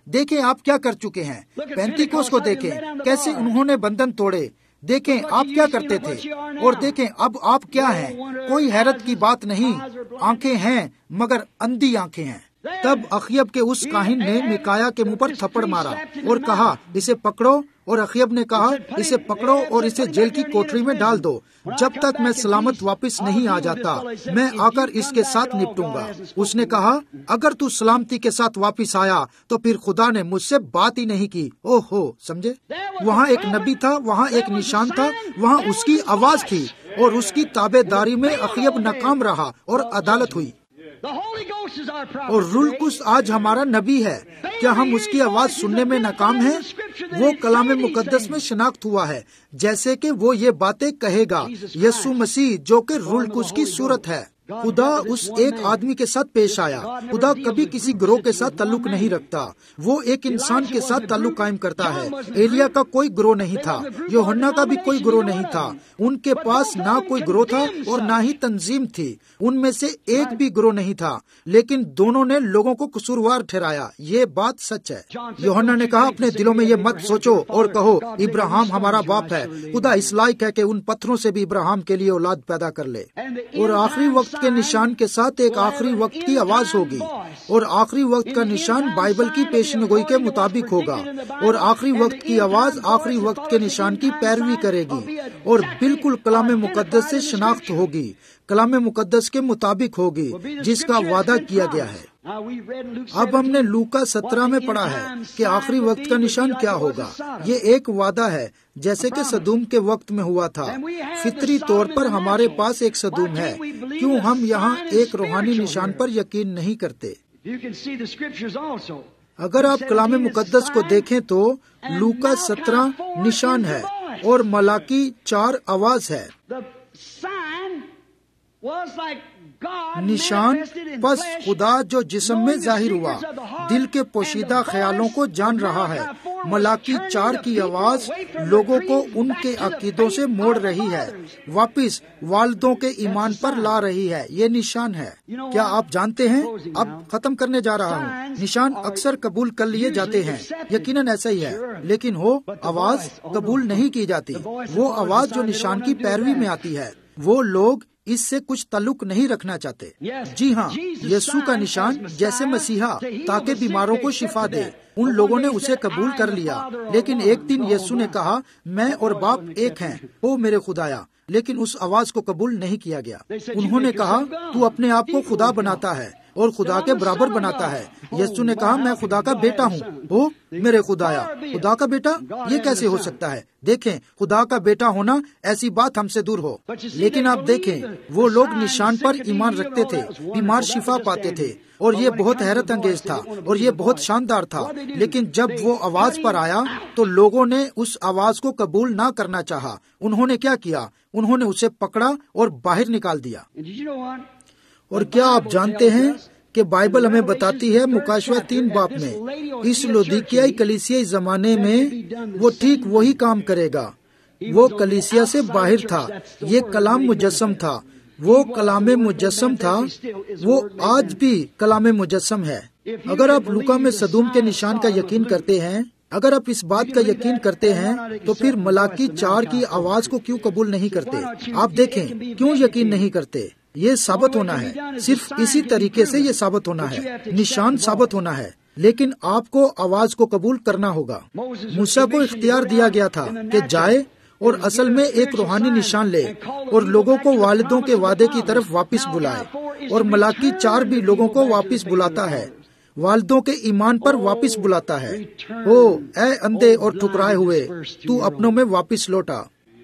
دیکھیں آپ کیا کر چکے ہیں. پینتی کوس کو دیکھیں کیسے انہوں نے بندھن توڑے. دیکھیں آپ کیا کرتے تھے اور دیکھیں اب آپ کیا ہیں. کوئی حیرت کی بات نہیں. آنکھیں ہیں مگر اندھی آنکھیں ہیں. تب اخیب کے اس کاہن نے میکایا کے منہ پر تھپڑ مارا اور کہا اسے پکڑو. اور اخیب نے کہا اسے پکڑو اور اسے جیل کی کوٹری میں ڈال دو جب تک میں سلامت واپس نہیں آ جاتا. میں آ کر اس کے ساتھ نپٹوں گا. اس نے کہا اگر تو سلامتی کے ساتھ واپس آیا تو پھر خدا نے مجھ سے بات ہی نہیں کی. او ہو سمجھے, وہاں ایک نبی تھا, وہاں ایک نشان تھا, وہاں اس کی آواز تھی اور اس کی تابع داری میں اخیب ناکام رہا اور عدالت ہوئی. اور روح القدس آج ہمارا نبی ہے. کیا ہم اس کی آواز سننے میں ناکام ہیں؟ وہ کلام مقدس میں شناخت ہوا ہے جیسے کہ وہ یہ باتیں کہے گا. یسوع مسیح جو کہ روح القدس کی صورت ہے. خدا اس ایک آدمی کے ساتھ پیش آیا. خدا کبھی کسی گروہ کے ساتھ تعلق نہیں رکھتا. وہ ایک انسان کے ساتھ تعلق قائم کرتا ہے. ایلیا کا کوئی گروہ نہیں تھا. یوحنا کا بھی کوئی گروہ نہیں تھا. ان کے پاس نہ کوئی گروہ تھا اور نہ ہی تنظیم تھی. ان میں سے ایک بھی گروہ نہیں تھا. لیکن دونوں نے لوگوں کو قصوروار ٹھہرایا. یہ بات سچ ہے. یوحنا نے کہا اپنے دلوں میں یہ مت سوچو اور کہو ابراہیم ہمارا باپ ہے. خدا اس لائق ہے کہ ان پتھروں سے بھی ابراہیم کے لیے اولاد پیدا کر لے. اور آخری وقت کے نشان کے ساتھ ایک آخری وقت کی آواز ہوگی. اور آخری وقت کا نشان بائبل کی پیشن گوئی کے مطابق ہوگا. اور آخری وقت کی آواز آخری وقت کے نشان کی پیروی کرے گی اور بالکل کلام مقدس سے شناخت ہوگی. کلام مقدس کے مطابق ہوگی جس کا وعدہ کیا گیا ہے. اب ہم نے لوکا سترہ میں پڑھا ہے کہ آخری وقت کا نشان کیا ہوگا. یہ ایک وعدہ ہے جیسے کہ سدوم کے وقت میں ہوا تھا. فطری طور پر ہمارے پاس ایک سدوم ہے. کیوں ہم یہاں ایک روحانی نشان پر یقین نہیں کرتے؟ اگر آپ کلام مقدس کو دیکھیں تو لوکا سترہ نشان ہے اور ملاکی چار آواز ہے. نشان پس خدا جو جسم میں ظاہر ہوا دل کے پوشیدہ خیالوں کو جان رہا ہے. ملاکی چار کی آواز لوگوں کو ان کے عقیدوں سے موڑ رہی ہے, واپس والدوں کے ایمان پر لا رہی ہے. یہ نشان ہے. کیا آپ جانتے ہیں, اب ختم کرنے جا رہا ہوں, نشان اکثر قبول کر لیے جاتے ہیں, یقیناً ایسا ہی ہے, لیکن وہ آواز قبول نہیں کی جاتی. وہ آواز جو نشان کی پیروی میں آتی ہے, وہ لوگ اس سے کچھ تعلق نہیں رکھنا چاہتے. جی ہاں, یسوع کا نشان جیسے مسیحا تاکہ بیماروں کو شفا دے, ان لوگوں نے اسے قبول کر لیا. لیکن ایک دن یسوع نے کہا میں اور باپ ایک ہیں, او میرے خدایا. لیکن اس آواز کو قبول نہیں کیا گیا. انہوں نے کہا تو اپنے آپ کو خدا بناتا ہے اور خدا کے برابر بناتا ہے. یسوع نے کہا میں خدا کا بیٹا ہوں. او میرے خدایا, خدا کا بیٹا, یہ کیسے ہو سکتا ہے؟ دیکھیں, خدا کا بیٹا ہونا ایسی بات ہم سے دور ہو. لیکن آپ دیکھیں, وہ لوگ نشان پر ایمان رکھتے تھے, بیمار شفا پاتے تھے, اور یہ بہت حیرت انگیز تھا اور یہ بہت شاندار تھا. لیکن جب وہ آواز پر آیا تو لوگوں نے اس آواز کو قبول نہ کرنا چاہا. انہوں نے کیا کیا؟ انہوں نے اسے پکڑا اور باہر نکال دیا. اور کیا آپ جانتے ہیں کہ بائبل ہمیں بتاتی ہے مکاشفہ تین باب میں, اس لودیکیائی کلیسیائی زمانے میں وہ ٹھیک وہی کام کرے گا. وہ کلیسیا سے باہر تھا. یہ کلام مجسم تھا. وہ کلام مجسم تھا. وہ آج بھی کلام مجسم ہے. اگر آپ لوکا میں سدوم کے نشان کا یقین کرتے ہیں, اگر آپ اس بات کا یقین کرتے ہیں تو پھر ملاکی چار کی آواز کو کیوں قبول نہیں کرتے؟ آپ دیکھیں کیوں یقین نہیں کرتے. یہ ثابت ہونا ہے, صرف اسی طریقے سے یہ ثابت ہونا ہے, نشان ثابت ہونا ہے. لیکن آپ کو آواز کو قبول کرنا ہوگا. موسیٰ کو اختیار دیا گیا تھا کہ جائے اور اصل میں ایک روحانی نشان لے اور لوگوں کو والدوں کے وعدے کی طرف واپس بلائے. اور ملاکی چار بھی لوگوں کو واپس بلاتا ہے, والدوں کے ایمان پر واپس بلاتا ہے. او اے اندھے اور ٹھکرائے ہوئے, تو اپنوں میں واپس لوٹا.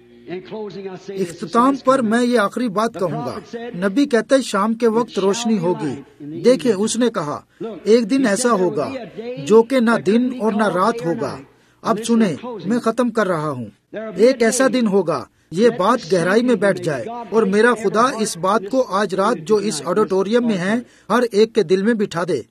اختتام پر میں یہ آخری بات کہوں گا. نبی کہتے شام کے وقت روشنی ہوگی. دیکھیں, اس نے کہا ایک دن ایسا ہوگا جو کہ نہ دن اور نہ رات ہوگا. اب سنیں, میں ختم کر رہا ہوں. ایک ایسا دن ہوگا, یہ بات گہرائی میں بیٹھ جائے, اور میرا خدا اس بات کو آج رات جو اس آڈیٹوریم میں ہیں ہر ایک کے دل میں بٹھا دے.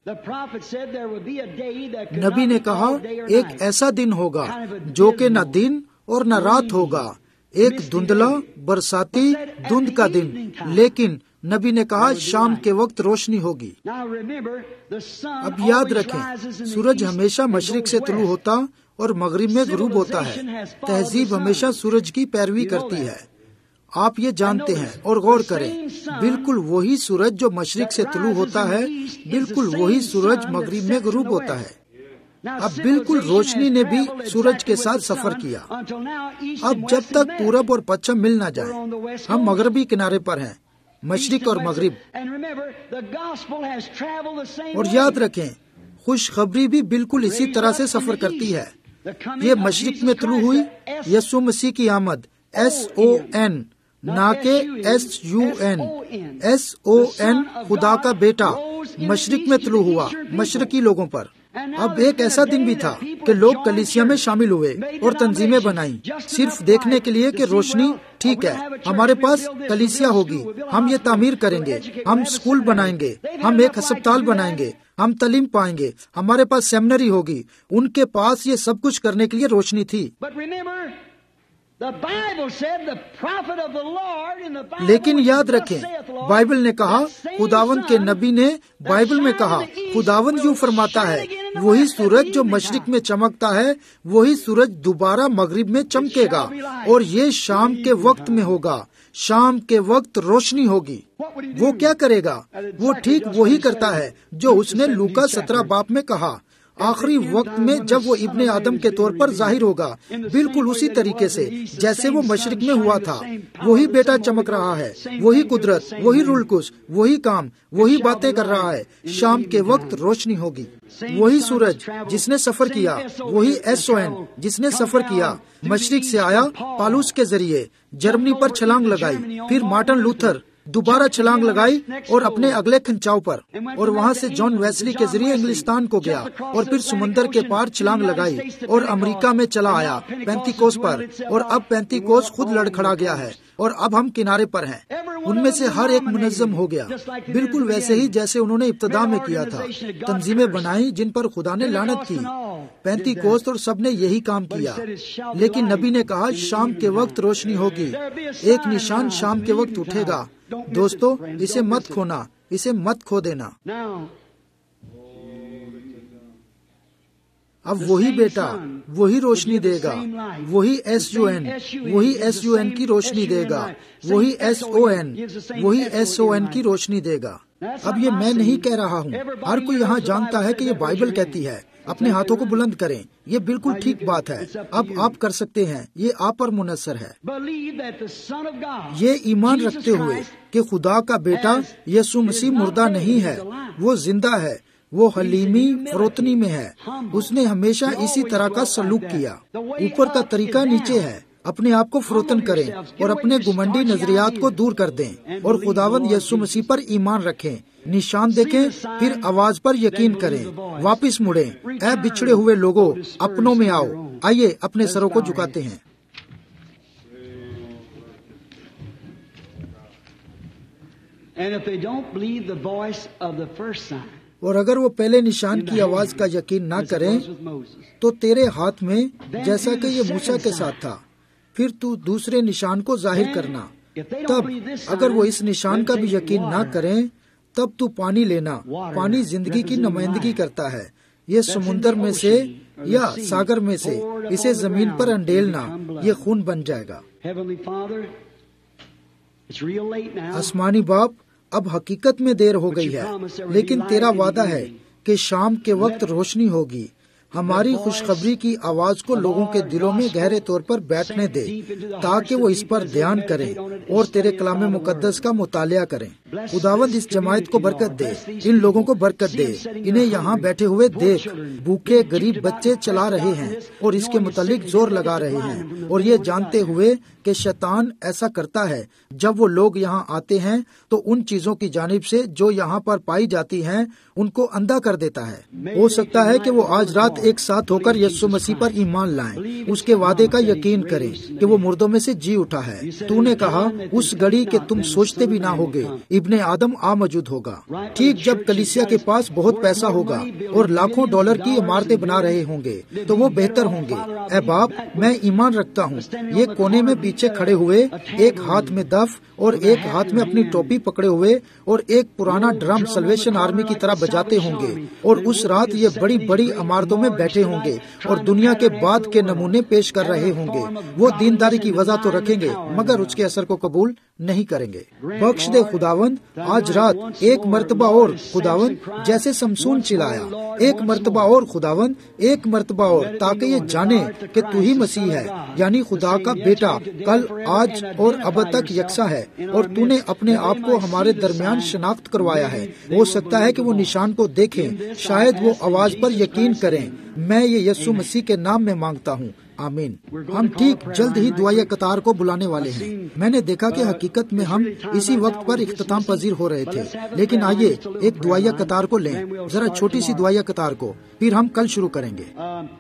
نبی نے کہا ایک ایسا دن ہوگا جو کہ نہ دن اور نہ رات ہوگا, ایک دھندلا برساتی دھند کا دن, لیکن نبی نے کہا شام کے وقت روشنی ہوگی۔ اب یاد رکھیں سورج ہمیشہ مشرق سے طلوع ہوتا اور مغرب میں غروب ہوتا ہے۔ تہذیب ہمیشہ سورج کی پیروی کرتی ہے، آپ یہ جانتے ہیں، اور غور کریں بالکل وہی سورج جو مشرق سے طلوع ہوتا ہے بالکل وہی سورج مغرب میں غروب ہوتا ہے۔ اب بالکل روشنی نے بھی سورج کے ساتھ سفر کیا۔ اب جب تک پورب اور پچھم مل نہ جائے، ہم مغربی کنارے پر ہیں، مشرق اور مغرب۔ اور یاد رکھیں خوشخبری بھی بالکل اسی طرح سے سفر کرتی ہے۔ یہ مشرق میں طلوع ہوئی، یسوع مسیح کی آمد، ایس او این نہ کہ S U N, S O N خدا کا بیٹا مشرق میں طلوع ہوا مشرقی لوگوں پر۔ اب ایک ایسا دن بھی تھا کہ لوگ کلیسیا میں شامل ہوئے اور تنظیمیں بنائیں صرف دیکھنے کے لیے کہ روشنی ٹھیک ہے، ہمارے پاس کلیسیا ہوگی، ہم یہ تعمیر کریں گے، ہم اسکول بنائیں گے، ہم ایک ہسپتال بنائیں گے، ہم تعلیم پائیں گے، ہمارے پاس سیمنری ہوگی۔ ان کے پاس یہ سب کچھ کرنے کے لیے روشنی تھی، لیکن یاد رکھیں بائبل نے کہا، خداوند کے نبی نے بائبل میں کہا، خداوند یوں فرماتا ہے، وہی سورج جو مشرق میں چمکتا ہے وہی سورج دوبارہ مغرب میں چمکے گا، اور یہ شام کے وقت میں ہوگا، شام کے وقت روشنی ہوگی۔ وہ کیا کرے گا؟ وہ ٹھیک وہی کرتا ہے جو اس نے لوکا سترہ باپ میں کہا، آخری وقت میں جب وہ ابن آدم کے طور پر ظاہر ہوگا، بالکل اسی طریقے سے جیسے وہ مشرق میں ہوا تھا۔ وہی بیٹا چمک رہا ہے، وہی قدرت، وہی رول کچھ، وہی کام، وہی باتیں کر رہا ہے۔ شام کے وقت روشنی ہوگی۔ وہی سورج جس نے سفر کیا، وہی ایس او این جس نے سفر کیا، مشرق سے آیا، پالوس کے ذریعے جرمنی پر چھلانگ لگائی، پھر مارٹن لوتھر دوبارہ چھلانگ لگائی اور اپنے اگلے کھنچاؤ پر، اور وہاں سے جان ویسلی کے ذریعے انگلستان کو گیا، اور پھر سمندر کے پار چھلانگ لگائی اور امریکہ میں چلا آیا پینتی کوس پر، اور اب پینتی کوس خود لڑکھڑا گیا ہے، اور اب ہم کنارے پر ہیں۔ ان میں سے ہر ایک منظم ہو گیا، بالکل ویسے ہی جیسے انہوں نے ابتدا میں کیا تھا۔ تنظیمیں بنائی جن پر خدا نے لعنت کی، پینتی کوس اور سب نے یہی کام کیا، لیکن نبی نے کہا شام کے وقت روشنی ہوگی، ایک نشان شام کے وقت اٹھے گا۔ دوستو اسے مت کھونا، اسے مت کھو دینا۔ اب وہی بیٹا وہی روشنی دے گا، وہی ایس یو این وہی ایس یو این کی روشنی دے گا، وہی ایس او این وہی ایس او این کی روشنی دے گا۔ اب یہ میں نہیں کہہ رہا ہوں، ہر کوئی یہاں جانتا ہے کہ یہ بائبل کہتی ہے۔ اپنے ہاتھوں کو بلند کریں، یہ بالکل ٹھیک بات ہے، اب آپ کر سکتے ہیں، یہ آپ پر منحصر ہے۔ یہ ایمان رکھتے ہوئے کہ خدا کا بیٹا یسوع مسیح مردہ نہیں ہے، وہ زندہ ہے، وہ حلیمی فروتنی میں ہے، اس نے ہمیشہ اسی طرح کا سلوک کیا۔ اوپر کا طریقہ نیچے ہے، اپنے آپ کو فروتن کریں اور اپنے گمنڈی نظریات کو دور کر دیں اور خداوند یسوع مسیح پر ایمان رکھیں، نشان دیکھیں، پھر آواز پر یقین کریں، واپس مڑیں۔ اے بچھڑے ہوئے لوگوں، اپنوں میں آؤ۔ آئیے اپنے سروں کو جھکاتے ہیں۔ اور اگر وہ پہلے نشان کی آواز کا یقین نہ کریں تو تیرے ہاتھ میں جیسا کہ یہ موسیٰ کے ساتھ تھا، پھر تو دوسرے نشان کو ظاہر کرنا۔ تب اگر وہ اس نشان کا بھی یقین نہ کریں تب تو پانی لینا۔ پانی زندگی کی نمائندگی کرتا ہے۔ یہ سمندر میں سے یا ساگر میں سے اسے زمین پر انڈیلنا، یہ خون بن جائے گا۔ آسمانی باپ، اب حقیقت میں دیر ہو گئی ہے، لیکن تیرا وعدہ ہے کہ شام کے وقت روشنی ہوگی۔ ہماری خوشخبری کی آواز کو لوگوں کے دلوں میں گہرے طور پر بیٹھنے دے تاکہ وہ اس پر دھیان کریں اور تیرے کلام مقدس کا مطالعہ کریں۔ خداوند اس جماعت کو برکت دے، ان لوگوں کو برکت دے۔ انہیں یہاں بیٹھے ہوئے دیکھ، بھوکے غریب بچے چلا رہے ہیں اور اس کے متعلق زور لگا رہے ہیں، اور یہ جانتے ہوئے کہ شیطان ایسا کرتا ہے جب وہ لوگ یہاں آتے ہیں تو ان چیزوں کی جانب سے جو یہاں پر پائی جاتی ہیں ان کو اندھا کر دیتا ہے۔ ہو سکتا ہے کہ وہ آج رات سب ایک ساتھ ہو کر یسوع مسیح پر ایمان لائیں، اس کے وعدے کا یقین کریں کہ وہ مردوں میں سے جی اٹھا ہے۔ تو نے کہا اس گھڑی کہ تم سوچتے بھی نہ ہوگے ابن آدم آ موجود ہوگا، ٹھیک جب کلیسیا کے پاس بہت پیسہ ہوگا اور لاکھوں ڈالر کی عمارتیں بنا رہے ہوں گے تو وہ بہتر ہوں گے۔ اے باپ، میں ایمان رکھتا ہوں یہ کونے میں پیچھے کھڑے ہوئے ایک ہاتھ میں دف اور ایک ہاتھ میں اپنی ٹوپی پکڑے ہوئے اور ایک پرانا ڈرم سلویشن آرمی کی طرح بجاتے ہوں گے، اور اس رات یہ بڑی بڑی عمارتوں میں بیٹھے ہوں گے اور دنیا کے بعد کے نمونے پیش کر رہے ہوں گے۔ وہ دینداری کی وجہ تو رکھیں گے مگر اس کے اثر کو قبول نہیں کریں گے۔ بخش دے خداوند، آج رات ایک مرتبہ اور خداوند جیسے سمسون چلایا، ایک مرتبہ اور خداوند، ایک مرتبہ اور، تاکہ یہ جانے کہ تو ہی مسیح ہے، یعنی خدا کا بیٹا، کل آج اور اب تک یکساں ہے، اور تو نے اپنے آپ کو ہمارے درمیان شناخت کروایا ہے۔ ہو سکتا ہے کہ وہ نشان کو دیکھیں، شاید وہ آواز پر یقین کریں۔ میں یہ یسوع مسیح کے نام میں مانگتا ہوں، آمین۔ ہم ٹھیک جلد ہی دعائیہ قطار کو بلانے والے ہیں۔ میں نے دیکھا کہ حقیقت میں ہم اسی وقت پر اختتام پذیر ہو رہے تھے، لیکن آئیے ایک دعائیہ قطار کو لیں، ذرا چھوٹی سی دعائیہ قطار کو، پھر ہم کل شروع کریں گے۔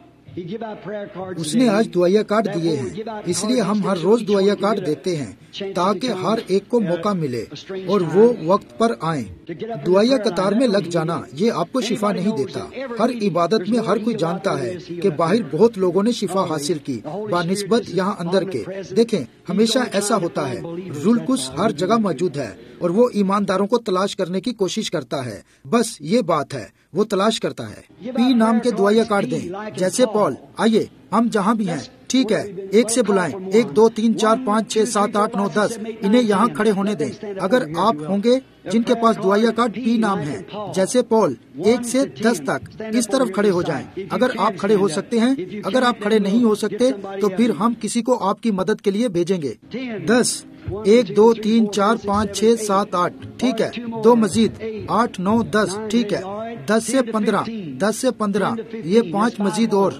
اس نے آج دعائیہ کارڈ دیے ہیں، اس لیے ہم ہر روز دعائیہ کارڈ دیتے ہیں تاکہ ہر ایک کو موقع ملے اور وہ وقت پر آئیں۔ دعائیہ قطار میں لگ جانا یہ آپ کو شفا نہیں دیتا۔ ہر عبادت میں ہر کوئی جانتا ہے کہ باہر بہت لوگوں نے شفا حاصل کی بنسبت یہاں اندر کے۔ دیکھیں، ہمیشہ ایسا ہوتا ہے، روح القدس ہر جگہ موجود ہے اور وہ ایمانداروں کو تلاش کرنے کی کوشش کرتا ہے۔ بس یہ بات ہے، وہ تلاش کرتا ہے۔ پی نام کے دعائیہ کارڈ دیں جیسے پال۔ آئیے ہم جہاں بھی ہیں، ٹھیک ہے، ایک سے بلائیں، ایک دو تین چار پانچ چھ سات آٹھ نو دس، انہیں یہاں کھڑے ہونے دیں۔ اگر آپ ہوں گے جن کے پاس دعائیہ کارڈ پی نام ہے جیسے پال، ایک سے دس تک اس طرف کھڑے ہو جائیں اگر آپ کھڑے ہو سکتے ہیں۔ اگر آپ کھڑے نہیں ہو سکتے تو پھر ہم کسی کو آپ کی مدد کے لیے بھیجیں گے۔ دس، ایک دو تین چار پانچ چھ سات آٹھ، ٹھیک ہے، دو مزید، آٹھ نو دس، ٹھیک ہے، دس سے پندرہ، دس سے پندرہ، یہ پانچ مزید اور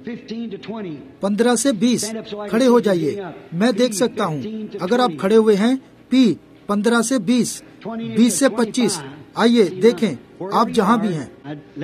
پندرہ سے بیس، کھڑے ہو جائیے، میں دیکھ سکتا ہوں۔ اگر آپ کھڑے ہوئے ہیں، پی پندرہ سے بیس، بیس سے پچیس، آئیے دیکھیں آپ جہاں بھی ہیں۔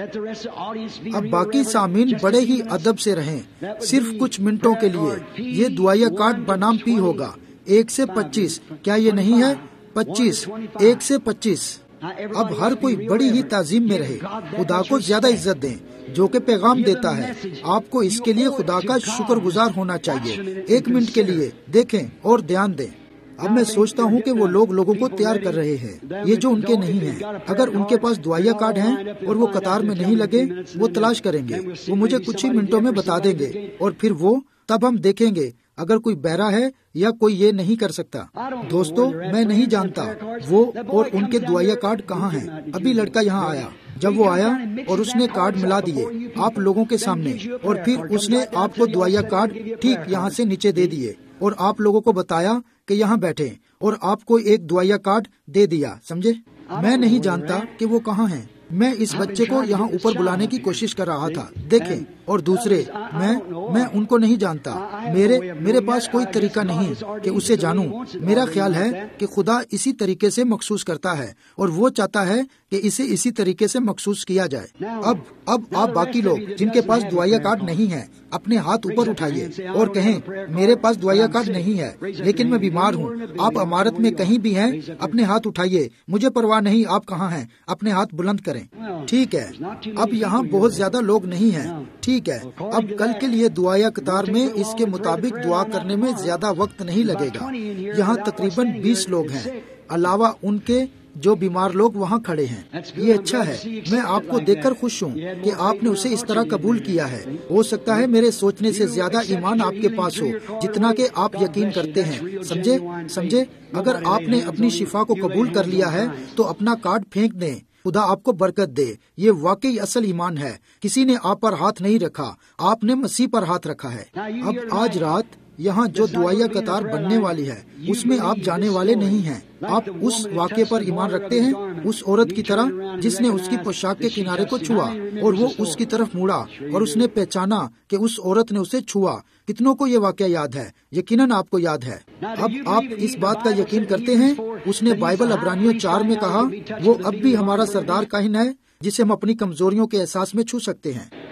اب باقی سامعین بڑے ہی ادب سے رہیں، صرف کچھ منٹوں کے لیے۔ یہ دعائیہ کارڈ بنام پی ہوگا، ایک سے پچیس، کیا یہ نہیں ہے؟ پچیس، ایک سے پچیس۔ اب ہر کوئی بڑی ہی تعظیم میں رہے، خدا کو زیادہ عزت دیں جو کہ پیغام دیتا ہے۔ آپ کو اس کے لیے خدا کا شکر گزار ہونا چاہیے۔ ایک منٹ کے لیے دیکھیں اور دھیان دیں۔ اب میں سوچتا ہوں کہ وہ لوگ لوگوں کو تیار کر رہے ہیں، یہ جو ان کے نہیں ہیں۔ اگر ان کے پاس دعائیہ کارڈ ہیں اور وہ قطار میں نہیں لگے، وہ تلاش کریں گے، وہ مجھے کچھ ہی منٹوں میں بتا دیں گے، اور پھر وہ تب ہم دیکھیں گے اگر کوئی بہرا ہے یا کوئی یہ نہیں کر سکتا۔ دوستو، میں نہیں جانتا وہ اور ان کے دعائیہ کارڈ کہاں ہیں۔ ابھی لڑکا یہاں آیا، جب وہ آیا اور اس نے کارڈ ملا دیے آپ لوگوں کے سامنے، اور پھر اس نے آپ کو دعائیہ کارڈ ٹھیک یہاں سے نیچے دے دیے اور آپ لوگوں کو بتایا کہ یہاں بیٹھے، اور آپ کو ایک دعائیہ کارڈ دے دیا، سمجھے؟ میں نہیں جانتا کہ وہ کہاں ہیں۔ میں اس بچے کو یہاں اوپر بلانے کی کوشش کر رہا تھا، دیکھیں، اور دوسرے میں میں ان کو نہیں جانتا۔ میرے میرے پاس کوئی طریقہ نہیں کہ اسے جانوں۔ میرا خیال ہے کہ خدا اسی طریقے سے مخصوص کرتا ہے اور وہ چاہتا ہے کہ اسے اسی طریقے سے مخصوص کیا جائے۔ اب اب آپ باقی لوگ جن کے پاس دعائیہ کارڈ نہیں ہے اپنے ہاتھ اوپر اٹھائیے اور کہیں میرے پاس دعائیہ کارڈ نہیں ہے لیکن میں بیمار ہوں۔ آپ عمارت میں کہیں بھی ہیں، اپنے ہاتھ اٹھائیے، مجھے پرواہ نہیں آپ کہاں ہیں، اپنے ہاتھ بلند کریں۔ ٹھیک ہے، اب یہاں بہت زیادہ لوگ نہیں ہیں، ٹھیک ہے۔ اب کل کے لیے دعائیہ قطار میں اس کے مطابق دعا کرنے میں زیادہ وقت نہیں لگے گا۔ یہاں تقریباً بیس لوگ ہیں، علاوہ ان کے جو بیمار لوگ وہاں کھڑے ہیں۔ یہ اچھا ہے، میں آپ کو دیکھ کر خوش ہوں کہ آپ نے اسے اس طرح قبول کیا ہے۔ ہو سکتا ہے میرے سوچنے سے زیادہ ایمان آپ کے پاس ہو جتنا کہ آپ یقین کرتے ہیں، سمجھے سمجھے اگر آپ نے اپنی شفا کو قبول کر لیا ہے تو اپنا کارڈ پھینک دیں۔ خدا آپ کو برکت دے۔ یہ واقعی اصل ایمان ہے۔ کسی نے آپ پر ہاتھ نہیں رکھا، آپ نے مسیح پر ہاتھ رکھا ہے۔ اب آج رات یہاں جو دعائیہ قطار بننے والی ہے اس میں آپ جانے والے نہیں ہیں۔ آپ اس واقعے پر ایمان رکھتے ہیں، اس عورت کی طرح جس نے اس کی پوشاک کے کنارے کو چھوا اور وہ اس کی طرف مڑا اور اس نے پہچانا کہ اس عورت نے اسے چھوا۔ کتنوں کو یہ واقعہ یاد ہے؟ یقیناً آپ کو یاد ہے۔ اب آپ اس بات کا یقین کرتے ہیں؟ اس نے بائبل عبرانیوں چار میں کہا وہ اب بھی ہمارا سردار کاہن ہے جسے ہم اپنی کمزوریوں کے احساس میں چھو سکتے ہیں۔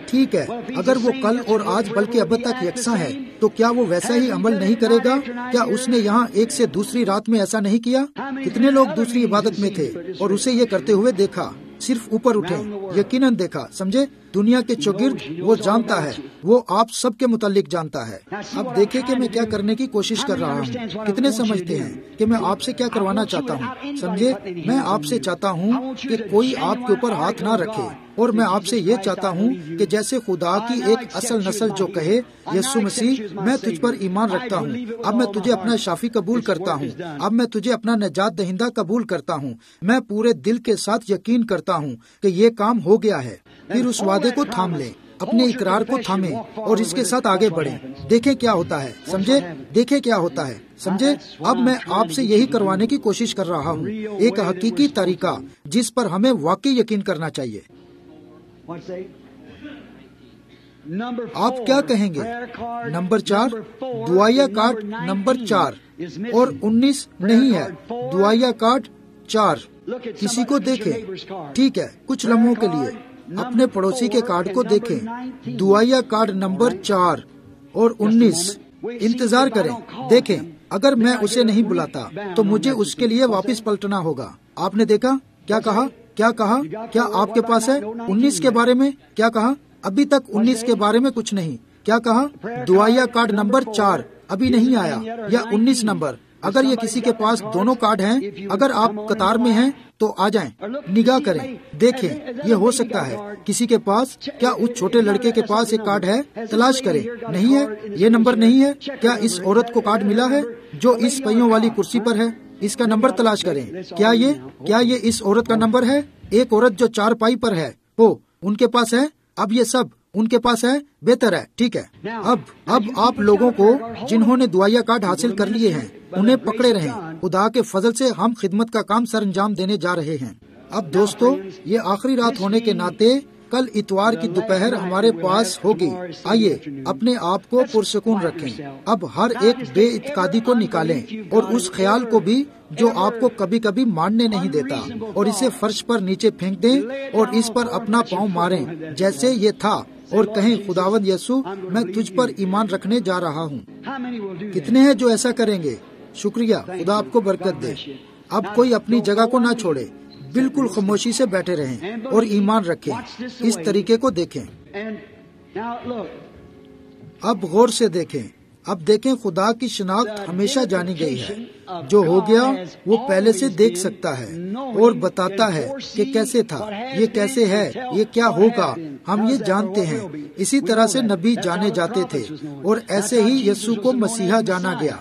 ٹھیک ہے، اگر وہ کل اور آج بلکہ اب تک یکساں ہے تو کیا وہ ویسا ہی عمل نہیں کرے گا؟ کیا اس نے یہاں ایک سے دوسری رات میں ایسا نہیں کیا؟ کتنے لوگ دوسری عبادت میں تھے اور اسے یہ کرتے ہوئے دیکھا، صرف اوپر اٹھے، یقیناً دیکھا، سمجھے؟ دنیا کے چوگرد وہ جانتا ہے، وہ آپ سب کے متعلق جانتا ہے۔ اب دیکھیں کہ میں کیا کرنے کی کوشش کر رہا ہوں۔ کتنے سمجھتے ہیں کہ میں آپ سے کیا کروانا چاہتا ہوں؟ سمجھے، میں آپ سے چاہتا ہوں کہ کوئی آپ کے اوپر ہاتھ نہ رکھے، اور میں آپ سے یہ چاہتا ہوں کہ جیسے خدا کی ایک اصل نسل جو کہے، یسوع مسیح میں تجھ پر ایمان رکھتا ہوں، اب میں تجھے اپنا شافی قبول کرتا ہوں، اب میں تجھے اپنا نجات دہندہ قبول کرتا ہوں، میں پورے دل کے ساتھ یقین کرتا ہوں کہ یہ کام ہو گیا ہے، پھر اس وعدے کو تھام لیں، اپنے اقرار کو تھامیں اور اس کے ساتھ آگے بڑھیں۔ دیکھیں کیا ہوتا ہے، سمجھے؟ دیکھیں کیا ہوتا ہے، سمجھے؟ اب میں آپ سے یہی کروانے کی کوشش کر رہا ہوں، ایک حقیقی طریقہ جس پر ہمیں واقعی یقین کرنا چاہیے۔ آپ کیا کہیں گے؟ نمبر چار، دعائیا کارڈ نمبر چار اور انیس نہیں ہے، دعائیا کارڈ چار۔ کسی کو دیکھیں، ٹھیک ہے، کچھ لمحوں کے لیے اپنے پڑوسی کے کارڈ کو دیکھیں، دعائیا کارڈ نمبر چار اور انیس۔ انتظار کریں، دیکھیں، اگر میں اسے نہیں بلاتا تو مجھے اس کے لیے واپس پلٹنا ہوگا۔ آپ نے دیکھا کیا کہا؟ کیا کہا؟ کیا آپ کے پاس ہے؟ انیس کے بارے میں کیا کہا؟ ابھی تک انیس کے بارے میں کچھ نہیں۔ کیا کہا؟ دعائیا کارڈ نمبر چار ابھی نہیں آیا، یا انیس نمبر۔ اگر یہ کسی کے پاس دونوں کارڈ ہیں، اگر آپ قطار میں ہیں تو آ جائیں، نگاہ کریں، دیکھیں، یہ ہو سکتا ہے کسی کے پاس۔ کیا اس چھوٹے لڑکے کے پاس ایک کارڈ ہے؟ تلاش کریں، نہیں ہے، یہ نمبر نہیں ہے۔ کیا اس عورت کو کارڈ ملا ہے جو اس پہیوں والی کرسی پر ہے؟ اس کا نمبر تلاش کریں۔ کیا یہ کیا یہ اس عورت کا نمبر ہے؟ ایک عورت جو چار پائی پر ہے، ہو ان کے پاس ہے؟ اب یہ سب ان کے پاس ہے، بہتر ہے، ٹھیک ہے۔ اب اب آپ لوگوں کو جنہوں نے دعائیا کارڈ حاصل کر لیے ہیں انہیں پکڑے رہیں، خدا کے فضل سے ہم خدمت کا کام سر انجام دینے جا رہے ہیں۔ اب دوستو، یہ آخری رات ہونے کے ناطے کل اتوار کی دوپہر ہمارے پاس ہوگی۔ آئیے اپنے آپ کو پرسکون رکھیں، اب ہر ایک بے اعتقادی کو نکالیں اور اس خیال کو بھی جو آپ کو کبھی کبھی ماننے نہیں دیتا، اور اسے فرش پر نیچے پھینک دیں اور اس پر اپنا پاؤں ماریں جیسے یہ تھا، اور کہیں، خداوند یسوع، میں تجھ پر ایمان رکھنے جا رہا ہوں۔ کتنے ہیں جو ایسا کریں گے؟ شکریہ، خدا آپ کو برکت دے۔ اب کوئی اپنی جگہ کو نہ چھوڑے، بالکل خاموشی سے بیٹھے رہیں اور ایمان رکھیں، اس طریقے کو دیکھیں۔ اب غور سے دیکھیں، اب دیکھیں، خدا کی شناخت ہمیشہ جانی گئی ہے۔ جو ہو گیا وہ پہلے سے دیکھ سکتا ہے اور بتاتا ہے کہ کیسے تھا، یہ کیسے ہے، یہ کیا ہوگا، ہم یہ جانتے ہیں۔ اسی طرح سے نبی جانے جاتے تھے اور ایسے ہی یسوع کو مسیحا جانا گیا،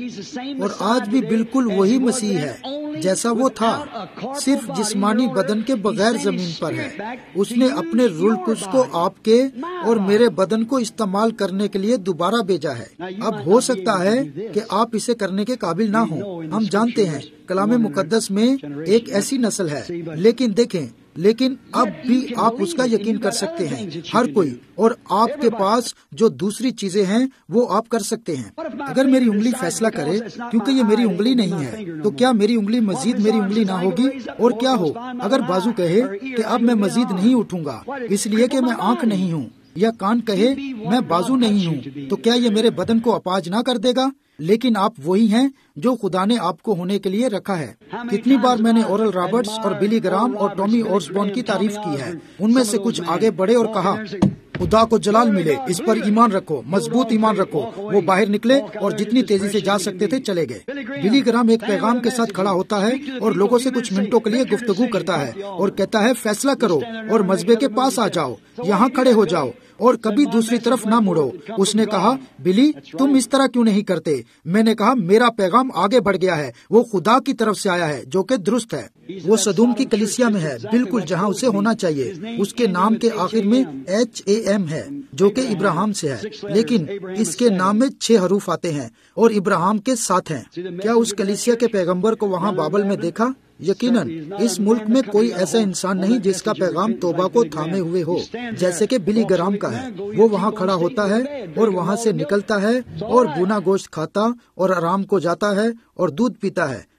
اور آج بھی بالکل وہی مسیح ہے جیسا وہ تھا، صرف جسمانی بدن کے بغیر زمین پر ہے۔ اس نے اپنے روح القدس کو آپ کے اور میرے بدن کو استعمال کرنے کے لیے دوبارہ بھیجا ہے۔ اب ہو سکتا ہے کہ آپ اسے کرنے کے قابل نہ ہوں، ہم جانتے ہیں کلام مقدس میں ایک ایسی نسل ہے، لیکن دیکھیں، لیکن اب بھی آپ اس کا یقین کر سکتے ہیں، ہر کوئی، اور آپ کے پاس جو دوسری چیزیں ہیں وہ آپ کر سکتے ہیں۔ اگر میری انگلی فیصلہ کرے، کیونکہ یہ میری انگلی نہیں ہے، تو کیا میری انگلی مزید میری انگلی نہ ہوگی؟ اور کیا ہو اگر بازو کہے کہ اب میں مزید نہیں اٹھوں گا اس لیے کہ میں آنکھ نہیں ہوں، یا کان کہے میں بازو نہیں ہوں، تو کیا یہ میرے بدن کو اپاج نہ کر دے گا؟ لیکن آپ وہی ہیں جو خدا نے آپ کو ہونے کے لیے رکھا ہے۔ کتنی بار میں نے اورل رابرٹس اور بلی گرام اور ٹامی اورسبورن کی تعریف کی ہے، ان میں سے کچھ آگے بڑھے اور کہا، خدا کو جلال ملے، اس پر ایمان رکھو، مضبوط ایمان رکھو۔ وہ باہر نکلے اور جتنی تیزی سے جا سکتے تھے چلے گئے۔ بلی گرام ایک پیغام کے ساتھ کھڑا ہوتا ہے اور لوگوں سے کچھ منٹوں کے لیے گفتگو کرتا ہے اور کہتا ہے، فیصلہ کرو اور مذبے کے پاس آ جاؤ، یہاں کھڑے ہو جاؤ اور کبھی دوسری طرف نہ مڑو۔ اس نے کہا، بلی تم اس طرح کیوں نہیں کرتے؟ میں نے کہا، میرا پیغام آگے بڑھ گیا ہے، وہ خدا کی طرف سے آیا ہے جو کہ درست ہے۔ وہ سدوم کی کلیسیا میں ہے، بالکل جہاں اسے ہونا چاہیے۔ اس کے نام کے آخر میں ایچ اے ایم ہے جو کہ ابراہم سے ہے، لیکن اس کے نام میں چھ حروف آتے ہیں اور ابراہم کے ساتھ ہیں۔ کیا اس کلیسیا کے پیغمبر کو وہاں بابل میں دیکھا؟ یقیناً اس ملک میں کوئی ایسا انسان نہیں جس کا پیغام توبہ کو تھامے ہوئے ہو جیسے کہ بلی گرام کا ہے۔ وہ وہاں کھڑا ہوتا ہے اور وہاں سے نکلتا ہے اور بنا گوشت کھاتا اور آرام کو جاتا ہے اور دودھ پیتا ہے،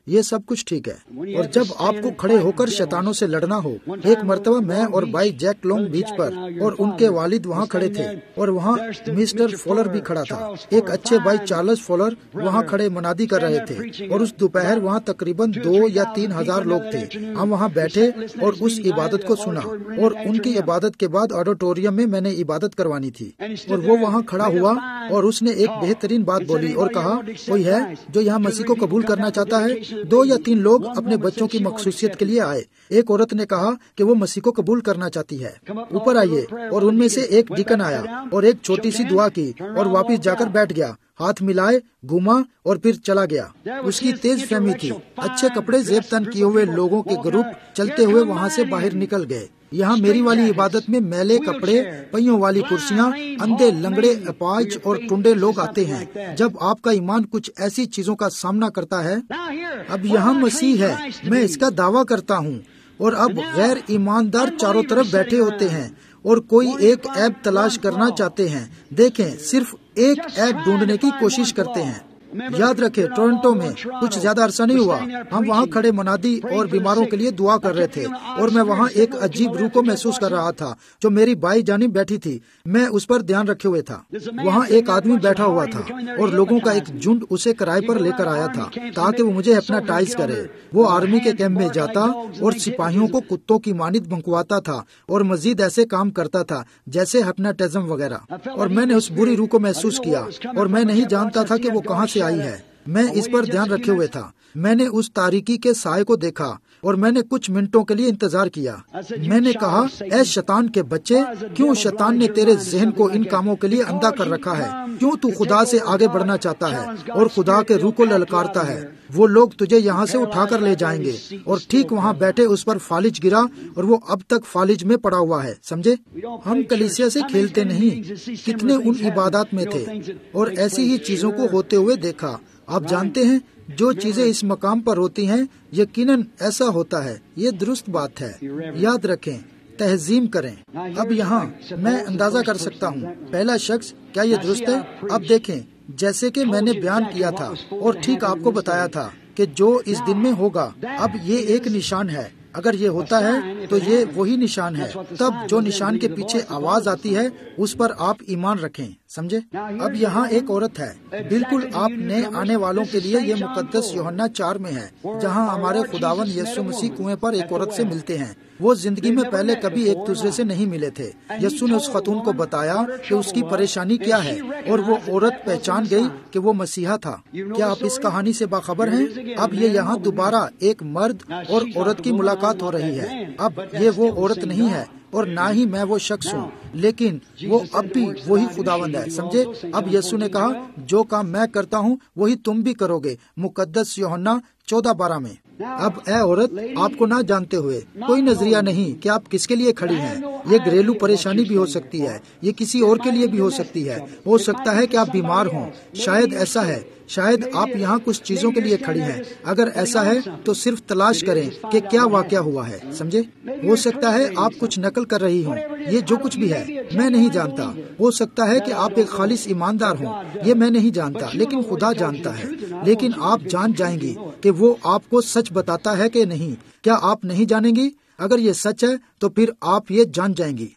یہ سب کچھ ٹھیک ہے۔ اور جب آپ کو کھڑے ہو کر شیطانوں سے لڑنا ہو، ایک مرتبہ میں اور بھائی جیک لانگ بیچ پر اور ان کے والد وہاں کھڑے تھے، اور وہاں مسٹر فولر بھی کھڑا تھا، ایک اچھے بھائی چارلس فولر وہاں کھڑے منادی کر رہے تھے، اور اس دوپہر وہاں تقریباً دو یا تین ہزار لوگ تھے۔ ہم وہاں بیٹھے اور اس عبادت کو سنا، اور ان کی عبادت کے بعد آڈیٹوریم میں میں نے عبادت کروانی تھی، اور وہ وہاں کھڑا ہوا اور اس نے ایک بہترین بات بولی اور کہا، کوئی ہے جو یہاں مسیح کو قبول کرنا چاہتا ہے؟ دو یا تین لوگ اپنے بچوں کی مخصوصیت کے لیے آئے۔ ایک عورت نے کہا کہ وہ مسیح کو قبول کرنا چاہتی ہے، اوپر آئیے، اور ان میں سے ایک ڈیکن آیا اور ایک چھوٹی سی دعا کی اور واپس جا کر بیٹھ گیا، ہاتھ ملائے، گھوما اور پھر چلا گیا۔ اس کی تیز فہمی تھی۔ اچھے کپڑے زیب تن کیے ہوئے لوگوں کے گروپ چلتے ہوئے وہاں سے باہر نکل گئے۔ یہاں میری والی عبادت میں میلے کپڑے، پہیوں والی کرسیاں، اندھے، لنگڑے، اپاہج اور ٹنڈے لوگ آتے ہیں۔ جب آپ کا ایمان کچھ ایسی چیزوں کا سامنا کرتا ہے، اب یہاں مسیح ہے، میں اس کا دعویٰ کرتا ہوں، اور اب غیر ایماندار چاروں طرف بیٹھے ہوتے ہیں اور کوئی ایک عیب تلاش کرنا چاہتے ہیں۔ دیکھیں، صرف ایک عیب ڈھونڈنے کی کوشش کرتے ہیں۔ یاد رکھیں، ٹورنٹو میں کچھ زیادہ عرصہ نہیں ہوا، ہم وہاں کھڑے منادی اور بیماروں کے لیے دعا کر رہے تھے، اور میں وہاں ایک عجیب روح کو محسوس کر رہا تھا جو میری بائیں جانب بیٹھی تھی۔ میں اس پر دھیان رکھے ہوئے تھا۔ وہاں ایک آدمی بیٹھا ہوا تھا اور لوگوں کا ایک جھنڈ اسے کرائے پر لے کر آیا تھا تاکہ وہ مجھے ہپناٹائز کرے۔ وہ آرمی کے کیمپ میں جاتا اور سپاہیوں کو کتوں کی مانند بھنکواتا تھا اور مزید ایسے کام کرتا تھا جیسے ہپناٹزم وغیرہ، اور میں نے اس بری روح کو محسوس کیا، اور میں نہیں جانتا تھا کہ وہ کہاں سے آئی ہے۔ میں اس پر دھیان رکھے ہوئے تھا۔ میں نے اس تاریکی کے سائے کو دیکھا اور میں نے کچھ منٹوں کے لیے انتظار کیا۔ میں نے کہا، اے شیطان کے بچے، کیوں شیطان نے تیرے ذہن کو ان کاموں کے لیے اندھا کر رکھا ہے؟ کیوں تو خدا سے آگے بڑھنا چاہتا ہے اور خدا کے روح کو للکارتا ہے؟ وہ لوگ تجھے یہاں سے اٹھا کر لے جائیں گے۔ اور ٹھیک وہاں بیٹھے اس پر فالج گرا اور وہ اب تک فالج میں پڑا ہوا ہے۔ سمجھے؟ ہم کلیسیا سے کھیلتے نہیں۔ کتنے ان عبادات میں تھے اور ایسی ہی چیزوں کو ہوتے ہوئے دیکھا۔ آپ جانتے ہیں، جو چیزیں اس مقام پر ہوتی ہیں یقیناً ایسا ہوتا ہے۔ یہ درست بات ہے۔ یاد رکھیں، تہذیم کریں۔ اب یہاں میں اندازہ کر سکتا ہوں، پہلا شخص، کیا یہ درست ہے؟ اب دیکھیں، جیسے کہ میں نے بیان کیا تھا اور ٹھیک آپ کو بتایا تھا کہ جو اس دن میں ہوگا، اب یہ ایک نشان ہے۔ اگر یہ ہوتا ہے تو یہ وہی نشان ہے۔ تب جو نشان کے پیچھے آواز آتی ہے اس پر آپ ایمان رکھیں۔ سمجھے؟ اب یہاں ایک عورت ہے، بالکل آپ نے آنے والوں کے لیے یہ مقدس یوحنا چار میں ہے، جہاں ہمارے خداون یسوع مسیح کنویں پر ایک عورت سے ملتے ہیں۔ وہ زندگی میں پہلے کبھی ایک دوسرے سے نہیں ملے تھے۔ یسوع نے اس خاتون کو بتایا کہ اس کی پریشانی کیا ہے، اور وہ عورت پہچان گئی کہ وہ مسیحا تھا۔ کیا آپ اس کہانی سے باخبر ہیں؟ اب یہ یہاں دوبارہ ایک مرد اور عورت کی ملاقات ہو رہی ہے۔ اب یہ وہ عورت نہیں ہے اور نہ ہی میں وہ شخص ہوں، لیکن وہ اب بھی وہی خداوند ہے۔ سمجھے؟ اب یسوع نے کہا، جو کام میں کرتا ہوں وہی تم بھی کرو گے، مقدس یوحنا چودہ بارہ میں۔ اب اے عورت، آپ کو نہ جانتے ہوئے، کوئی نظریہ نہیں کہ آپ کس کے لیے کھڑی ہیں۔ یہ گھریلو پریشانی بھی ہو سکتی ہے، یہ کسی اور کے لیے بھی ہو سکتی ہے۔ ہو سکتا ہے کہ آپ بیمار ہوں، شاید ایسا ہے، شاید آپ یہاں کچھ چیزوں کے لیے کھڑی ہیں۔ اگر ایسا ہے تو صرف تلاش کریں کہ کیا واقعہ ہوا ہے۔ سمجھے؟ ہو سکتا ہے آپ کچھ نقل کر رہی ہوں، یہ جو کچھ بھی ہے میں نہیں جانتا۔ ہو سکتا ہے کہ آپ ایک خالص ایماندار ہوں، یہ میں نہیں جانتا، لیکن خدا جانتا ہے۔ لیکن آپ جان جائیں گی کہ وہ آپ کو سچ بتاتا ہے کہ نہیں۔ کیا آپ نہیں جانیں گی؟ اگر یہ سچ ہے تو پھر آپ یہ جان جائیں گی۔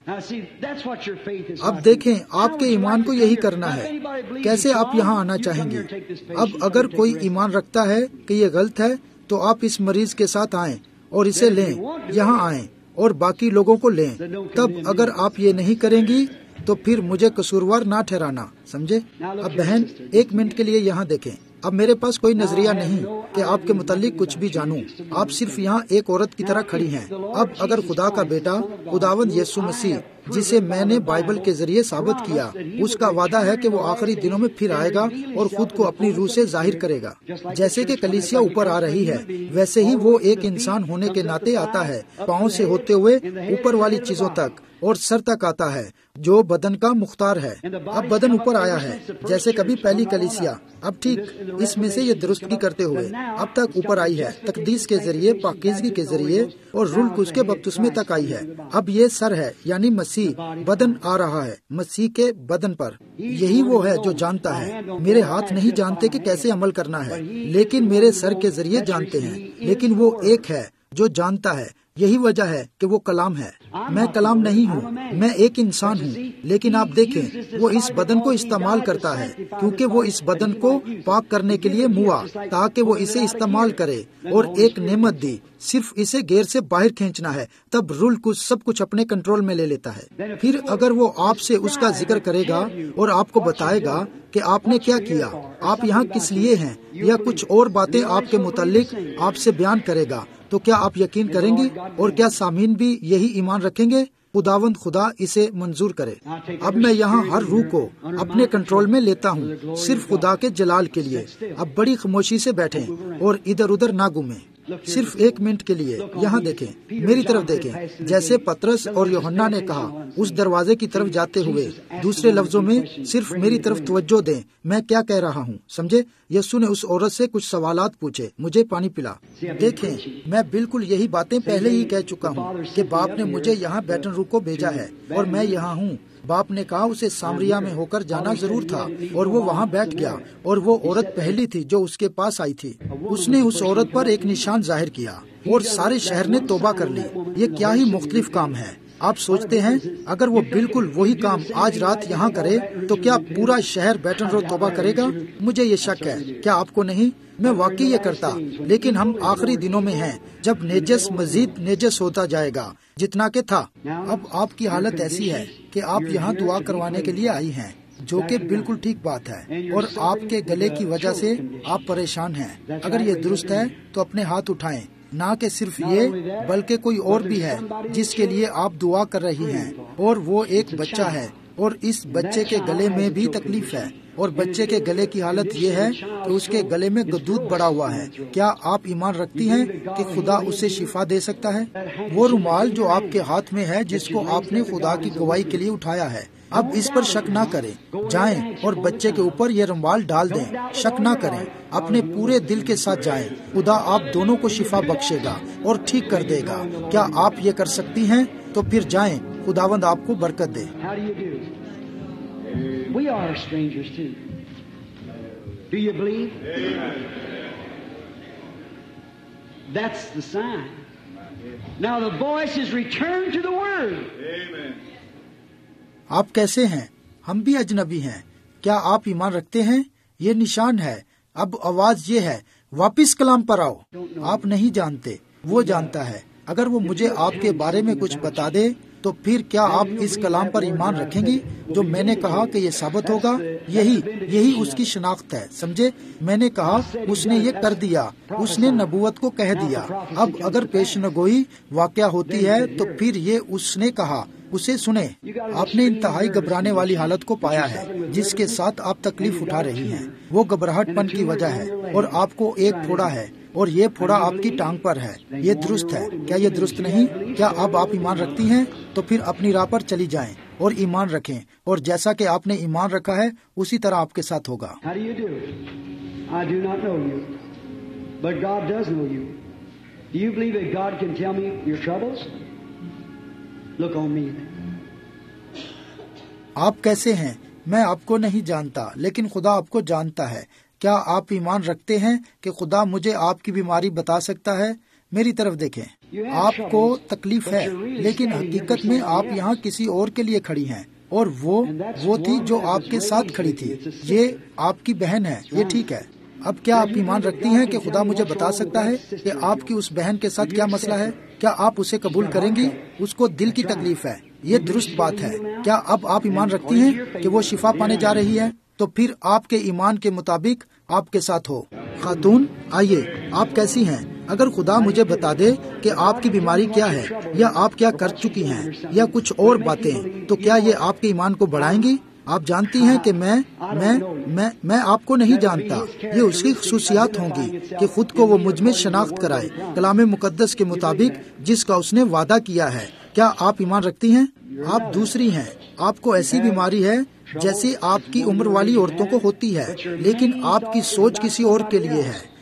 اب دیکھیں، آپ کے ایمان کو یہی کرنا ہے۔ کیسے آپ یہاں آنا چاہیں گے؟ اب اگر کوئی ایمان رکھتا ہے کہ یہ غلط ہے تو آپ اس مریض کے ساتھ آئیں اور اسے لیں، یہاں آئیں اور باقی لوگوں کو لیں۔ تب اگر آپ یہ نہیں کریں گی تو پھر مجھے قصوروار نہ ٹھہرانا۔ سمجھے؟ اب بہن، ایک منٹ کے لیے یہاں دیکھیں۔ اب میرے پاس کوئی نظریہ نہیں کہ آپ کے متعلق کچھ بھی جانوں۔ آپ صرف یہاں ایک عورت کی طرح کھڑی ہیں۔ اب اگر خدا کا بیٹا، خداوند یسوع مسیح، جسے میں نے بائبل کے ذریعے ثابت کیا، اس کا وعدہ ہے کہ وہ آخری دنوں میں پھر آئے گا اور خود کو اپنی روح سے ظاہر کرے گا۔ جیسے کہ کلیسیا اوپر آ رہی ہے، ویسے ہی وہ ایک انسان ہونے کے ناطے آتا ہے، پاؤں سے ہوتے ہوئے اوپر والی چیزوں تک اور سر تک آتا ہے، جو بدن کا مختار ہے۔ اب بدن اوپر آیا ہے، جیسے کبھی پہلی کلیسیا، اب ٹھیک اس میں سے یہ درستگی کرتے ہوئے اب تک اوپر آئی ہے، تقدیس کے ذریعے، پاکیزگی کے ذریعے اور روح القدس کے بپتسمے تک آئی ہے۔ اب یہ سر ہے، یعنی مسیح بدن آ رہا ہے، مسیح کے بدن پر۔ یہی وہ ہے جو جانتا ہے۔ میرے ہاتھ نہیں جانتے کہ کیسے عمل کرنا ہے، لیکن میرے سر کے ذریعے جانتے ہیں۔ لیکن وہ ایک ہے جو جانتا ہے۔ یہی وجہ ہے کہ وہ کلام ہے۔ میں کلام نہیں ہوں، میں ایک انسان ہوں، لیکن آپ دیکھیں وہ اس بدن کو استعمال کرتا ہے، کیونکہ وہ اس بدن کو پاک کرنے کے لیے ہوا تاکہ وہ اسے استعمال کرے اور ایک نعمت دی۔ صرف اسے گیر سے باہر کھینچنا ہے، تب روح القدس سب کچھ اپنے کنٹرول میں لے لیتا ہے۔ پھر اگر وہ آپ سے اس کا ذکر کرے گا اور آپ کو بتائے گا کہ آپ نے کیا کیا، آپ یہاں کس لیے ہیں، یا کچھ اور باتیں آپ کے متعلق آپ سے بیان کرے گا، تو کیا آپ یقین کریں گے؟ اور کیا سامعین بھی یہی ایمان رکھیں گے؟ خداوند خدا اسے منظور کرے۔ اب میں یہاں ہر روح کو اپنے کنٹرول میں لیتا ہوں، صرف خدا کے جلال کے لیے۔ اب بڑی خاموشی سے بیٹھیں اور ادھر ادھر نہ گھومیں، صرف ایک منٹ کے لیے یہاں دیکھیں، میری طرف دیکھیں، جیسے پترس اور یوحنا نے کہا اس دروازے کی طرف جاتے ہوئے۔ دوسرے لفظوں میں صرف میری طرف توجہ دیں، میں کیا کہہ رہا ہوں، سمجھے؟ یسوع نے اس عورت سے کچھ سوالات پوچھے، مجھے پانی پلا۔ دیکھیں میں بالکل یہی باتیں پہلے ہی کہہ چکا ہوں کہ باپ نے مجھے یہاں بیٹن روح کو بھیجا ہے اور میں یہاں ہوں۔ باپ نے کہا اسے سامریا میں ہو کر جانا ضرور تھا، اور وہ وہاں بیٹھ گیا، اور وہ عورت پہلی تھی جو اس کے پاس آئی تھی۔ اس نے اس عورت پر ایک نشان ظاہر کیا اور سارے شہر نے توبہ کر لی۔ یہ کیا ہی مختلف کام ہے۔ آپ سوچتے ہیں اگر وہ بالکل وہی کام آج رات یہاں کرے تو کیا پورا شہر بیٹن رو توبہ کرے گا؟ مجھے یہ شک ہے، کیا آپ کو نہیں؟ میں واقعی یہ کرتا، لیکن ہم آخری دنوں میں ہیں جب نیجس مزید نیجس ہوتا جائے گا جتنا کہ تھا۔ اب آپ کی حالت ایسی ہے کہ آپ یہاں دعا کروانے کے لیے آئی ہیں، جو کہ بالکل ٹھیک بات ہے، اور آپ کے گلے کی وجہ سے آپ پریشان ہیں۔ اگر یہ درست ہے تو اپنے ہاتھ اٹھائیں۔ نہ کہ صرف یہ بلکہ کوئی اور بھی ہے جس کے لیے آپ دعا کر رہی ہیں، اور وہ ایک بچہ ہے، اور اس بچے کے گلے میں بھی تکلیف ہے، اور بچے کے گلے کی حالت یہ ہے کہ اس کے گلے میں گدود بڑا ہوا ہے۔ کیا آپ ایمان رکھتی ہیں کہ خدا اسے شفا دے سکتا ہے؟ وہ رومال جو آپ کے ہاتھ میں ہے جس کو آپ نے خدا کی گواہی کے لیے اٹھایا ہے، اب اس پر شک نہ کریں، جائیں اور بچے کے اوپر یہ رومال ڈال دیں، شک نہ کریں، اپنے پورے دل کے ساتھ جائیں۔ خدا آپ دونوں کو شفا بخشے گا اور ٹھیک کر دے گا۔ کیا آپ یہ کر سکتی ہیں؟ تو پھر جائیں، خداوند آپ کو برکت دے۔ We are strangers too. Do you believe? That's the sign. Now the voice is returned to the word. آپ کیسے ہیں؟ ہم بھی اجنبی ہیں۔ کیا آپ ایمان رکھتے ہیں؟ یہ نشان ہے۔ اب آواز یہ ہے، واپس کلام پر آؤ۔ آپ نہیں جانتے، وہ جانتا ہے۔ اگر وہ مجھے آپ کے بارے میں کچھ بتا دے تو پھر کیا آپ اس کلام پر ایمان رکھیں گی جو میں نے کہا کہ یہ ثابت ہوگا؟ یہی یہی اس کی شناخت ہے، سمجھے؟ میں نے کہا اس نے یہ کر دیا، اس نے نبوت کو کہہ دیا۔ اب اگر پیش نگوئی واقعہ ہوتی ہے تو پھر یہ اس نے کہا، اسے سنیں۔ آپ نے انتہائی گھبرانے والی حالت کو پایا ہے جس کے ساتھ آپ تکلیف اٹھا رہی ہیں، وہ گھبراہٹ پن کی وجہ ہے، اور آپ کو ایک پھوڑا ہے، اور یہ پھوڑا آپ کی ٹانگ پر ہے۔ یہ درست ہے، کیا یہ درست نہیں؟ کیا اب آپ ایمان رکھتی ہیں؟ تو پھر اپنی راہ پر چلی جائیں اور ایمان رکھیں، اور جیسا کہ آپ نے ایمان رکھا ہے اسی طرح آپ کے ساتھ ہوگا۔ How do you do? I do not know you, but God does know you. Do you believe that God can tell me your troubles? Look on me. آپ کیسے ہیں؟ میں آپ کو نہیں جانتا، لیکن خدا آپ کو جانتا ہے۔ کیا آپ ایمان رکھتے ہیں کہ خدا مجھے آپ کی بیماری بتا سکتا ہے؟ میری طرف دیکھیں۔ آپ کو تکلیف ہے، لیکن حقیقت میں آپ یہاں کسی اور کے لیے کھڑی ہیں، اور وہ وہ تھی جو آپ کے ساتھ کھڑی تھی۔ یہ آپ کی بہن ہے، یہ ٹھیک ہے۔ اب کیا آپ ایمان رکھتی ہیں کہ خدا مجھے بتا سکتا ہے کہ آپ کی اس بہن کے ساتھ کیا مسئلہ ہے؟ کیا آپ اسے قبول کریں گی؟ اس کو دل کی تکلیف ہے، یہ درست بات ہے۔ کیا اب آپ ایمان رکھتی ہیں کہ وہ شفا پانے جا رہی ہے؟ تو پھر آپ کے ایمان کے مطابق آپ کے ساتھ ہو۔ خاتون آئیے، آپ کیسی ہیں؟ اگر خدا مجھے بتا دے کہ آپ کی بیماری کیا ہے، یا آپ کیا کر چکی ہیں، یا کچھ اور باتیں، تو کیا یہ آپ کے ایمان کو بڑھائیں گی؟ آپ جانتی ہیں کہ میں میں میں میں آپ کو نہیں جانتا۔ یہ اس کی خصوصیات ہوں گی کہ خود کو وہ مجھ میں شناخت کرائے کلام مقدس کے مطابق جس کا اس نے وعدہ کیا ہے۔ کیا آپ ایمان رکھتی ہیں؟ آپ دوسری ہیں، آپ کو ایسی بیماری ہے جیسے آپ کی عمر والی عورتوں کو ہوتی ہے، لیکن آپ کی سوچ کسی اور کے لیے ہے۔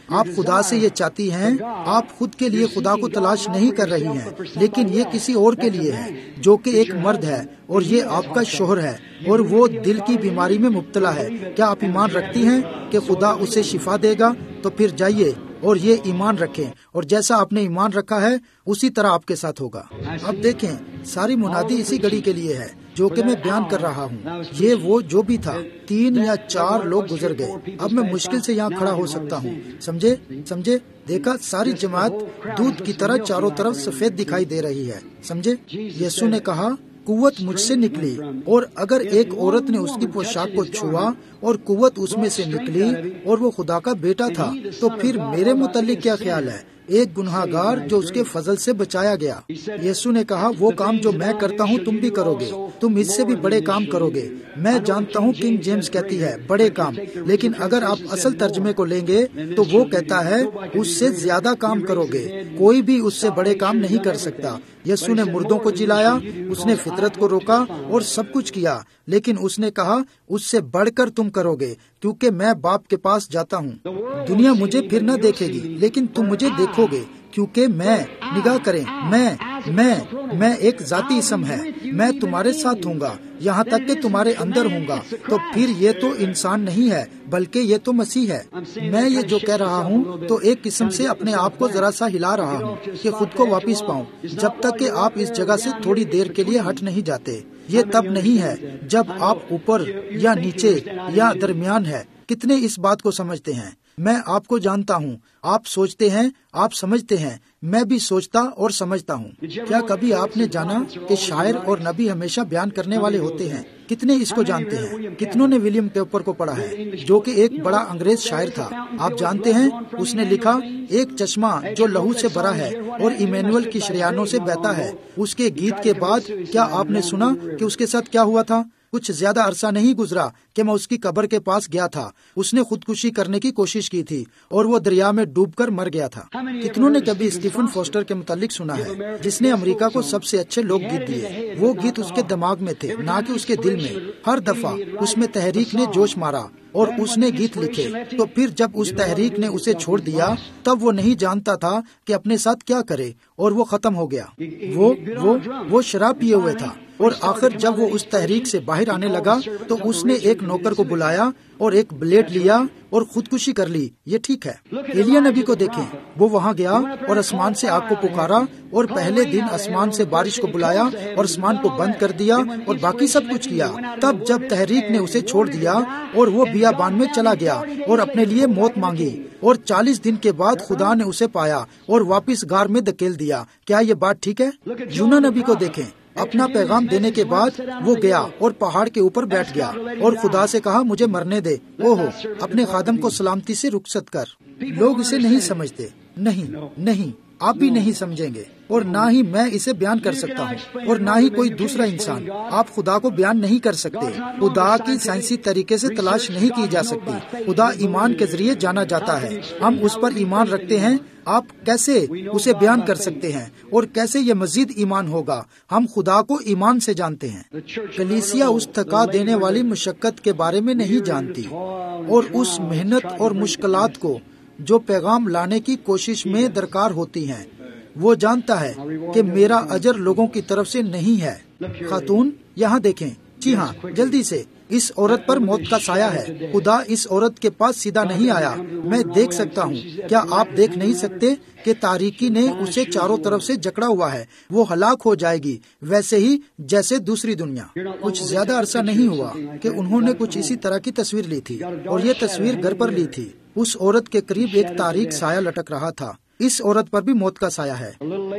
آپ خدا سے یہ چاہتی ہیں، آپ خود کے لیے خدا کو تلاش نہیں کر رہی ہیں، لیکن یہ کسی اور کے لیے ہے جو کہ ایک مرد ہے اور یہ آپ کا شوہر ہے اور وہ دل کی بیماری میں مبتلا ہے۔ کیا آپ ایمان رکھتی ہیں کہ خدا اسے شفا دے گا؟ تو پھر جائیے اور یہ ایمان رکھیں، اور جیسا آپ نے ایمان رکھا ہے اسی طرح آپ کے ساتھ ہوگا۔ اب دیکھیں، ساری منادی اسی گھڑی کے لیے ہے جو کہ میں بیان کر رہا ہوں۔ یہ وہ جو بھی تھا، تین یا چار لوگ گزر گئے۔ اب میں مشکل سے یہاں کھڑا ہو سکتا ہوں، سمجھے سمجھے دیکھا، ساری جماعت دودھ کی طرح چاروں طرف سفید دکھائی دے رہی ہے، سمجھے۔ یسوع نے کہا، قوت مجھ سے نکلی، اور اگر ایک عورت نے اس کی پوشاک کو چھوا اور قوت اس میں سے نکلی اور وہ خدا کا بیٹا تھا، تو پھر میرے متعلق کیا خیال ہے؟ ایک گناہ گار جو اس کے فضل سے بچایا گیا۔ یسوع نے کہا، وہ کام جو میں کرتا ہوں تم بھی کرو گے، تم اس سے بھی بڑے کام کرو گے۔ میں جانتا ہوں کنگ جیمز کہتی ہے بڑے کام، لیکن اگر آپ اصل ترجمے کو لیں گے تو وہ کہتا ہے اس سے زیادہ کام کرو گے، کوئی بھی اس سے بڑے کام نہیں کر سکتا۔ یسوع نے مردوں کو جلایا، اس نے فطرت کو روکا اور سب کچھ کیا، لیکن اس نے کہا اس سے بڑھ کر تم کرو گے، کیونکہ میں باپ کے پاس جاتا ہوں۔ دنیا مجھے پھر نہ دیکھے گی، لیکن تم مجھے دیکھو گے، کیونکہ میں، نگاہ کریں، میں میں میں ایک ذاتی اسم ہے، میں تمہارے ساتھ ہوں گا یہاں تک کہ تمہارے اندر ہوں گا۔ تو پھر یہ تو انسان نہیں ہے بلکہ یہ تو مسیح ہے۔ میں یہ جو کہہ رہا ہوں تو ایک قسم سے اپنے آپ کو ذرا سا ہلا رہا ہوں کہ خود کو واپس پاؤں، جب تک کہ آپ اس جگہ سے تھوڑی دیر کے لیے ہٹ نہیں جاتے۔ یہ تب نہیں ہے جب آپ اوپر یا نیچے یا درمیان ہے۔ کتنے اس بات کو سمجھتے ہیں؟ میں آپ کو جانتا ہوں، آپ سوچتے ہیں، آپ سمجھتے ہیں، میں بھی سوچتا اور سمجھتا ہوں۔ کیا کبھی آپ نے جانا کہ شاعر اور نبی ہمیشہ بیان کرنے والے ہوتے ہیں؟ کتنے اس کو جانتے ہیں؟ کتنوں نے ولیم پیپر کو پڑھا ہے، جو کہ ایک بڑا انگریز شاعر تھا؟ آپ جانتے ہیں اس نے لکھا، ایک چشمہ جو لہو سے بھرا ہے اور ایمینول کی شریانوں سے بہتا ہے۔ اس کے گیت کے بعد کیا آپ نے سنا کہ اس کے ساتھ کیا ہوا تھا؟ کچھ زیادہ عرصہ نہیں گزرا کہ میں اس کی قبر کے پاس گیا تھا۔ اس نے خودکشی کرنے کی کوشش کی تھی اور وہ دریا میں ڈوب کر مر گیا تھا۔ کتنوں نے کبھی اسٹیفن فوسٹر کے متعلق سنا ہے، جس نے امریکہ کو سب سے اچھے لوک گیت دیے؟ وہ گیت اس کے دماغ میں تھے، نہ کہ اس کے دل میں۔ ہر دفعہ اس میں تحریک نے جوش مارا اور اس نے گیت لکھے۔ تو پھر جب اس تحریک نے اسے چھوڑ دیا تب وہ نہیں جانتا تھا کہ اپنے ساتھ کیا کرے اور وہ ختم ہو گیا۔ وہ وہ وہ شراب پیے ہوئے تھا، اور آخر جب وہ اس تحریک سے باہر آنے لگا تو اس نے ایک نوکر کو بلایا اور ایک بلیڈ لیا اور خودکشی کر لی۔ یہ ٹھیک ہے۔ ایلیا نبی کو دیکھیں، وہ وہاں گیا اور آسمان سے آگ کو پکارا اور پہلے دن آسمان سے بارش کو بلایا اور آسمان کو بند کر دیا اور باقی سب کچھ کیا۔ تب جب تحریک نے اسے چھوڑ دیا اور وہ بیابان میں چلا گیا اور اپنے لیے موت مانگی، اور چالیس دن کے بعد خدا نے اسے پایا اور واپس غار میں دھکیل دیا۔ کیا یہ بات ٹھیک ہے؟ یونا نبی کو دیکھیں، اپنا پیغام دینے کے بعد وہ گیا اور پہاڑ کے اوپر بیٹھ گیا اور خدا سے کہا مجھے مرنے دے، او ہو اپنے خادم کو سلامتی سے رخصت کر۔ لوگ اسے نہیں سمجھتے، نہیں نہیں آپ بھی نہیں سمجھیں گے، اور نہ ہی میں اسے بیان کر سکتا ہوں، اور نہ ہی کوئی دوسرا انسان۔ آپ خدا کو بیان نہیں کر سکتے، خدا کی سائنسی طریقے سے تلاش نہیں کی جا سکتی۔ خدا ایمان کے ذریعے جانا جاتا ہے، ہم اس پر ایمان رکھتے ہیں۔ آپ کیسے اسے بیان کر سکتے ہیں اور کیسے یہ مزید ایمان ہوگا؟ ہم خدا کو ایمان سے جانتے ہیں۔ کلیسیا اس تھکا دینے والی مشقت کے بارے میں نہیں جانتی اور اس محنت اور مشکلات کو جو پیغام لانے کی کوشش میں درکار ہوتی ہیں۔ وہ جانتا ہے کہ میرا اجر لوگوں کی طرف سے نہیں ہے۔ خاتون یہاں دیکھیں، جی ہاں جلدی سے، اس عورت پر موت کا سایہ ہے۔ خدا اس عورت کے پاس سیدھا نہیں آیا، میں دیکھ سکتا ہوں۔ کیا آپ دیکھ نہیں سکتے کہ تاریکی نے اسے چاروں طرف سے جکڑا ہوا ہے؟ وہ ہلاک ہو جائے گی، ویسے ہی جیسے دوسری دنیا۔ کچھ زیادہ عرصہ نہیں ہوا کہ انہوں نے کچھ اسی طرح کی تصویر لی تھی، اور یہ تصویر گھر پر لی تھی۔ اس عورت کے قریب ایک تاریک سایہ لٹک رہا تھا۔ اس عورت پر بھی موت کا سایہ ہے۔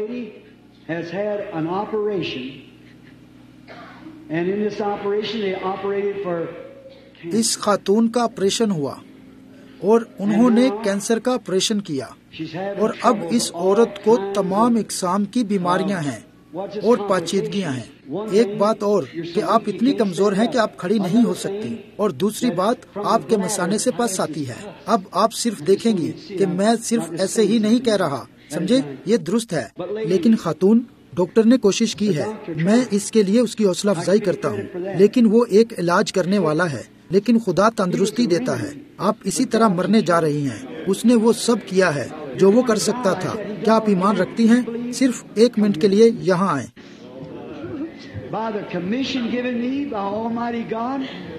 اس خاتون کا آپریشن ہوا اور انہوں نے کینسر کا آپریشن کیا، اور اب اس عورت کو تمام اقسام کی بیماریاں ہیں اور پیچیدگیاں ہیں۔ ایک بات اور کہ آپ اتنی کمزور ہیں کہ آپ کھڑی نہیں ہو سکتی، اور دوسری بات آپ کے مثانے سے پس آتی ہے۔ اب آپ صرف دیکھیں گی کہ میں صرف ایسے ہی نہیں کہہ رہا، سمجھے، یہ درست ہے۔ لیکن خاتون، ڈاکٹر نے کوشش کی ہے، میں اس کے لیے اس کی حوصلہ افزائی کرتا ہوں، لیکن وہ ایک علاج کرنے والا ہے لیکن خدا تندرستی دیتا ہے. آپ اسی طرح مرنے جا رہی ہیں. اس نے وہ سب کیا ہے جو وہ کر سکتا تھا. کیا آپ ایمان رکھتی ہیں؟ صرف ایک منٹ کے لیے یہاں آئیں. By the commission given me by Almighty God,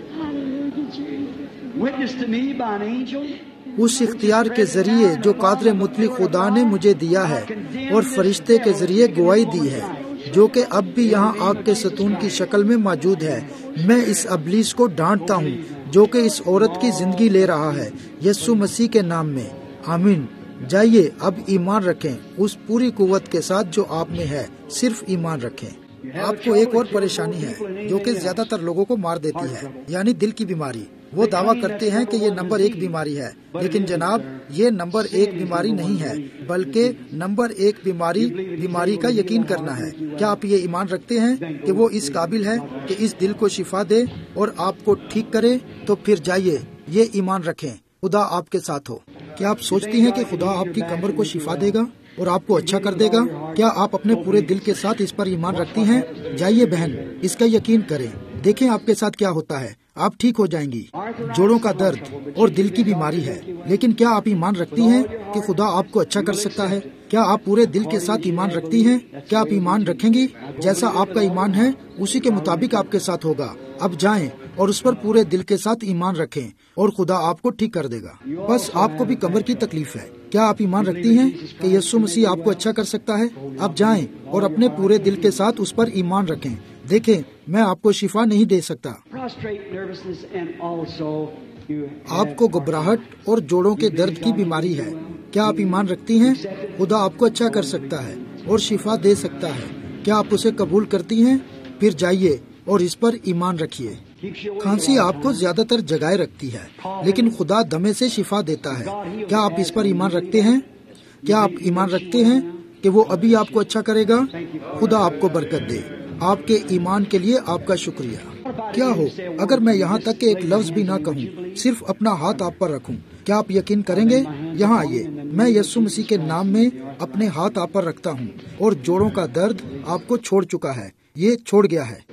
witnessed to me by an angel, اس اختیار کے ذریعے جو قادر مطلق خدا نے مجھے دیا ہے اور فرشتے کے ذریعے گواہی دی ہے جو کہ اب بھی یہاں آگ کے ستون کی شکل میں موجود ہے. میں اس ابلیس کو ڈانٹتا ہوں جو کہ اس عورت کی زندگی لے رہا ہے یسوع مسیح کے نام میں. آمین. جائیے اب ایمان رکھیں اس پوری قوت کے ساتھ جو آپ میں ہے. صرف ایمان رکھیں. آپ کو ایک اور پریشانی ہے جو کہ زیادہ تر لوگوں کو مار دیتی ہے، یعنی دل کی بیماری. وہ دعویٰ کرتے ہیں کہ یہ نمبر ایک بیماری ہے، لیکن جناب یہ نمبر ایک بیماری نہیں ہے، بلکہ نمبر ایک بیماری بیماری کا یقین کرنا ہے. کیا آپ یہ ایمان رکھتے ہیں کہ وہ اس قابل ہے کہ اس دل کو شفا دے اور آپ کو ٹھیک کرے؟ تو پھر جائیے یہ ایمان رکھیں. خدا آپ کے ساتھ ہو. کیا آپ سوچتی ہیں کہ خدا آپ کی کمر کو شفا دے گا اور آپ کو اچھا کر دے گا؟ کیا آپ اپنے پورے دل کے ساتھ اس پر ایمان رکھتی ہیں؟ جائیے بہن اس کا یقین کریں. دیکھیں آپ کے ساتھ کیا ہوتا ہے. آپ ٹھیک ہو جائیں گی. جوڑوں کا درد اور دل کی بیماری ہے، لیکن کیا آپ ایمان رکھتی ہیں کہ خدا آپ کو اچھا کر سکتا ہے؟ کیا آپ پورے دل کے ساتھ ایمان رکھتی ہیں؟ کیا آپ ایمان رکھیں گی؟ جیسا آپ کا ایمان ہے اسی کے مطابق آپ کے ساتھ ہوگا. اب جائیں اور اس پر پورے دل کے ساتھ ایمان رکھیں اور خدا آپ کو ٹھیک کر دے گا. بس آپ کو بھی کمر کی تکلیف ہے. کیا آپ ایمان رکھتی ہیں کہ یسوع مسیح آپ کو اچھا کر سکتا ہے؟ اب جائیں اور اپنے پورے دل کے ساتھ اس پر ایمان رکھیں. دیکھیں میں آپ کو شفا نہیں دے سکتا. آپ کو گھبراہٹ اور جوڑوں کے درد کی بیماری ہے. کیا آپ ایمان رکھتی ہیں؟ خدا آپ کو اچھا کر سکتا ہے اور شفا دے سکتا ہے. کیا آپ اسے قبول کرتی ہیں؟ پھر جائیے اور اس پر ایمان رکھیے. کھانسی آپ کو زیادہ تر جگائے رکھتی ہے، لیکن خدا دمے سے شفا دیتا ہے. کیا آپ اس پر ایمان رکھتے ہیں؟ کیا آپ ایمان رکھتے ہیں کہ وہ ابھی آپ کو اچھا کرے گا؟ خدا آپ کو برکت دے. آپ کے ایمان کے لیے آپ کا شکریہ. کیا ہو اگر میں یہاں تک کہ ایک لفظ بھی نہ کہوں، صرف اپنا ہاتھ آپ پر رکھوں؟ کیا آپ یقین کریں گے؟ یہاں آئیے. میں یسوع مسیح کے نام میں اپنے ہاتھ آپ پر رکھتا ہوں اور جوڑوں کا درد آپ کو چھوڑ چکا ہے. یہ چھوڑ گیا ہے.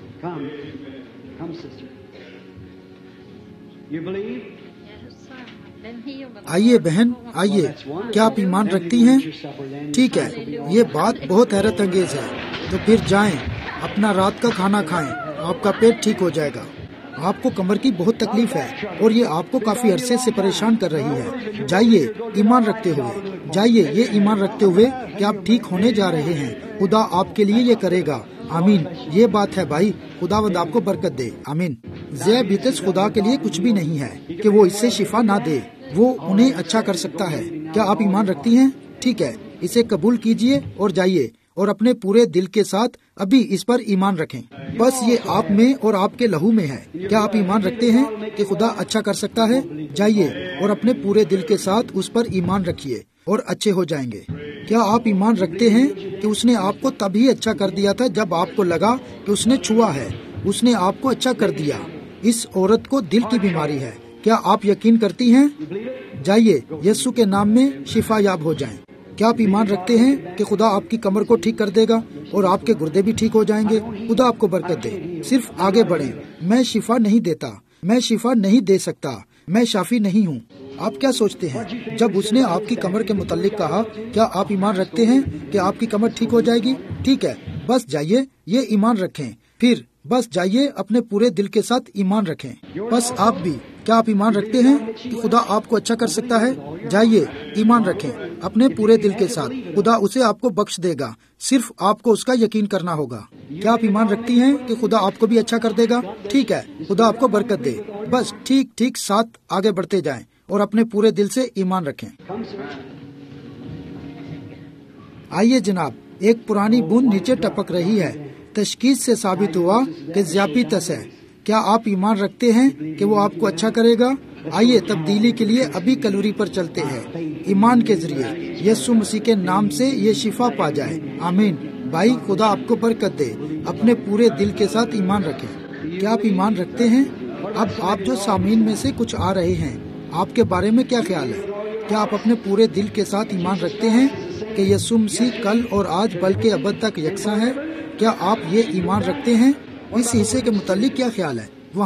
آئیے بہن آئیے. کیا آپ ایمان رکھتی ہیں؟ ٹھیک ہے. یہ بات بہت حیرت انگیز ہے. تو پھر جائیں اپنا رات کا کھانا کھائیں. آپ کا پیٹ ٹھیک ہو جائے گا. آپ کو کمر کی بہت تکلیف ہے اور یہ آپ کو کافی عرصے سے پریشان کر رہی ہے. جائیے ایمان رکھتے ہوئے. جائیے یہ ایمان رکھتے ہوئے کہ آپ ٹھیک ہونے جا رہے ہیں. خدا آپ کے لیے یہ کرے گا. آمین. یہ بات ہے بھائی. خداوند آپ کو برکت دے. آمین. ذیابیطس خدا کے لیے کچھ بھی نہیں ہے کہ وہ اس سے شفا نہ دے. وہ انہیں اچھا کر سکتا ہے. کیا آپ ایمان رکھتی ہیں؟ ٹھیک ہے. اسے قبول کیجئے اور جائیے اور اپنے پورے دل کے ساتھ ابھی اس پر ایمان رکھیں. بس یہ آپ میں اور آپ کے لہو میں ہے. کیا آپ ایمان رکھتے ہیں کہ خدا اچھا کر سکتا ہے؟ جائیے اور اپنے پورے دل کے ساتھ اس پر ایمان رکھیے اور اچھے ہو جائیں گے. کیا آپ ایمان رکھتے ہیں کہ اس نے آپ کو تبھی اچھا کر دیا تھا جب آپ کو لگا کہ اس نے چھوا ہے؟ اس نے آپ کو اچھا کر دیا. اس عورت کو دل کی بیماری ہے. کیا آپ یقین کرتی ہیں؟ جائیے یسوع کے نام میں شفا یاب ہو جائیں. کیا آپ ایمان رکھتے ہیں کہ خدا آپ کی کمر کو ٹھیک کر دے گا اور آپ کے گردے بھی ٹھیک ہو جائیں گے؟ خدا آپ کو برکت دے. صرف آگے بڑھیں. میں شفا نہیں دیتا. میں شفا نہیں دے سکتا. میں شافی نہیں ہوں. آپ کیا سوچتے ہیں جب اس نے آپ کی کمر کے متعلق کہا؟ کیا آپ ایمان رکھتے ہیں کہ آپ کی کمر ٹھیک ہو جائے گی؟ ٹھیک ہے. بس جائیے یہ ایمان رکھیں. پھر بس جائیے اپنے پورے دل کے ساتھ ایمان رکھیں. بس آپ بھی. کیا آپ ایمان رکھتے ہیں کہ خدا آپ کو اچھا کر سکتا ہے؟ جائیے ایمان رکھیں اپنے پورے دل کے ساتھ. خدا اسے آپ کو بخش دے گا. صرف آپ کو اس کا یقین کرنا ہوگا. کیا آپ ایمان رکھتی ہیں کہ خدا آپ کو بھی اچھا کر دے گا؟ ٹھیک ہے. خدا آپ کو برکت دے. بس ٹھیک ٹھیک ساتھ آگے بڑھتے جائیں اور اپنے پورے دل سے ایمان رکھیں. آئیے جناب. ایک پرانی بوند نیچے ٹپک رہی ہے. تشخیص سے ثابت ہوا کہ ذیابیطس ہے. کیا آپ ایمان رکھتے ہیں کہ وہ آپ کو اچھا کرے گا؟ آئیے تبدیلی کے لیے ابھی کلوری پر چلتے ہیں. ایمان کے ذریعے یسوع مسیح کے نام سے یہ شفا پا جائے. آمین. بھائی خدا آپ کو برکت دے. اپنے پورے دل کے ساتھ ایمان رکھیں. کیا آپ ایمان رکھتے ہیں؟ اب آپ جو سامعین میں سے کچھ آ رہے ہیں، آپ کے بارے میں کیا خیال ہے؟ کیا آپ اپنے پورے دل کے ساتھ ایمان رکھتے ہیں کہ یسوع مسیح کل اور آج بلکہ ابد تک یکساں ہے؟ کیا آپ یہ ایمان رکھتے ہیں؟ اس حصے کے متعلق کیا خیال ہے؟ وہاں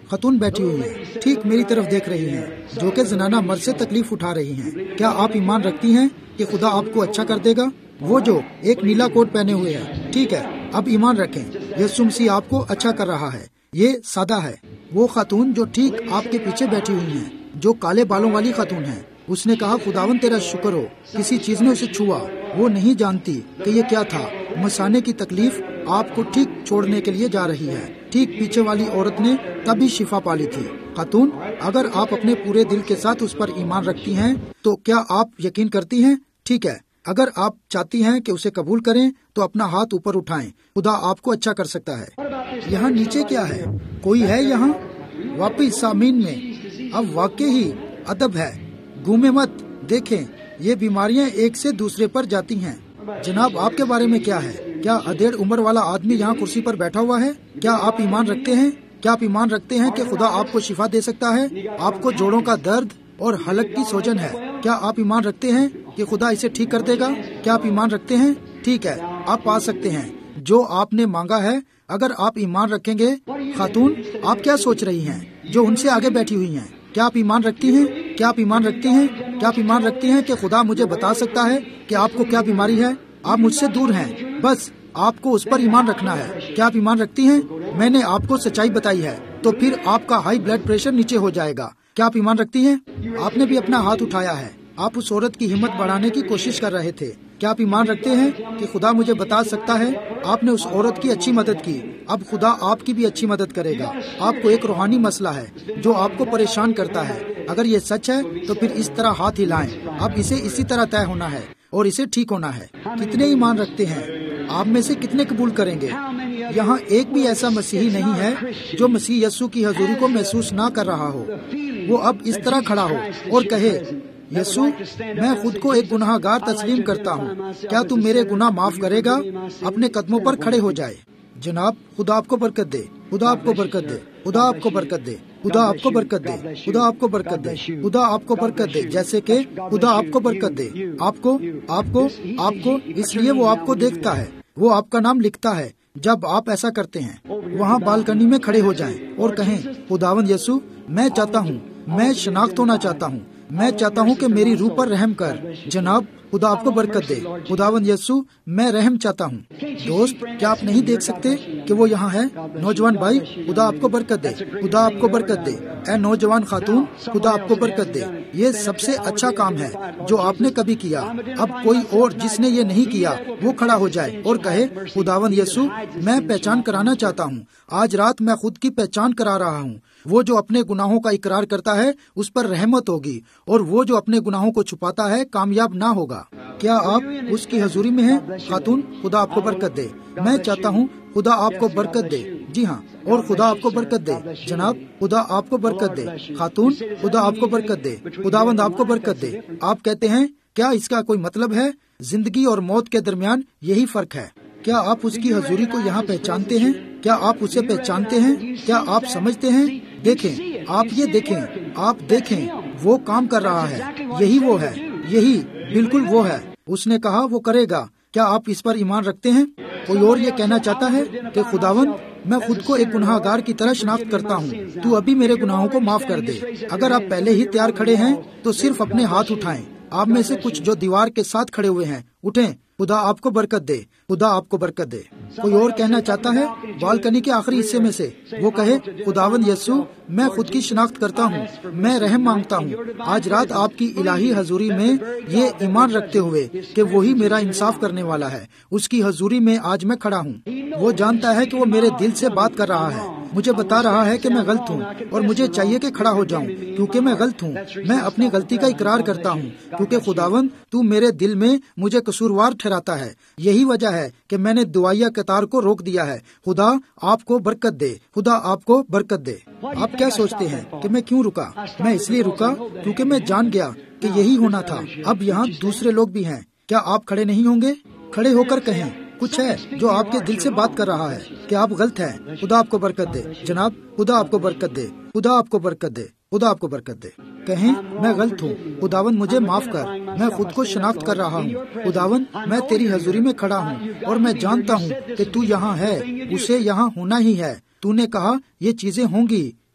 خاتون بیٹھی ہوئی ہیں، ٹھیک میری طرف دیکھ رہی ہیں، جو کہ زنانہ مرض سے تکلیف اٹھا رہی ہیں۔ کیا آپ ایمان رکھتی ہیں کہ خدا آپ کو اچھا کر دے گا؟ وہ جو ایک نیلا کوٹ پہنے ہوئے ہے، ٹھیک ہے، اب ایمان رکھیں، یسوع مسیح آپ کو اچھا کر رہا ہے۔ یہ سادہ ہے۔ وہ خاتون جو ٹھیک آپ کے پیچھے بیٹھی ہوئی ہیں، جو کالے بالوں والی خاتون ہے، اس نے کہا خداون تیرا شکر ہو، کسی چیز نے اسے چھوا، وہ نہیں جانتی کہ یہ کیا تھا۔ مثانے کی تکلیف آپ کو ٹھیک چھوڑنے کے لیے جا رہی ہے۔ ٹھیک پیچھے والی عورت نے تبھی شفا پالی تھی۔ خاتون، اگر آپ اپنے پورے دل کے ساتھ اس پر ایمان رکھتی ہیں تو کیا آپ یقین کرتی ہیں؟ ٹھیک ہے، اگر آپ چاہتی ہیں کہ اسے قبول کریں تو اپنا ہاتھ اوپر اٹھائیں، خدا آپ کو اچھا کر سکتا ہے۔ یہاں نیچے کیا ہے؟ کوئی ہے یہاں؟ واپس سامعین میں اب واقعی ہی ادب ہے، گھومے مت، دیکھیں یہ بیماریاں ایک سے دوسرے پر جاتی ہیں۔ جناب آپ کے بارے میں کیا ہے؟ کیا ادھیڑ عمر والا آدمی یہاں کرسی پر بیٹھا ہوا ہے؟ کیا آپ ایمان رکھتے ہیں؟ کیا آپ ایمان رکھتے ہیں کہ خدا آپ کو شفا دے سکتا ہے؟ آپ کو جوڑوں کا درد اور حلق کی سوجن ہے، کیا آپ ایمان رکھتے ہیں کہ خدا اسے ٹھیک کر دے گا؟ کیا آپ ایمان رکھتے ہیں؟ ٹھیک ہے، آپ پا سکتے ہیں جو آپ نے مانگا ہے اگر آپ ایمان رکھیں گے۔ خاتون، آپ کیا سوچ رہی ہیں جو ان سے آگے بیٹھی ہوئی ہیں؟ کیا آپ ایمان رکھتی ہیں؟ کیا آپ ایمان رکھتی ہیں؟ کیا آپ ایمان رکھتی ہیں کہ خدا مجھے بتا سکتا ہے کہ آپ کو کیا بیماری ہے؟ آپ مجھ سے دور ہیں، بس آپ کو اس پر ایمان رکھنا ہے۔ کیا آپ ایمان رکھتی ہیں؟ میں نے آپ کو سچائی بتائی ہے تو پھر آپ کا ہائی بلڈ پریشر نیچے ہو جائے گا۔ کیا آپ ایمان رکھتی ہیں؟ آپ نے بھی اپنا ہاتھ اٹھایا ہے، آپ اس عورت کی ہمت بڑھانے کی کوشش کر رہے تھے۔ کیا آپ ایمان رکھتے ہیں کہ خدا مجھے بتا سکتا ہے؟ آپ نے اس عورت کی اچھی مدد کی، اب خدا آپ کی بھی اچھی مدد کرے گا۔ آپ کو ایک روحانی مسئلہ ہے جو آپ کو پریشان کرتا ہے، اگر یہ سچ ہے تو پھر اس طرح ہاتھ ہلائیں، اب اسے اسی طرح طے ہونا ہے اور اسے ٹھیک ہونا ہے۔ کتنے ایمان رکھتے ہیں؟ آپ میں سے کتنے قبول کریں گے؟ یہاں ایک بھی ایسا مسیحی نہیں ہے جو مسیح یسوع کی حضوری کو محسوس نہ کر رہا ہو۔ وہ اب اس طرح کھڑا ہو اور کہے، یسوع میں خود کو ایک گناہ گار تسلیم کرتا ہوں، کیا تم میرے گناہ معاف کرے گا؟ اپنے قدموں پر کھڑے ہو جائے۔ جناب خدا آپ کو برکت دے، خدا آپ کو برکت دے، خدا آپ کو برکت دے، خدا آپ کو برکت دے، خدا آپ کو برکت دے، خدا آپ کو برکت دے، جیسے کہ خدا آپ کو برکت دے، آپ کو آپ کو آپ کو اس لیے وہ آپ کو دیکھتا ہے، وہ آپ کا نام لکھتا ہے۔ جب آپ ایسا کرتے ہیں وہاں بالکنی میں کھڑے ہو جائیں اور کہیں، خداوند یسوع میں چاہتا ہوں، میں شناخت ہونا چاہتا ہوں، میں چاہتا ہوں کہ میری روح پر رحم کر۔ جناب خدا آپ کو برکت دے، خداوند یسوع میں رحم چاہتا ہوں۔ دوست، کیا آپ نہیں دیکھ سکتے کہ وہ یہاں ہے؟ نوجوان بھائی، خدا آپ کو برکت دے، خدا آپ کو برکت دے۔ اے نوجوان خاتون، خدا آپ کو برکت دے۔ یہ سب سے اچھا کام ہے جو آپ نے کبھی کیا۔ اب کوئی اور جس نے یہ نہیں کیا وہ کھڑا ہو جائے اور کہے، خداوند یسوع میں پہچان کرانا چاہتا ہوں، آج رات میں خود کی پہچان کرا رہا ہوں۔ وہ جو اپنے گناہوں کا اقرار کرتا ہے اس پر رحمت ہوگی، اور وہ جو اپنے گناہوں کو چھپاتا ہے کامیاب نہ ہوگا۔ کیا آپ اس کی حضوری میں ہیں؟ خاتون، خدا آپ کو برکت دے۔ میں چاہتا ہوں خدا آپ کو برکت دے۔ جی ہاں، اور خدا آپ کو برکت دے۔ جناب خدا آپ کو برکت دے۔ خاتون، خدا آپ کو برکت دے، خداوند آپ کو برکت دے۔ آپ کہتے ہیں کیا اس کا کوئی مطلب ہے؟ زندگی اور موت کے درمیان یہی فرق ہے۔ کیا آپ اس کی حضوری کو یہاں پہچانتے ہیں؟ کیا آپ اسے پہچانتے ہیں؟ کیا آپ سمجھتے ہیں؟ دیکھیں، آپ یہ دیکھیں، آپ دیکھیں، وہ کام کر رہا ہے، یہی وہ ہے، یہی بالکل وہ ہے۔ اس نے کہا وہ کرے گا۔ کیا آپ اس پر ایمان رکھتے ہیں؟ کوئی اور یہ کہنا چاہتا ہے کہ خداوند میں خود کو ایک گناہ گار کی طرح شناخت کرتا ہوں، تو ابھی میرے گناہوں کو معاف کر دے۔ اگر آپ پہلے ہی تیار کھڑے ہیں تو صرف اپنے ہاتھ اٹھائیں۔ آپ میں سے کچھ جو دیوار کے ساتھ کھڑے ہوئے ہیں اٹھیں، خدا آپ کو برکت دے، خدا آپ کو برکت دے۔ کوئی اور کہنا چاہتا ہے بالکنی کے آخری حصے میں سے، وہ کہے، خداوند یسوع میں خود کی شناخت کرتا ہوں، میں رحم مانگتا ہوں۔ آج رات آپ کی الہی حضوری میں یہ ایمان رکھتے ہوئے کہ وہی میرا انصاف کرنے والا ہے، اس کی حضوری میں آج میں کھڑا ہوں۔ وہ جانتا ہے کہ وہ میرے دل سے بات کر رہا ہے، مجھے بتا رہا ہے کہ میں غلط ہوں اور مجھے چاہیے کہ کھڑا ہو جاؤں کیونکہ میں غلط ہوں۔ میں اپنی غلطی کا اقرار کرتا ہوں کیونکہ خداوند تو میرے دل میں مجھے قصوروار ٹھہراتا ہے۔ یہی وجہ ہے کہ میں نے دعائیہ قطار کو روک دیا ہے۔ خدا آپ کو برکت دے، خدا آپ کو برکت دے۔ آپ کیا سوچتے ہیں کہ میں کیوں رکا؟ میں اس لیے رکا کیونکہ میں جان گیا کہ یہی ہونا تھا۔ اب یہاں دوسرے لوگ بھی ہیں، کیا آپ کھڑے نہیں ہوں گے؟ کھڑے ہو کر کہیں، کچھ ہے جو آپ کے دل سے بات کر رہا ہے کہ آپ غلط ہیں۔ خدا آپ کو برکت دے جناب، خدا آپ کو برکت دے، خدا آپ کو برکت دے، خدا آپ کو برکت دے۔ کہیں، میں غلط ہوں، خداوند مجھے معاف کر، میں خود کو شناخت کر رہا ہوں۔ خداوند میں تیری حضوری میں کھڑا ہوں اور میں جانتا ہوں کہ تو یہاں ہے، اسے یہاں ہونا ہی ہے۔ تو نے کہا یہ چیزیں ہوں گی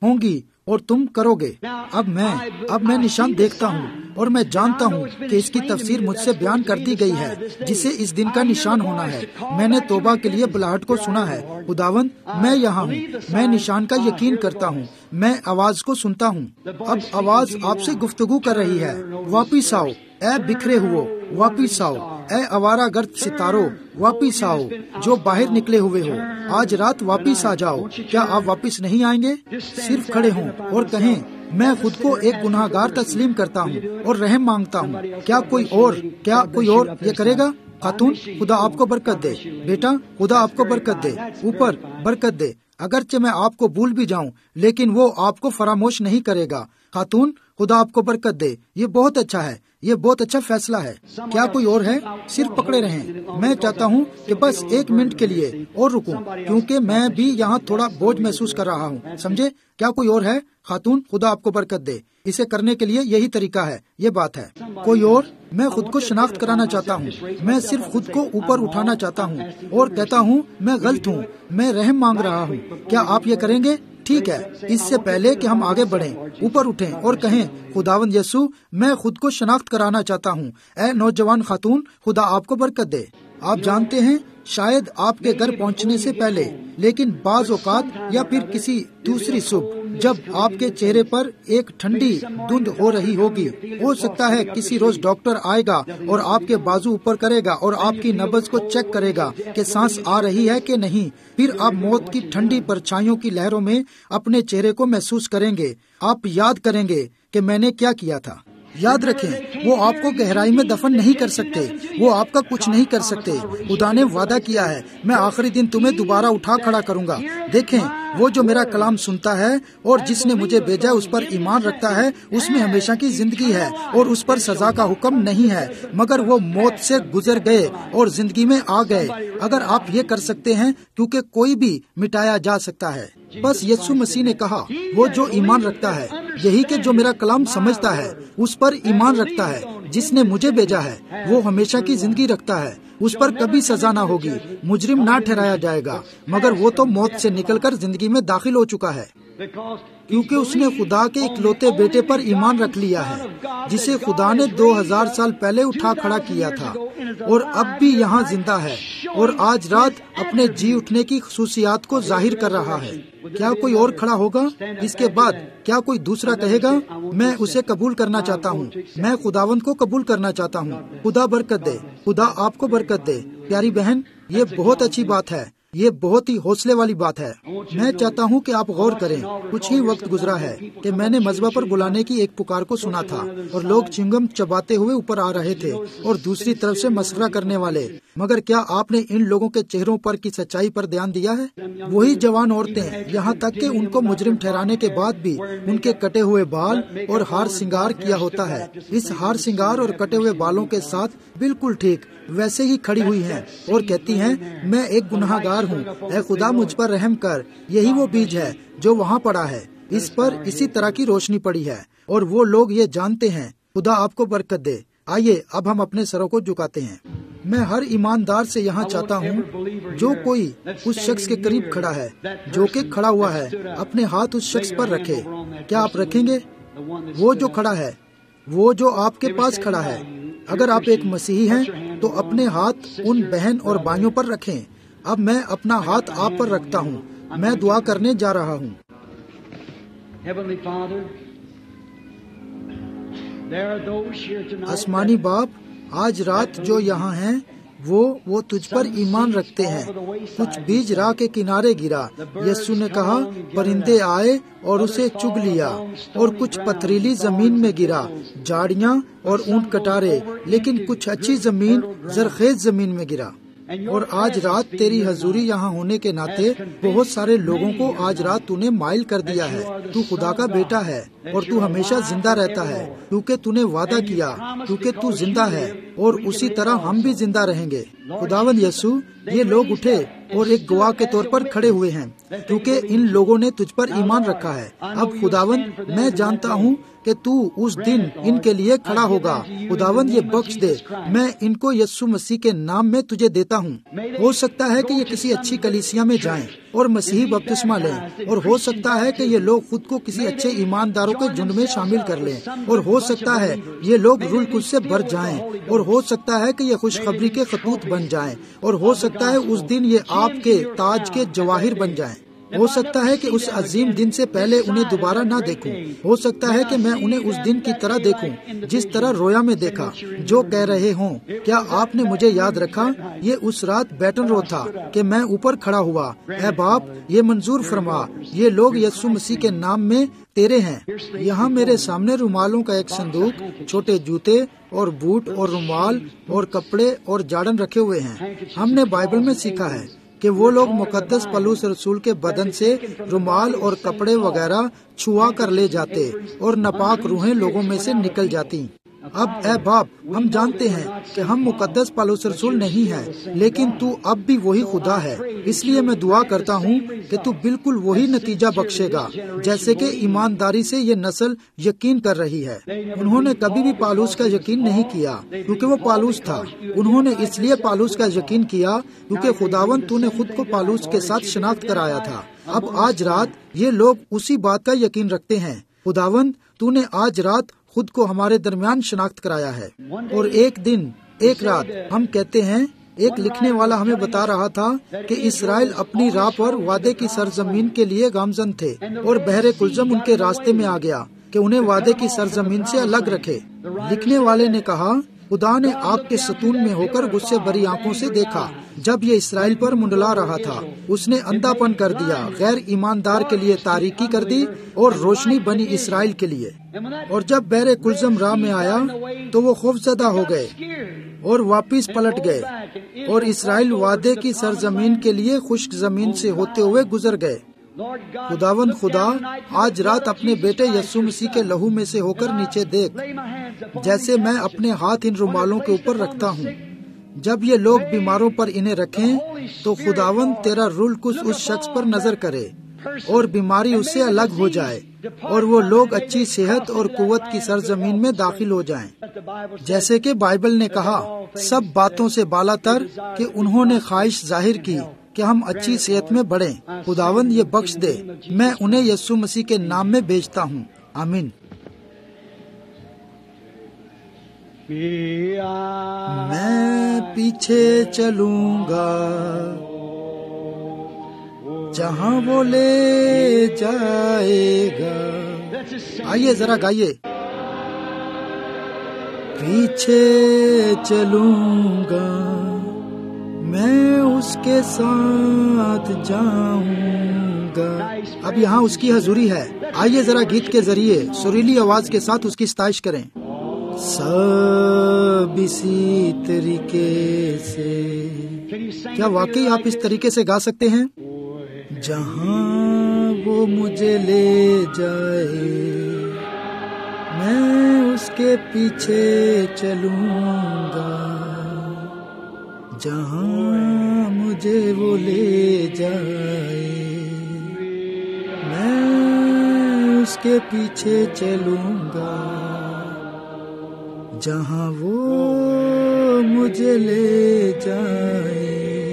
ہوں گی اور تم کرو گے۔ اب میں اب میں نشان دیکھتا ہوں اور میں جانتا ہوں کہ اس کی تفسیر مجھ سے بیان کر دی گئی ہے جسے اس دن کا نشان ہونا ہے۔ میں نے توبہ کے لیے بلاہٹ کو سنا ہے۔ خداوند میں یہاں ہوں، میں نشان کا یقین کرتا ہوں، میں آواز کو سنتا ہوں۔ اب آواز آپ سے گفتگو کر رہی ہے، واپس آؤ اے بکھرے ہوئے، واپس آؤ اے آوارہ گرد ستاروں، واپس آؤ جو باہر نکلے ہوئے ہو، آج رات واپس آ جاؤ۔ کیا آپ واپس نہیں آئیں گے؟ صرف کھڑے ہوں اور کہیں میں خود کو ایک گناہ گار تسلیم کرتا ہوں اور رحم مانگتا ہوں۔ کیا کوئی اور کیا کوئی اور یہ کرے گا؟ خاتون خدا آپ کو برکت دے، بیٹا خدا آپ کو برکت دے، اوپر برکت دے۔ اگرچہ میں آپ کو بھول بھی جاؤں لیکن وہ آپ کو فراموش نہیں کرے گا۔ خاتون خدا آپ کو برکت دے، یہ بہت اچھا ہے، یہ بہت اچھا فیصلہ ہے۔ کیا کوئی اور ہے؟ صرف پکڑے رہیں۔ میں چاہتا ہوں کہ بس ایک منٹ کے لیے اور رکوں کیونکہ میں بھی یہاں تھوڑا بوجھ محسوس کر رہا ہوں، سمجھے؟ کیا کوئی اور ہے؟ خاتون خدا آپ کو برکت دے۔ اسے کرنے کے لیے یہی طریقہ ہے، یہ بات ہے۔ کوئی اور؟ میں خود کو شناخت کرانا چاہتا ہوں، میں صرف خود کو اوپر اٹھانا چاہتا ہوں اور کہتا ہوں میں غلط ہوں، میں رحم مانگ رہا ہوں۔ کیا آپ یہ کریں گے؟ ٹھیک ہے، اس سے پہلے کہ ہم آگے بڑھیں اوپر اٹھیں اور کہیں خداوند یسوع میں خود کو شناخت کرانا چاہتا ہوں۔ اے نوجوان خاتون خدا آپ کو برکت دے۔ آپ جانتے ہیں شاید آپ کے گھر پہنچنے سے پہلے، لیکن بعض اوقات یا پھر کسی دوسری صبح جب آپ کے چہرے پر ایک ٹھنڈی دھند ہو رہی ہوگی، ہو سکتا ہے کسی روز ڈاکٹر آئے گا اور آپ کے بازو اوپر کرے گا اور آپ کی نبض کو چیک کرے گا کہ سانس آ رہی ہے کہ نہیں۔ پھر آپ موت کی ٹھنڈی پرچھائیوں کی لہروں میں اپنے چہرے کو محسوس کریں گے۔ آپ یاد کریں گے کہ میں نے کیا کیا تھا۔ یاد رکھیں وہ آپ کو گہرائی میں دفن نہیں کر سکتے، وہ آپ کا کچھ نہیں کر سکتے۔ خدا نے وعدہ کیا ہے میں آخری دن تمہیں دوبارہ اٹھا کھڑا کروں گا۔ دیکھیں وہ جو میرا کلام سنتا ہے اور جس نے مجھے بھیجا اس پر ایمان رکھتا ہے اس میں ہمیشہ کی زندگی ہے اور اس پر سزا کا حکم نہیں ہے، مگر وہ موت سے گزر گئے اور زندگی میں آ گئے۔ اگر آپ یہ کر سکتے ہیں کیونکہ کوئی بھی مٹایا جا سکتا ہے۔ بس یسوع مسیح نے کہا وہ جو ایمان رکھتا ہے، یہی کہ جو میرا کلام سمجھتا ہے، اس پر ایمان رکھتا ہے جس نے مجھے بھیجا ہے، وہ ہمیشہ کی زندگی رکھتا ہے، اس پر کبھی سزا نہ ہوگی، مجرم نہ ٹھہرایا جائے گا، مگر وہ تو موت سے نکل کر زندگی میں داخل ہو چکا ہے، کیونکہ اس نے خدا کے اکلوتے بیٹے پر ایمان رکھ لیا ہے جسے خدا نے دو ہزار سال پہلے اٹھا کھڑا کیا تھا اور اب بھی یہاں زندہ ہے اور آج رات اپنے جی اٹھنے کی خصوصیات کو ظاہر کر رہا ہے۔ کیا کوئی اور کھڑا ہوگا؟ اس کے بعد کیا کوئی دوسرا کہے گا میں اسے قبول کرنا چاہتا ہوں، میں خداوند کو قبول کرنا چاہتا ہوں؟ خدا برکت دے، خدا آپ کو برکت دے۔ پیاری بہن یہ بہت اچھی بات ہے، یہ بہت ہی حوصلے والی بات ہے۔ میں چاہتا ہوں کہ آپ غور کریں، کچھ ہی وقت گزرا ہے کہ میں نے مذبح پر بلانے کی ایک پکار کو سنا تھا اور لوگ چنگم چباتے ہوئے اوپر آ رہے تھے اور دوسری طرف سے مسخرہ کرنے والے، مگر کیا آپ نے ان لوگوں کے چہروں پر کی سچائی پر دھیان دیا ہے؟ وہی جوان عورتیں، یہاں تک کہ ان کو مجرم ٹھہرانے کے بعد بھی ان کے کٹے ہوئے بال اور ہار سنگار کیا ہوتا ہے، اس ہار سنگار اور کٹے ہوئے بالوں کے ساتھ بالکل ٹھیک ویسے ہی کھڑی ہوئی ہیں اور کہتی ہیں میں ایک گناہ گار ہوں، اے خدا مجھ پر رحم کر۔ یہی وہ بیج ہے جو وہاں پڑا ہے، اس پر اسی طرح کی روشنی پڑی ہے اور وہ لوگ یہ جانتے ہیں۔ خدا آپ کو برکت دے۔ آئیے اب ہم اپنے سروں کو جھکاتے ہیں۔ میں ہر ایماندار سے یہاں چاہتا ہوں جو کوئی اس شخص کے قریب کھڑا ہے جو کہ کھڑا ہوا ہے اپنے ہاتھ اس شخص پر رکھے۔ کیا آپ رکھیں گے؟ وہ جو کھڑا ہے، وہ جو آپ کے پاس کھڑا ہے، اگر آپ ایک مسیحی ہیں تو اپنے ہاتھ ان بہن اور بھائیوں پر رکھیں۔ اب میں اپنا ہاتھ آپ پر رکھتا ہوں، میں دعا کرنے جا رہا ہوں۔ آسمانی باپ، آج رات جو یہاں ہیں وہ وہ تجھ پر ایمان رکھتے ہیں۔ کچھ بیج راہ کے کنارے گرا، یسوع نے کہا پرندے آئے اور اسے چگ لیا، اور کچھ پتھریلی زمین میں گرا، جھاڑیاں اور اونٹ کٹارے، لیکن کچھ اچھی زمین زرخیز زمین میں گرا۔ اور آج رات تیری حضوری یہاں ہونے کے ناطے بہت سارے لوگوں کو آج رات تو نے مائل کر دیا ہے۔ تو خدا کا بیٹا ہے اور تو ہمیشہ زندہ رہتا ہے کیونکہ تو نے وعدہ کیا، کیونکہ تو زندہ ہے اور اسی طرح ہم بھی زندہ رہیں گے۔ خداوند یسوع، یہ لوگ اٹھے اور ایک گواہ کے طور پر کھڑے ہوئے ہیں کیونکہ ان لوگوں نے تجھ پر ایمان رکھا ہے۔ اب خداوند میں جانتا ہوں کہ تو اس دن ان کے لیے کھڑا ہوگا۔ خداوند یہ بخش دے، میں ان کو یسوع مسیح کے نام میں تجھے دیتا ہوں۔ ہو سکتا ہے کہ یہ کسی اچھی کلیسیا میں جائیں اور مسیحی بپتسمہ لیں، اور ہو سکتا ہے کہ یہ لوگ خود کو کسی اچھے ایمانداروں کے جھنڈ میں شامل کر لیں، اور ہو سکتا ہے یہ لوگ روح القدس سے بھر جائیں، اور ہو سکتا ہے کہ یہ خوشخبری کے خطوط بن جائیں، اور ہو سکتا ہے اس دن یہ آپ کے تاج کے جواہر بن جائیں۔ ہو سکتا ہے کہ اس عظیم دن سے پہلے انہیں دوبارہ نہ دیکھوں۔ ہو سکتا ہے کہ میں انہیں اس دن کی طرح دیکھوں جس طرح رویا میں دیکھا، جو کہہ رہے ہوں، کیا آپ نے مجھے یاد رکھا؟ یہ اس رات بیٹن رو تھا کہ میں اوپر کھڑا ہوا۔ اے باپ، یہ منظور فرما، یہ لوگ یسوع مسیح کے نام میں تیرے ہیں۔ یہاں میرے سامنے رومالوں کا ایک صندوق، چھوٹے جوتے اور بوٹ اور رومال اور کپڑے اور جاڑن رکھے ہوئے ہیں۔ ہم نے بائبل میں سیکھا ہے کہ وہ لوگ مقدس پولس رسول کے بدن سے رومال اور کپڑے وغیرہ چھوا کر لے جاتے، اور ناپاک روحیں لوگوں میں سے نکل جاتی۔ اب اے باپ، ہم جانتے ہیں کہ ہم مقدس پولس رسول نہیں ہیں، لیکن تو اب بھی وہی خدا ہے۔ اس لیے میں دعا کرتا ہوں کہ تو بالکل وہی نتیجہ بخشے گا جیسے کہ ایمانداری سے یہ نسل یقین کر رہی ہے۔ انہوں نے کبھی بھی پالوس کا یقین نہیں کیا کیونکہ وہ پالوس تھا، انہوں نے اس لیے پالوس کا یقین کیا کیونکہ خداوند تو نے خود کو پالوس کے ساتھ شناخت کرایا تھا۔ اب آج رات یہ لوگ اسی بات کا یقین رکھتے ہیں۔ خداوند تو نے آج رات خود کو ہمارے درمیان شناخت کرایا ہے، اور ایک دن ایک رات ہم کہتے ہیں، ایک لکھنے والا ہمیں بتا رہا تھا کہ اسرائیل اپنی راہ پر وعدے کی سرزمین کے لیے گامزن تھے، اور بحر کلزم ان کے راستے میں آ گیا کہ انہیں وعدے کی سرزمین سے الگ رکھے۔ لکھنے والے نے کہا، خدا نے آگ کے ستون میں ہو کر غصے بھری آنکھوں سے دیکھا جب یہ اسرائیل پر منڈلا رہا تھا۔ اس نے اندھا پن کر دیا، غیر ایماندار کے لیے تاریکی کر دی اور روشنی بنی اسرائیل کے لیے۔ اور جب بحر کلزم راہ میں آیا تو وہ خوف زدہ ہو گئے اور واپس پلٹ گئے، اور اسرائیل وعدے کی سرزمین کے لیے خشک زمین سے ہوتے ہوئے گزر گئے۔ خداوند خدا آج رات اپنے بیٹے یسوع مسیح کے لہو میں سے ہو کر نیچے دیکھ، جیسے میں اپنے ہاتھ ان رومالوں کے اوپر رکھتا ہوں۔ جب یہ لوگ بیماروں پر انہیں رکھیں تو خداوند تیرا روح القدس اس شخص پر نظر کرے اور بیماری اس سے الگ ہو جائے، اور وہ لوگ اچھی صحت اور قوت کی سرزمین میں داخل ہو جائیں۔ جیسے کہ بائبل نے کہا، سب باتوں سے بالا تر کہ انہوں نے خواہش ظاہر کی کہ ہم اچھی صحت میں بڑھیں۔ خداوند یہ بخش دے، میں انہیں یسوع مسیح کے نام میں بھیجتا ہوں، آمین۔ میں پیچھے چلوں گا جہاں وہ لے جائے گا۔ آئیے ذرا گائیے۔ پیچھے چلوں گا میں اس کے ساتھ جاؤں گا۔ اب یہاں اس کی حضوری ہے، آئیے ذرا گیت کے ذریعے سریلی آواز کے ساتھ اس کی ستائش کریں۔ سب اسی طریقے سے، کیا واقعی آپ اس طریقے سے گا سکتے ہیں؟ جہاں وہ مجھے لے جائے میں اس کے پیچھے چلوں گا، جہاں مجھے وہ لے جائے میں اس کے پیچھے چلوں گا، جہاں وہ مجھے لے جائے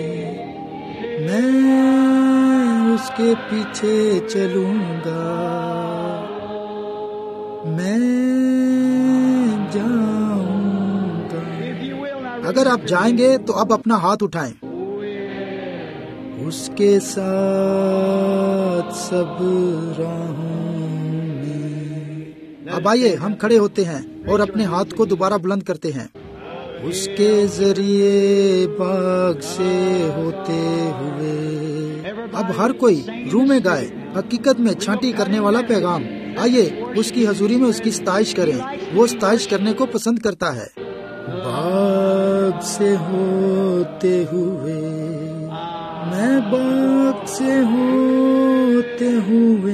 میں اس کے پیچھے چلوں گا، میں جاؤں گا۔ اگر آپ جائیں گے تو اب اپنا ہاتھ اٹھائیں۔ اس کے ساتھ سب راہوں میں۔ اب آئیے ہم کھڑے ہوتے ہیں اور اپنے ہاتھ کو دوبارہ بلند کرتے ہیں۔ اس کے ذریعے باغ سے ہوتے ہوئے، اب ہر کوئی روح میں گائے حقیقت میں چھانٹی کرنے والا پیغام۔ آئیے اس کی حضوری میں اس کی ستائش کریں، وہ ستائش کرنے کو پسند کرتا ہے۔ باغ سے ہوتے ہوئے، میں باغ سے ہوتے ہوئے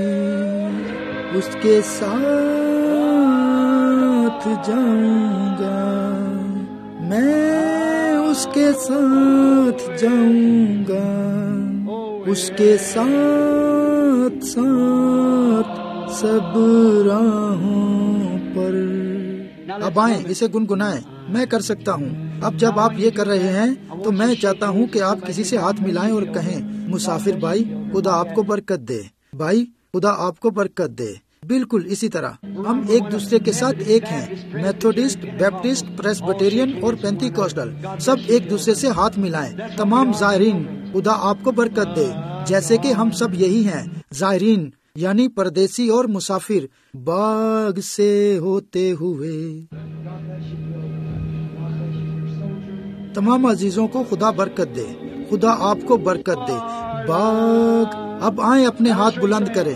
اس کے ساتھ جاؤں گا، میں اس کے ساتھ جاؤں گا، اس کے ساتھ ساتھ سب راہوں پر. اب آئیں اسے گنگنائیں. میں کر سکتا ہوں. اب جب آپ یہ کر رہے ہیں تو میں چاہتا ہوں کہ آپ کسی سے ہاتھ ملائیں اور کہیں مسافر بھائی خدا آپ کو برکت دے. بھائی خدا آپ کو برکت دے. بالکل اسی طرح ہم ایک دوسرے کے ساتھ ایک ہیں. میتھوڈسٹ، بیپٹسٹ، پریسبیٹیرین اور پینتیکوسٹل سب ایک دوسرے سے ہاتھ ملائیں. تمام زائرین خدا آپ کو برکت دے. جیسے کہ ہم سب یہی ہیں زائرین یعنی پردیسی اور مسافر باغ سے ہوتے ہوئے. تمام عزیزوں کو خدا برکت دے. خدا آپ کو برکت دے. باغ. اب آئیں اپنے ہاتھ بلند کریں.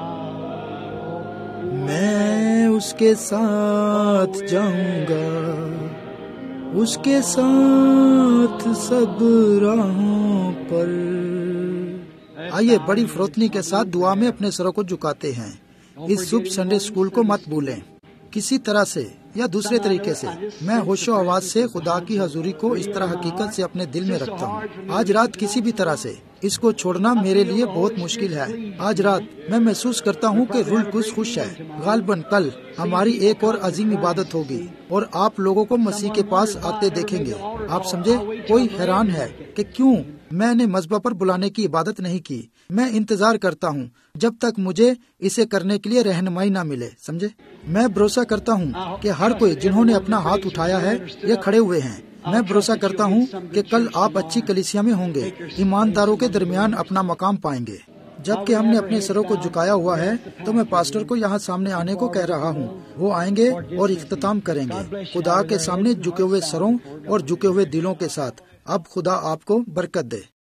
میں اس کے ساتھ جاؤں گا، اس کے ساتھ سب راہوں پر. آئیے بڑی فروتنی کے ساتھ دعا میں اپنے سروں کو جھکاتے ہیں. اس صبح سنڈے اسکول کو مت بھولیں. کسی طرح سے یا دوسرے طریقے سے میں ہوش و آواز سے خدا کی حضوری کو اس طرح حقیقت سے اپنے دل میں رکھتا ہوں. آج رات کسی بھی طرح سے اس کو چھوڑنا میرے لیے بہت مشکل ہے. آج رات میں محسوس کرتا ہوں کہ روح القدس خوش ہے. غالباً کل ہماری ایک اور عظیم عبادت ہوگی اور آپ لوگوں کو مسیح کے پاس آتے دیکھیں گے. آپ سمجھے؟ کوئی حیران ہے کہ کیوں میں نے مذبح پر بلانے کی عبادت نہیں کی. میں انتظار کرتا ہوں جب تک مجھے اسے کرنے کے لیے رہنمائی نہ ملے. سمجھے؟ میں بھروسہ کرتا ہوں کہ ہر کوئی جنہوں نے اپنا ہاتھ اٹھایا ہے یہ کھڑے ہوئے ہیں. میں بھروسہ کرتا ہوں کہ کل آپ اچھی کلیسیا میں ہوں گے، ایمانداروں کے درمیان اپنا مقام پائیں گے. جبکہ ہم نے اپنے سروں کو جھکایا ہوا ہے تو میں پاسٹر کو یہاں سامنے آنے کو کہہ رہا ہوں. وہ آئیں گے اور اختتام کریں گے خدا کے سامنے جھکے ہوئے سروں اور جھکے ہوئے دلوں کے ساتھ. اب خدا آپ کو برکت دے.